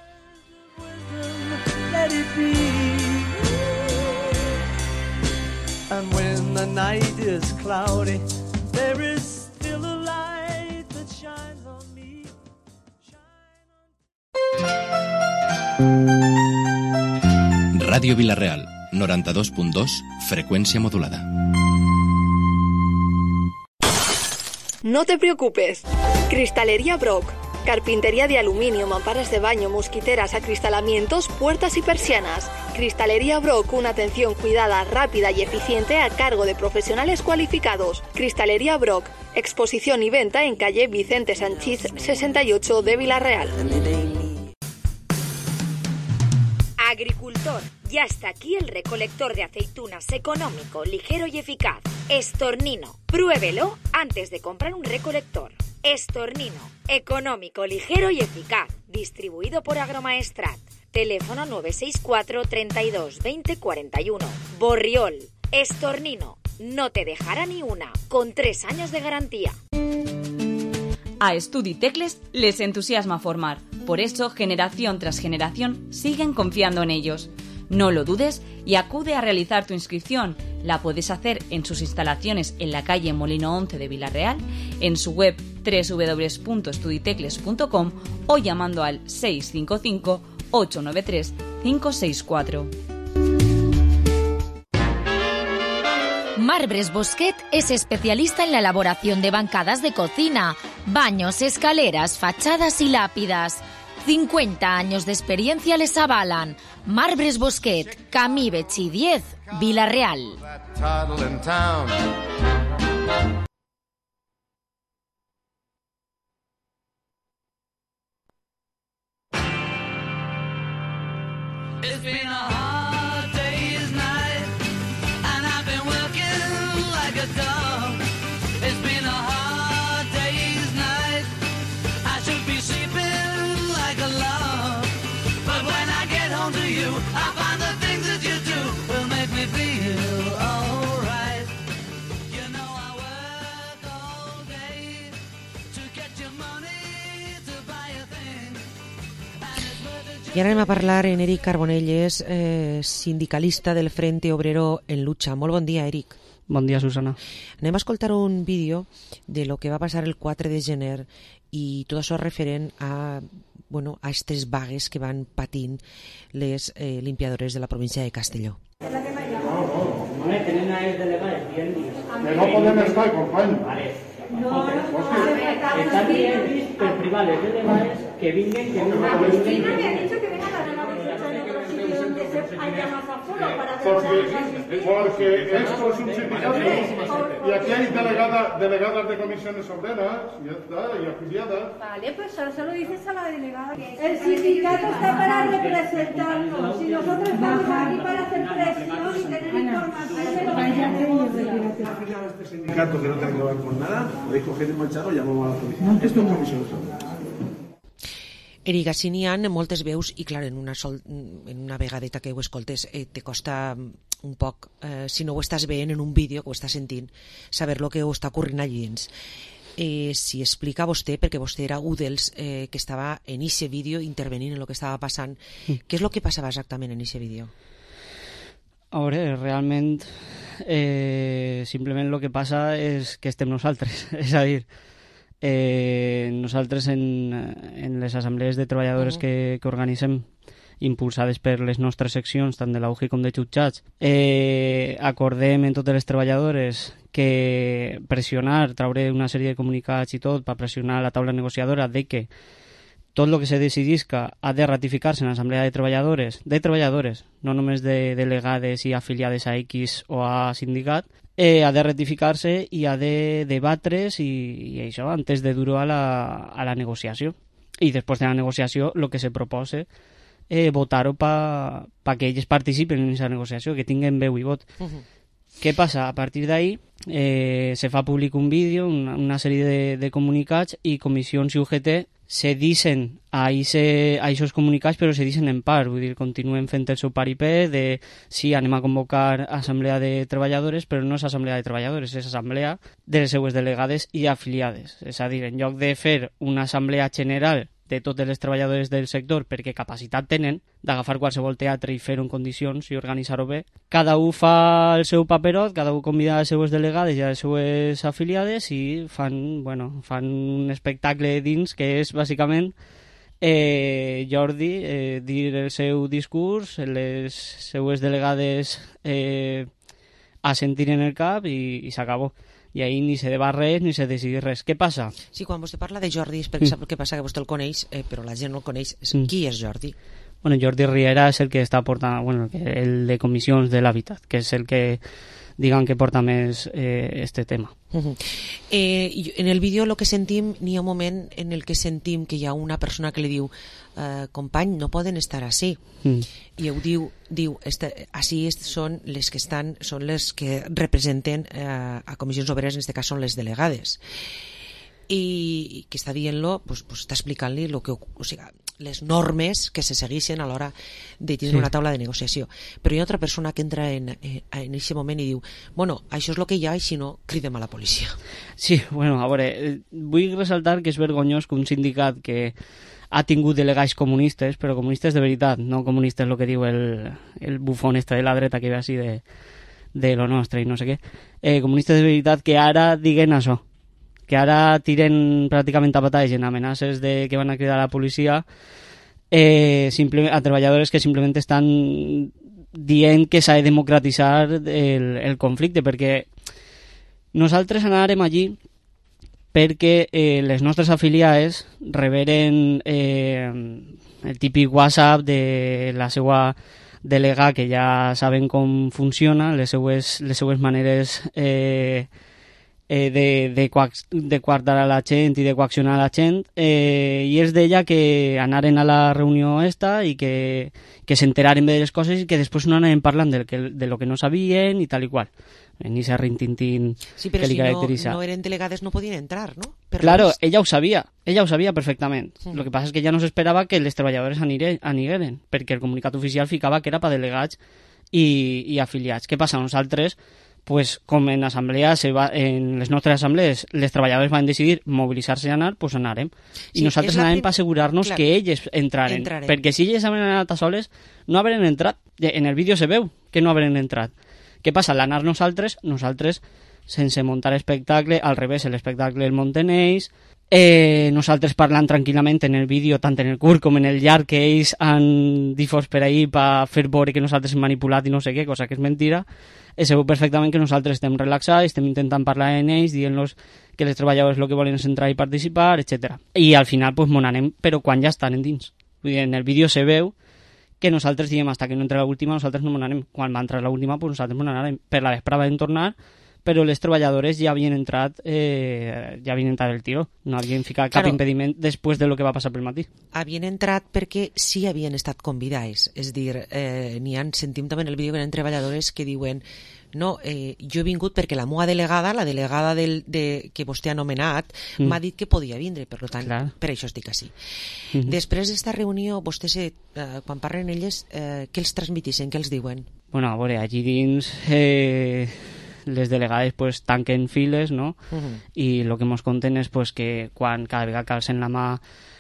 And when the night is cloudy, there is still a light that shines on me. Ràdio Vila-real, noranta-dos punt dos, frecuencia modulada. No te preocupes. Cristalería Brock. Carpintería de aluminio, mamparas de baño, mosquiteras, acristalamientos, puertas y persianas. Cristalería Brock, una atención cuidada, rápida y eficiente a cargo de profesionales cualificados. Cristalería Brock, exposición y venta en calle Vicente Sanchís sesenta y ocho de Vila-real. Agricultor, ya está aquí el recolector de aceitunas económico, ligero y eficaz. Estornino, pruébelo antes de comprar un recolector. Estornino, económico, ligero y eficaz. Distribuido por Agromaestrat. Teléfono nueve seis cuatro, treinta y dos, veinte, cuarenta y uno. Borriol, Estornino, no te dejará ni una, con tres años de garantía. A Studitecles les entusiasma formar. Por eso, generación tras generación, siguen confiando en ellos. No lo dudes y acude a realizar tu inscripción. La puedes hacer en sus instalaciones en la calle Molino once de Vila-real, en su web doble u doble u doble u punto studitecles punto com o llamando al seis cinco cinco, ocho nueve tres, cinco seis cuatro. Marbres Bosquet es especialista en la elaboración de bancadas de cocina, baños, escaleras, fachadas y lápidas. cincuenta años de experiencia les avalan. Marbres Bosquet, Camí Betxí diez, Vila-real. It's been a hard day's night, and I've been working like a dog. It's been a hard day's night, I should be sleeping like a log. But when I get home to you, I find the things that you do will make me feel alright. You know I work all day to get your money to buy a thing. I ara anem a parlar en Eric Carbonell, és eh, sindicalista del Frente Obrero en Lucha. Molt bon dia, Eric. Bon dia, Susana. Anem a escoltar un vídeo de lo que va passar el quatre de gener i tot això referent a, bueno, a aquestes vagues que van patint les eh, limpiadores de la província de Castelló. No, no, tenen a els delegats dient que no podem estar, company. Vale. No, no, estan dient per privar les delegades que vinguen, que no me han dicho que vengan a la Porque, porque esto es un sindicato y aquí hay delegada, delegadas de comisiones obreras y, está, y afiliadas. Vale, pues solo se lo dices a la delegada. El sindicato está para representarnos. Si nosotros estamos aquí para hacer presión y tener información, este sindicato que no tiene que ver con nada, podéis coger y marchar o llamamos a la policía. Esto es comisiones obreras. Eric, així n'hi ha moltes veus i, clar, en una, sol, en una vegadeta que ho escoltes eh, te costa un poc, eh, si no ho estàs veient en un vídeo que ho estàs sentint, saber lo que ho està ocorrint allí dins. Eh, si explica vostè, perquè vostè era un dels eh, que estava en aquest vídeo intervenint en el que estava passant, mm. què és el que passava exactament en aquest vídeo? A veure, realment eh, simplement el que passa és que estem nosaltres, és a dir, Eh, nosaltres en, en les assemblees de treballadores uh -huh. que, que organitzem impulsades per les nostres seccions tant de la U G I com de jutjats eh, acordem en totes les treballadores que pressionar, traure una sèrie de comunicats i tot per pressionar la taula negociadora de que tot el que se decidisca ha de ratificar-se en l'assemblea de treballadores, de treballadores, no només de delegades i afiliades a X o a sindicat, eh, ha de ratificar-se i ha de debatre's i, i això antes de dur-ho a, la, a la negociació. I després de la negociació, el que se propose, eh, votar-ho perquè pa que ells participen en aquesta negociació, que tinguin veu i vot. Uh-huh. Què passa? A partir d'ahí eh, se fa públic un vídeo, una, una sèrie de, de comunicats i comissions i U G T se dicen a aquests comunicats, però se dicen en part, vull dir, continuen fent el seu paripé de sí, anem a convocar assemblea de treballadores, però no és assemblea de treballadores, és assemblea de les seues delegades i afiliades. És a dir, en lloc de fer una assemblea general de totes les treballadores del sector perquè capacitat tenen d'agafar qualsevol teatre i fer-ho en condicions i organitzar-ho bé, cada un fa el seu paperot, cada un convida a les seues delegades i a les seues afiliades i fan, bueno, fan un espectacle dins que és bàsicament eh, Jordi eh, dir el seu discurs, les seues delegades eh, assentir en el cap i, i s'acabó. I ahir ni se debat res ni se decidís res. Què passa? Sí, quan vostè parla de Jordi és perquè mm. sap el que passa, que vostè el coneix, eh, però la gent no el coneix. Mm. Qui és Jordi? Bueno, Jordi Riera és el que està portant, bueno, el de comissions de l'hàbitat, que és el que, digan que porta més eh, este tema. Uh-huh. eh, en el vídeo el que sentim, n'hi ha un moment en el que sentim que hi ha una persona que li diu eh, company, no poden estar així. Mm. I ho diu, diu este, així són les que estan, són les que representen eh, a comissions obreres, en aquest cas són les delegades. I que està dient-lo, pues, pues està explicant-li lo que, o sigui, les normes que se segueixen a l'hora de tenir sí. una taula de negociació. Però hi ha altra persona que entra en en aquest moment i diu, bueno, això és el que hi ha i si no, cridem a la policia. Sí, bueno, a veure, vull ressaltar que és vergonyós que un sindicat que ha tingut delegats comunistes, però comunistes de veritat, no comunistes el que diu el, el bufón este de la dreta que ve així de, de lo nostre i no sé què, eh, comunistes de veritat que ara diguen això, que ara tiren pràcticament a patalles en amenaces de que van a cridar a la policia eh, simple, a treballadores que simplement estan dient que s'ha de democratitzar el, el conflicte, perquè Nosaltres anàrem allí perquè eh, les nostres afiliades reberen eh, el típic WhatsApp de la seva delegada, que ja saben com funciona, les seues, les seues maneres eh, eh, de, de, coax, de coartar a la gent i de coaccionar a la gent, eh, i és d'ella que anaren a la reunió esta i que, que s'enteraren de les coses i que després no anaren parlant de, que, de lo que no sabien i tal i qual. En ese rintintín sí, pero que li si caracteriza. No, no eren delegades no podien entrar, ¿no? Pero claro, los... ella ho sabia, ella ho sabia perfectament. Sí. Lo que passa és que ella no s'esperava que les treballadores anigueren, perquè el comunicat oficial ficava que era per delegats i, i afiliats. Què passa? Nosaltres, pues, com en assemblea, se va, en les nostres assemblees, les treballadores van decidir mobilitzar-se i anar, pues anàrem. I sí, nosaltres anàrem prim... per assegurar-nos claro. que elles entraren. Entrarem. Perquè si elles havien anat a soles, no haveren entrat. En el vídeo se veu que no haveren entrat. Què passa? L'anar nosaltres, nosaltres, sense muntar espectacle, al revés, l'espectacle el munten ells, eh, nosaltres parlant tranquil·lament en el vídeo, tant en el curt com en el llarg, que ells han difós per ahir per fer veure que nosaltres hem manipulat i no sé què, cosa que és mentira, eh, sabeu perfectament que nosaltres estem relaxats, estem intentant parlar en ells, dient-los que les treballadores el que volen és entrar i participar, etcètera. I al final, pues, mon anem, però quan ja estan en dins. Vull dir, en el vídeo se veu que nosaltres diem hasta que no entre l'última, nosaltres no m'anarem. Quan va entrar l'última, pues nosaltres m'anarem. Per la vespre vam tornar, però les treballadores ja havien entrat eh, ja havien entrat el tiro. No havien ficat claro, cap impediment després de lo que va passar pel matí. Havien entrat perquè sí havien estat convidades. És dir, eh, n'hi ha, sentim també en el vídeo que hi ha treballadores que diuen no, eh, jo he vingut perquè la meva delegada, la delegada del, de, que vostè ha anomenat, mm. m'ha dit que podia vindre, per tant, Clar. per això estic així. Mm -hmm. Després d'esta reunió, vostès, eh, quan parlen elles, eh, què els transmitissen, què els diuen? Bueno, a veure, allí dins eh, les delegades pues, tanquen files, no? Uh -huh. I el que ens conten és pues, que quan cada vegada que alcen la mà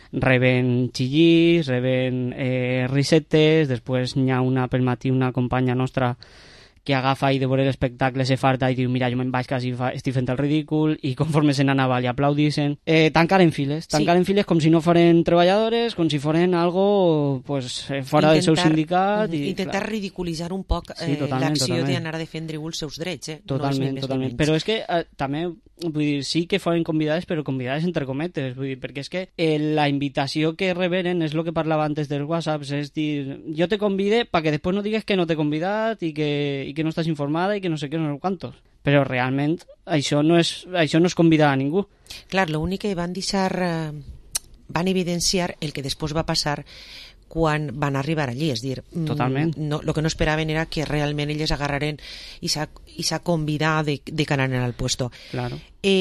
reben xillís, reben eh, risetes, després n'hi ha una pel matí, una companya nostra que agafa i de veure l'espectacle se farta i diu mira, jo me'n vaig quasi fa, estic fent el ridícul, i conforme se n'anava li aplaudissin. Eh, tancar en files, tancar sí. en files com si no foren treballadores, com si foren algo pues, eh, fora intentar, del seu sindicat. I, intentar clar. ridiculitzar un poc eh, sí, l'acció d'anar a defendre els seus drets. Eh? Totalment, no totalment. Però és que eh, també vull dir, sí que foren convidades, però convidades entre cometes, vull dir, perquè és que eh, la invitació que reberen és el que parlava antes dels whatsapps, és dir, jo te convide perquè després no digues que no t'he convidat i que, i que no estàs informada i que no sé què, no sé quantos. Però realment això no és, això no és convidar a ningú. Clar, l'únic que van deixar, eh, van evidenciar el que després va passar quan van arribar allí, és dir, Totalment. no, el que no esperaven era que realment elles agarraren i s'ha convidat de, de que anaran al puesto. Claro.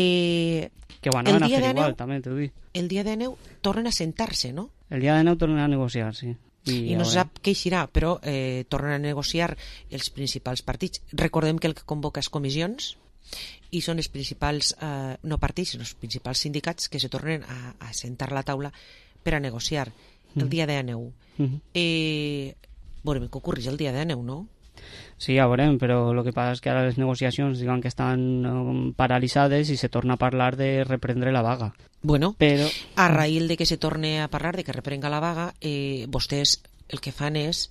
Eh, que ho anaven a fer igual, també t'ho dic. El dia de neu tornen a sentar-se, no? El dia de neu tornen a negociar, sí. I, I no se sap què eixirà, però eh, tornen a negociar els principals partits. Recordem que el que convoca és comissions i són els principals, eh, no partits, sinó els principals sindicats que se tornen a, a sentar a la taula per a negociar el dia de neu. Mm-hmm. Eh, veurem què ocorreix el dia de neu, no? Sí, ja veurem, però el que passa és que ara les negociacions diuen que estan um, paralitzades i se torna a parlar de reprendre la vaga. Bueno, però... a raïl de que se torne a parlar de que reprenga la vaga, eh, vostès el que fan és,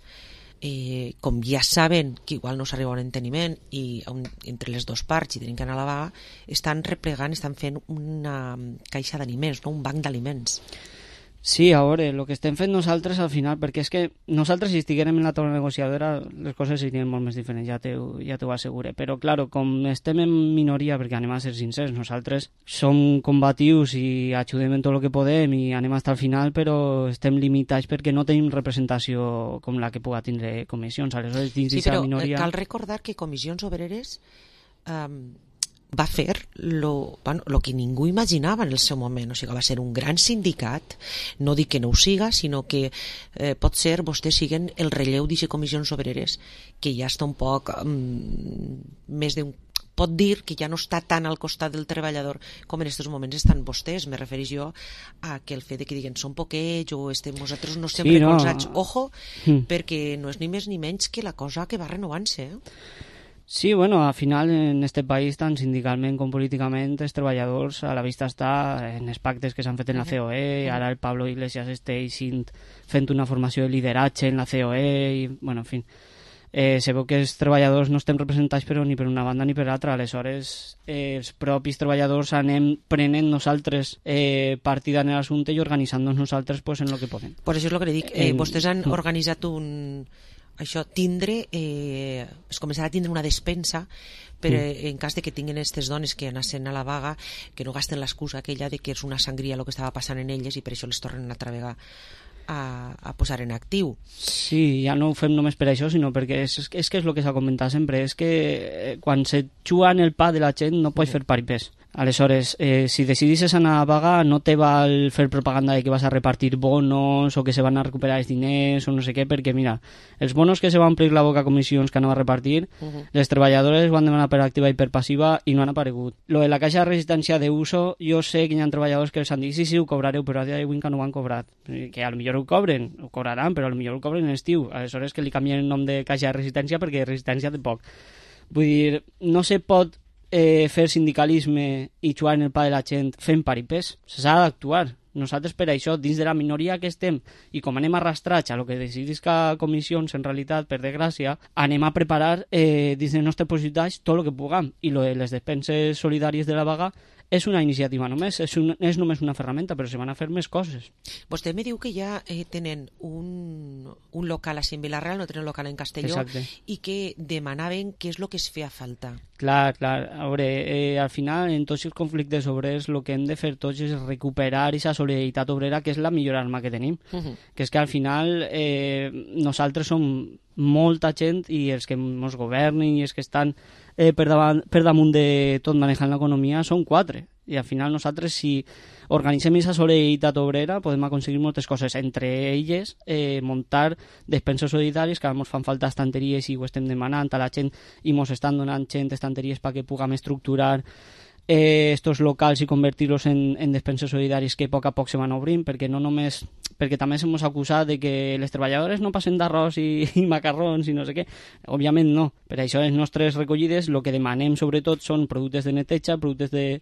eh, com ja saben que igual no s'arriba a un enteniment i un, entre les dues parts i tenen que anar a la vaga, estan replegant, estan fent una caixa d'aliments, no? Un banc d'aliments. Sí, a veure, el que estem fent nosaltres al final, perquè és que nosaltres si estiguérem en la taula negociadora les coses serien molt més diferents, ja t'ho ja t'ho assegure, però claro, com estem en minoria, perquè anem a ser sincers, nosaltres som combatius i ajudem en tot el que podem i anem fins al final, però estem limitats perquè no tenim representació com la que puga tindre comissions, aleshores dins sí, però minoria... cal recordar que Comissions Obreres um, va fer lo, bueno, lo que ningú imaginava en el seu moment, o sigui, va ser un gran sindicat, no dic que no ho siga, sinó que eh, pot ser vostès siguen el relleu d'aquestes Comissions Obreres, que ja està un poc um, més d'un pot dir que ja no està tan al costat del treballador com en aquests moments estan vostès. Me refereix jo a que el fet de que diguen són poquets o estem, nosaltres no estem sí, recolzats, no. Ojo, mm. perquè no és ni més ni menys que la cosa que va renovant-se, eh? Sí, bueno, al final en este país, tant sindicalment com políticament, els treballadors a la vista està en els pactes que s'han fet en la C O E, ara el Pablo Iglesias està fent una formació de lideratge en la C O E, i, bueno, en fi, eh, se veu que els treballadors no estem representats però ni per una banda ni per altra, aleshores eh, els propis treballadors anem prenent nosaltres eh, partida en l'assumpte i organitzant-nos nosaltres pues, en el que podem. Pues això és el que li dic, eh, En- vostès han organitzat un... això, tindre, eh, es començarà a tindre una despensa per Mm. en cas de que tinguin aquestes dones que anassen a la vaga, que no gasten l'excusa aquella de que és una sangria el que estava passant en elles i per això les tornen a travegar a, a posar en actiu. Sí, ja no ho fem només per això, sinó perquè és, és, és que és el que s'ha comentat sempre, és que eh, quan se juga en el pa de la gent no pots fer paripés. Aleshores, eh, si decidisses anar a vaga, no te val fer propaganda de que vas a repartir bonos o que se van a recuperar els diners o no sé què, perquè mira, els bonos que se van omplir la boca a comissions que anava a repartir, Uh -huh. les treballadores ho han demanat per activa i per passiva i no han aparegut. Lo de la caixa de resistència d'uso, jo sé que hi ha treballadors que els han dit sí, sí, ho cobrareu, però a dia d'avui encara no ho han cobrat. Que a lo millor ho cobren, ho cobraran, però a lo millor ho cobren en estiu. Aleshores que li canvien el nom de caixa de resistència perquè resistència té poc. Vull dir, no se pot eh, fer sindicalisme i jugar en el pa de la gent fent paripés. S'ha d'actuar. Nosaltres per això, dins de la minoria que estem, i com anem arrastrats a lo que decidisca comissions, en realitat, per desgràcia, anem a preparar eh, dins dels nostres possibilitats tot el que puguem. I lo de les despenses solidàries de la vaga és una iniciativa només, és, un, és només una ferramenta, però se van a fer més coses. Vostè me diu que ja eh, tenen un, un local així en Vilareal, no tenen local en Castelló, Exacte. i que demanaven què és el que es feia falta. Clar, clar. A veure, eh, al final, en tots els conflictes obrers, el que hem de fer tots és recuperar aquesta solidaritat obrera, que és la millor arma que tenim. Uh -huh. Que és que al final eh, nosaltres som molta gent i els que ens governen i els que estan eh, per, davant, per damunt de tot manejant l'economia són quatre. I al final nosaltres, si organitzem aquesta solidaritat obrera, podem aconseguir moltes coses. Entre elles, eh, muntar despenses solidàries, que ara ens fan falta estanteries i ho estem demanant a la gent i ens estan donant gent estanteries perquè puguem estructurar eh, estos locals i convertir-los en, en despenses solidàries que a poc a poc se van obrint, perquè no només perquè també s'hem acusat de que les treballadores no passen d'arròs i, i macarrons i no sé què. Òbviament no. Per això les nostres recollides el que demanem sobretot són productes de neteja, productes de,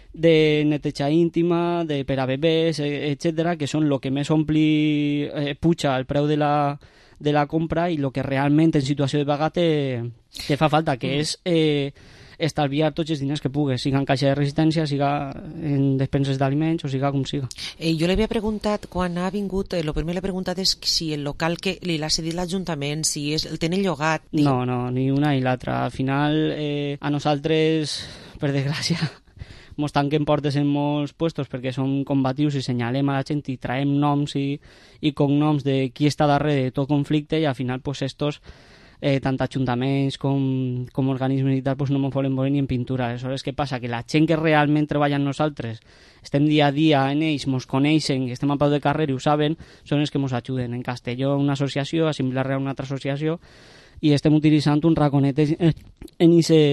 de neteja íntima, de per a bebès, etcètera, que són el que més ompli, eh, puja el preu de la, de la compra i el que realment en situació de vaga te, te fa falta, que mm. és eh, estalviar tots els diners que pugues, siga en caixa de resistència, siga en despenses d'aliments o siga com siga. Eh, jo li havia preguntat, quan ha vingut, el eh, primer l'he preguntat és si el local que li l'ha cedit l'Ajuntament, si és, el tenen llogat... No, no, ni una ni l'altra. Al final, eh, a nosaltres, per desgràcia, ens tanquen portes en molts puestos perquè som combatius i senyalem a la gent i traiem noms i, i cognoms de qui està darrere de tot conflicte i al final, pues, estos... Eh, tant ajuntaments com, com organismes i tal, pues no ens volen veure ni en pintura. Aleshores, què passa? Que la gent que realment treballa amb nosaltres, estem dia a dia en ells, ens coneixen i estem a peu de carrer i ho saben, són els que ens ajuden. En Castelló una associació, a Vilareal una altra associació, i estem utilitzant un raconet en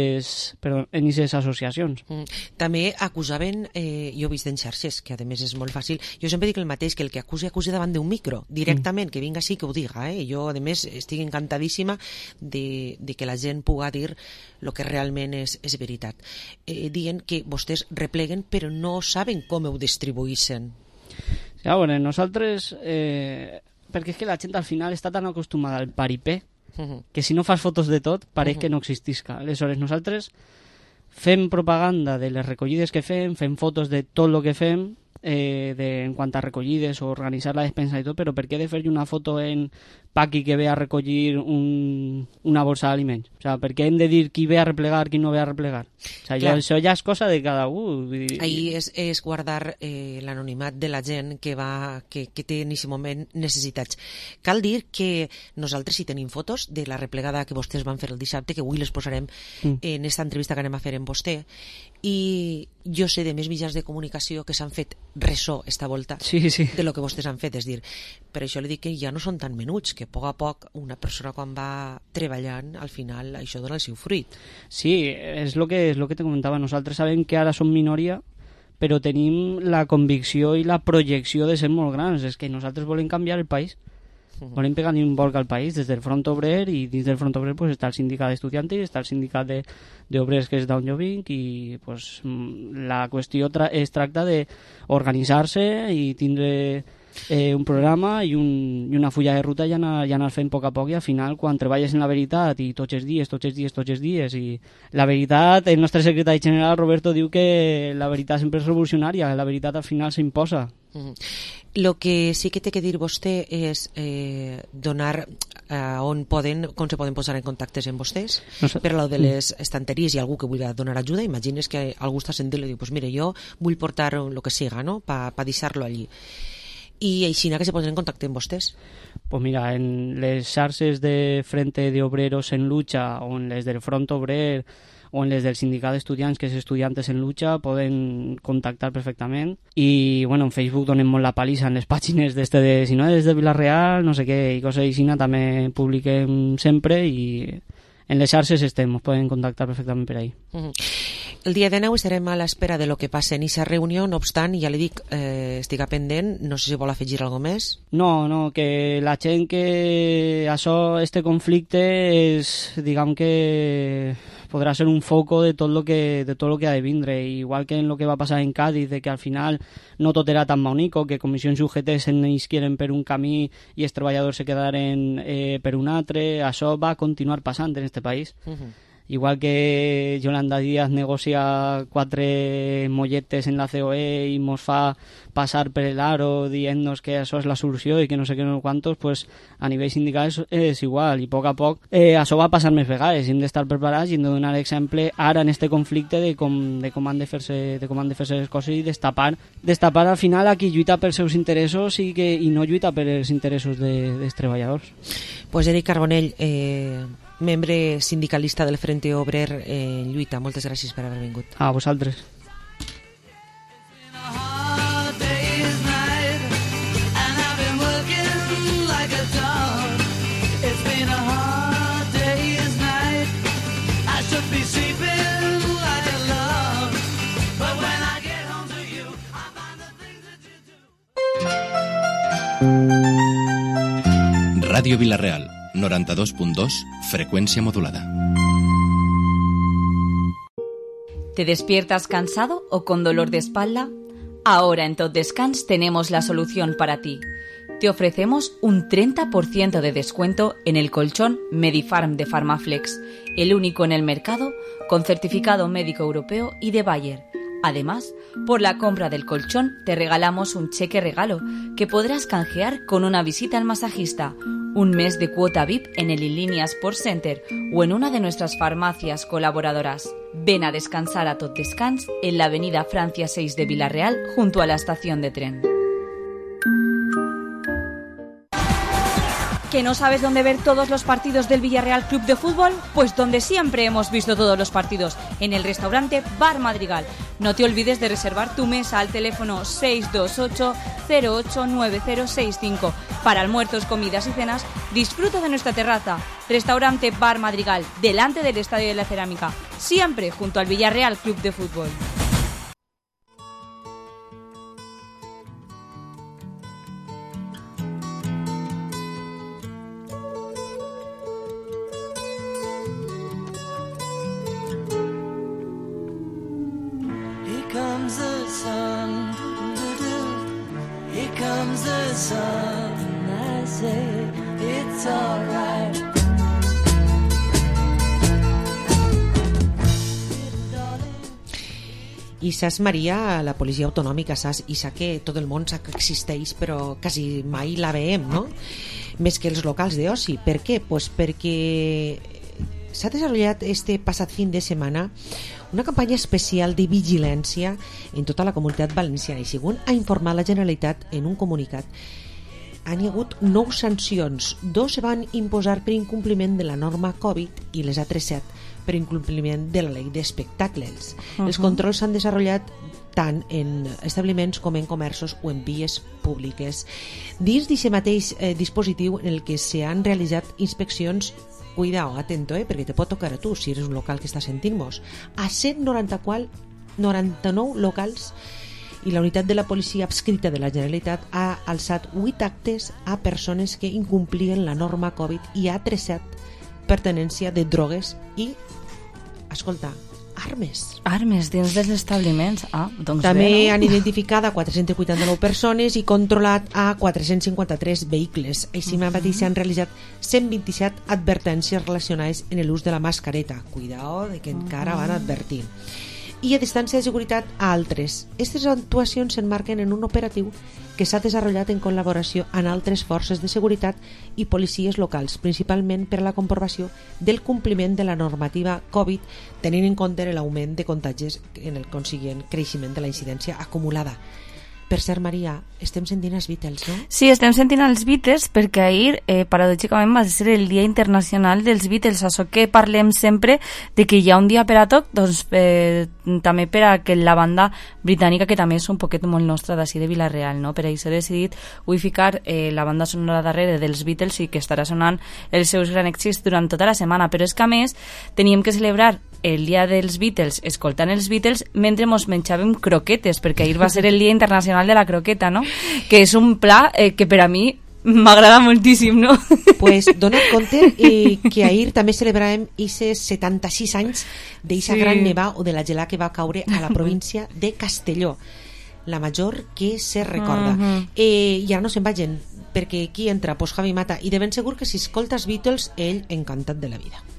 aquestes associacions. Mm. També acusaven, eh, jo he vist en xarxes, que a més és molt fàcil, jo sempre dic el mateix, que el que acusi, acusi davant d'un micro, directament, mm. que vinga així, que ho diga. Eh? Jo, a més, estic encantadíssima de, de que la gent puga dir el que realment és, és veritat. Eh, dient que vostès repleguen, però no saben com ho distribuïssin. Sí, a veure, nosaltres... Eh, perquè és que la gent al final està tan acostumada al paripé que si no fas fotos de tot pareix uh -huh. que no existisca. Aleshores nosaltres fem propaganda de les recollides que fem, fem fotos de tot el que fem eh, de, en quant a recollides o organitzar la despensa i tot, però per què he de fer una foto en Paqui que ve a recollir un, una bolsa d'aliments? O sea, per què hem de dir qui ve a replegar, qui no ve a replegar? O sea, jo, això ja és cosa de cada un. Ahí és, és guardar eh, l'anonimat de la gent que, va, que, que té en aquest moment necessitats. Cal dir que nosaltres sí tenim fotos de la replegada que vostès van fer el dissabte, que avui les posarem mm. en aquesta entrevista que anem a fer amb vostè, i jo sé de més mitjans de comunicació que s'han fet ressò esta volta sí, sí. de lo que vostès han fet, és dir, per això li dic que ja no són tan menuts, que a poc a poc una persona quan va treballant al final això dona el seu fruit. Sí, és el que, és lo que te comentava, nosaltres sabem que ara som minoria però tenim la convicció i la projecció de ser molt grans, és que nosaltres volem canviar el país. Volem pegar un volc al país des del front obrer, i dins del front obrer pues, està el sindicat d'estudiantes, està el sindicat d'obrers que és d'on jo vinc, i pues, la qüestió tra es tracta d'organitzar-se i tindre eh, un programa i, un, i una fulla de ruta i anar, i anar fent a poc a poc, i al final, quan treballes en la veritat i tots els dies, tots els dies, tots els dies, i la veritat, el nostre secretari general Roberto diu que la veritat sempre és revolucionària, la veritat al final s'imposa. Mm. Lo que sí que té que dir vostè és eh, donar eh, on poden, com se poden posar en contactes amb vostès, no sé. Per a lo de les estanteries, hi ha algú que vulgui donar ajuda, imagines que algú està sentint i diu, pues mire, jo vull portar lo que siga, no?, pa, pa deixar-lo allí. I així que se posen en contacte amb vostès? Pues mira, en les xarxes de Frente de Obreros en Lucha o en les del Front Obrer o en les del Sindicat d'Estudiants, que és Estudiantes en Lucha, poden contactar perfectament. I, bueno, en Facebook donem molt la palissa en les pàgines d'este de, si no, des de Vila-real, no sé què, i coses així, també publiquem sempre, i en les xarxes estem, us poden contactar perfectament per ahí. Uh-huh. El dia de nou estarem a l'espera de lo que passa en aquesta reunió, no obstant, ja li dic, eh, estic pendent, no sé si vol afegir alguna més. No, no, que la gent que això, este conflicte és, diguem que podrà ser un foco de tot lo que, de tot lo que ha de vindre, igual que en lo que va passar en Cádiz, de que al final no tot era tan bonico, que comissions U G T se n'isquieren per un camí i els treballadors se quedaren eh, per un altre, això va continuar passant en este país. Uh-huh. Igual que Yolanda Díaz negocia quatre molletes en la C O E i mos fa passar per el aro dient-nos que això és la solució i que no sé què no quantos, pues a nivell sindical és, és igual, i a poc a poc eh, això va passar més vegades, hem d'estar preparats i hem de donar exemple ara en este conflicte de com, de com han de fer-se de com han de fer-se les coses i destapar, destapar al final a qui lluita pels seus interessos i, que, i no lluita per els interessos de, dels treballadors. Pues Eric Carbonell, eh, membre sindicalista del Frente Obrer en lluita, moltes gràcies per haver vingut. A vosaltres. Ràdio Vila-real, noranta-dos punt dos, frecuencia modulada. ¿Te despiertas cansado o con dolor de espalda? Ahora en Tot Descans tenemos la solución para ti. Te ofrecemos un treinta por ciento de descuento en el colchón Medifarm de Pharmaflex, el único en el mercado con certificado médico europeo y de Bayer. Además, por la compra del colchón te regalamos un cheque regalo que podrás canjear con una visita al masajista, un mes de cuota V I P en el Inlínea Sports Center o en una de nuestras farmacias colaboradoras. Ven a descansar a Tot Descans en la avenida Francia seis de Vila-real junto a la estación de tren. ¿Que no sabes dónde ver todos los partidos del Villarreal Club de Fútbol? Pues donde siempre hemos visto todos los partidos, en el restaurante Bar Madrigal. No te olvides de reservar tu mesa al teléfono seis dos ocho cero ocho nueve cero seis cinco. Para almuerzos, comidas y cenas, disfruta de nuestra terraza. Restaurante Bar Madrigal, delante del Estadio de la Cerámica, siempre junto al Villarreal Club de Fútbol. I saps, Maria, la policia autonòmica, saps, i sap que tot el món sap que existeix, però quasi mai la veiem, no? Més que els locals d'oci. Per què? Pues perquè s'ha desenvolupat este passat fin de setmana una campanya especial de vigilància en tota la comunitat valenciana i, segons ha informat la Generalitat en un comunicat, han hi hagut nou sancions. Dos se van imposar per incompliment de la norma Covid i les altres set per incompliment de la llei d'espectacles. Uh-huh. Els controls s'han desenvolupat tant en establiments com en comerços o en vies públiques. Dins d'aquest mateix eh, dispositiu en el que s'han realitzat inspeccions, cuidao, atento, eh, perquè te pot tocar a tu si eres un local que està sentint-nos, a cent noranta-nou locals, i la unitat de la policia adscrita de la Generalitat ha alçat vuit actes a persones que incomplien la norma Covid i ha tresat pertenència de drogues i, escolta, armes. Armes dins dels establiments. Ah, doncs També bé, no? han identificat a quatre-cents vuitanta-nou persones i controlat a quatre-cents cinquanta-tres vehicles. Així Mhm. mateix s'han realitzat cent vint-i-set advertències relacionades en l'ús de la mascareta. Cuidao, de que encara van advertir. I a distància de seguretat a altres. Aquestes actuacions s'emmarquen en un operatiu que s'ha desenvolupat en col·laboració amb altres forces de seguretat i policies locals, principalment per a la comprovació del compliment de la normativa Covid, tenint en compte l'augment de contagis en el consiguient creixement de la incidència acumulada. Per cert, Maria, estem sentint els Beatles, no? Sí, estem sentint els Beatles perquè ahir, eh, paradògicament, va ser el Dia Internacional dels Beatles. Això que parlem sempre de que hi ha un dia per a tot, doncs eh, també per a que la banda britànica, que també és un poquet molt nostra d'ací de Vila-real, no? Per això he decidit avui ficar eh, la banda sonora darrere dels Beatles i que estarà sonant els seus grans èxits durant tota la setmana. Però és que, a més, teníem que celebrar el dia dels Beatles escoltant els Beatles mentre mos menjàvem croquetes, perquè ahir va ser el Dia Internacional de la Croqueta, no? Que és un pla eh, que per a mi m'agrada moltíssim, no? Pues dona't compte eh, que ahir també celebràvem aquests setanta-sis anys d'eixa Sí. gran neva o de la gelada que va caure a la província de Castelló, la major que se recorda. Mhm. eh, I ara no se'n vagin, perquè aquí entra pues, Javi Mata, i de ben segur que si escoltes Beatles, ell encantat de la vida.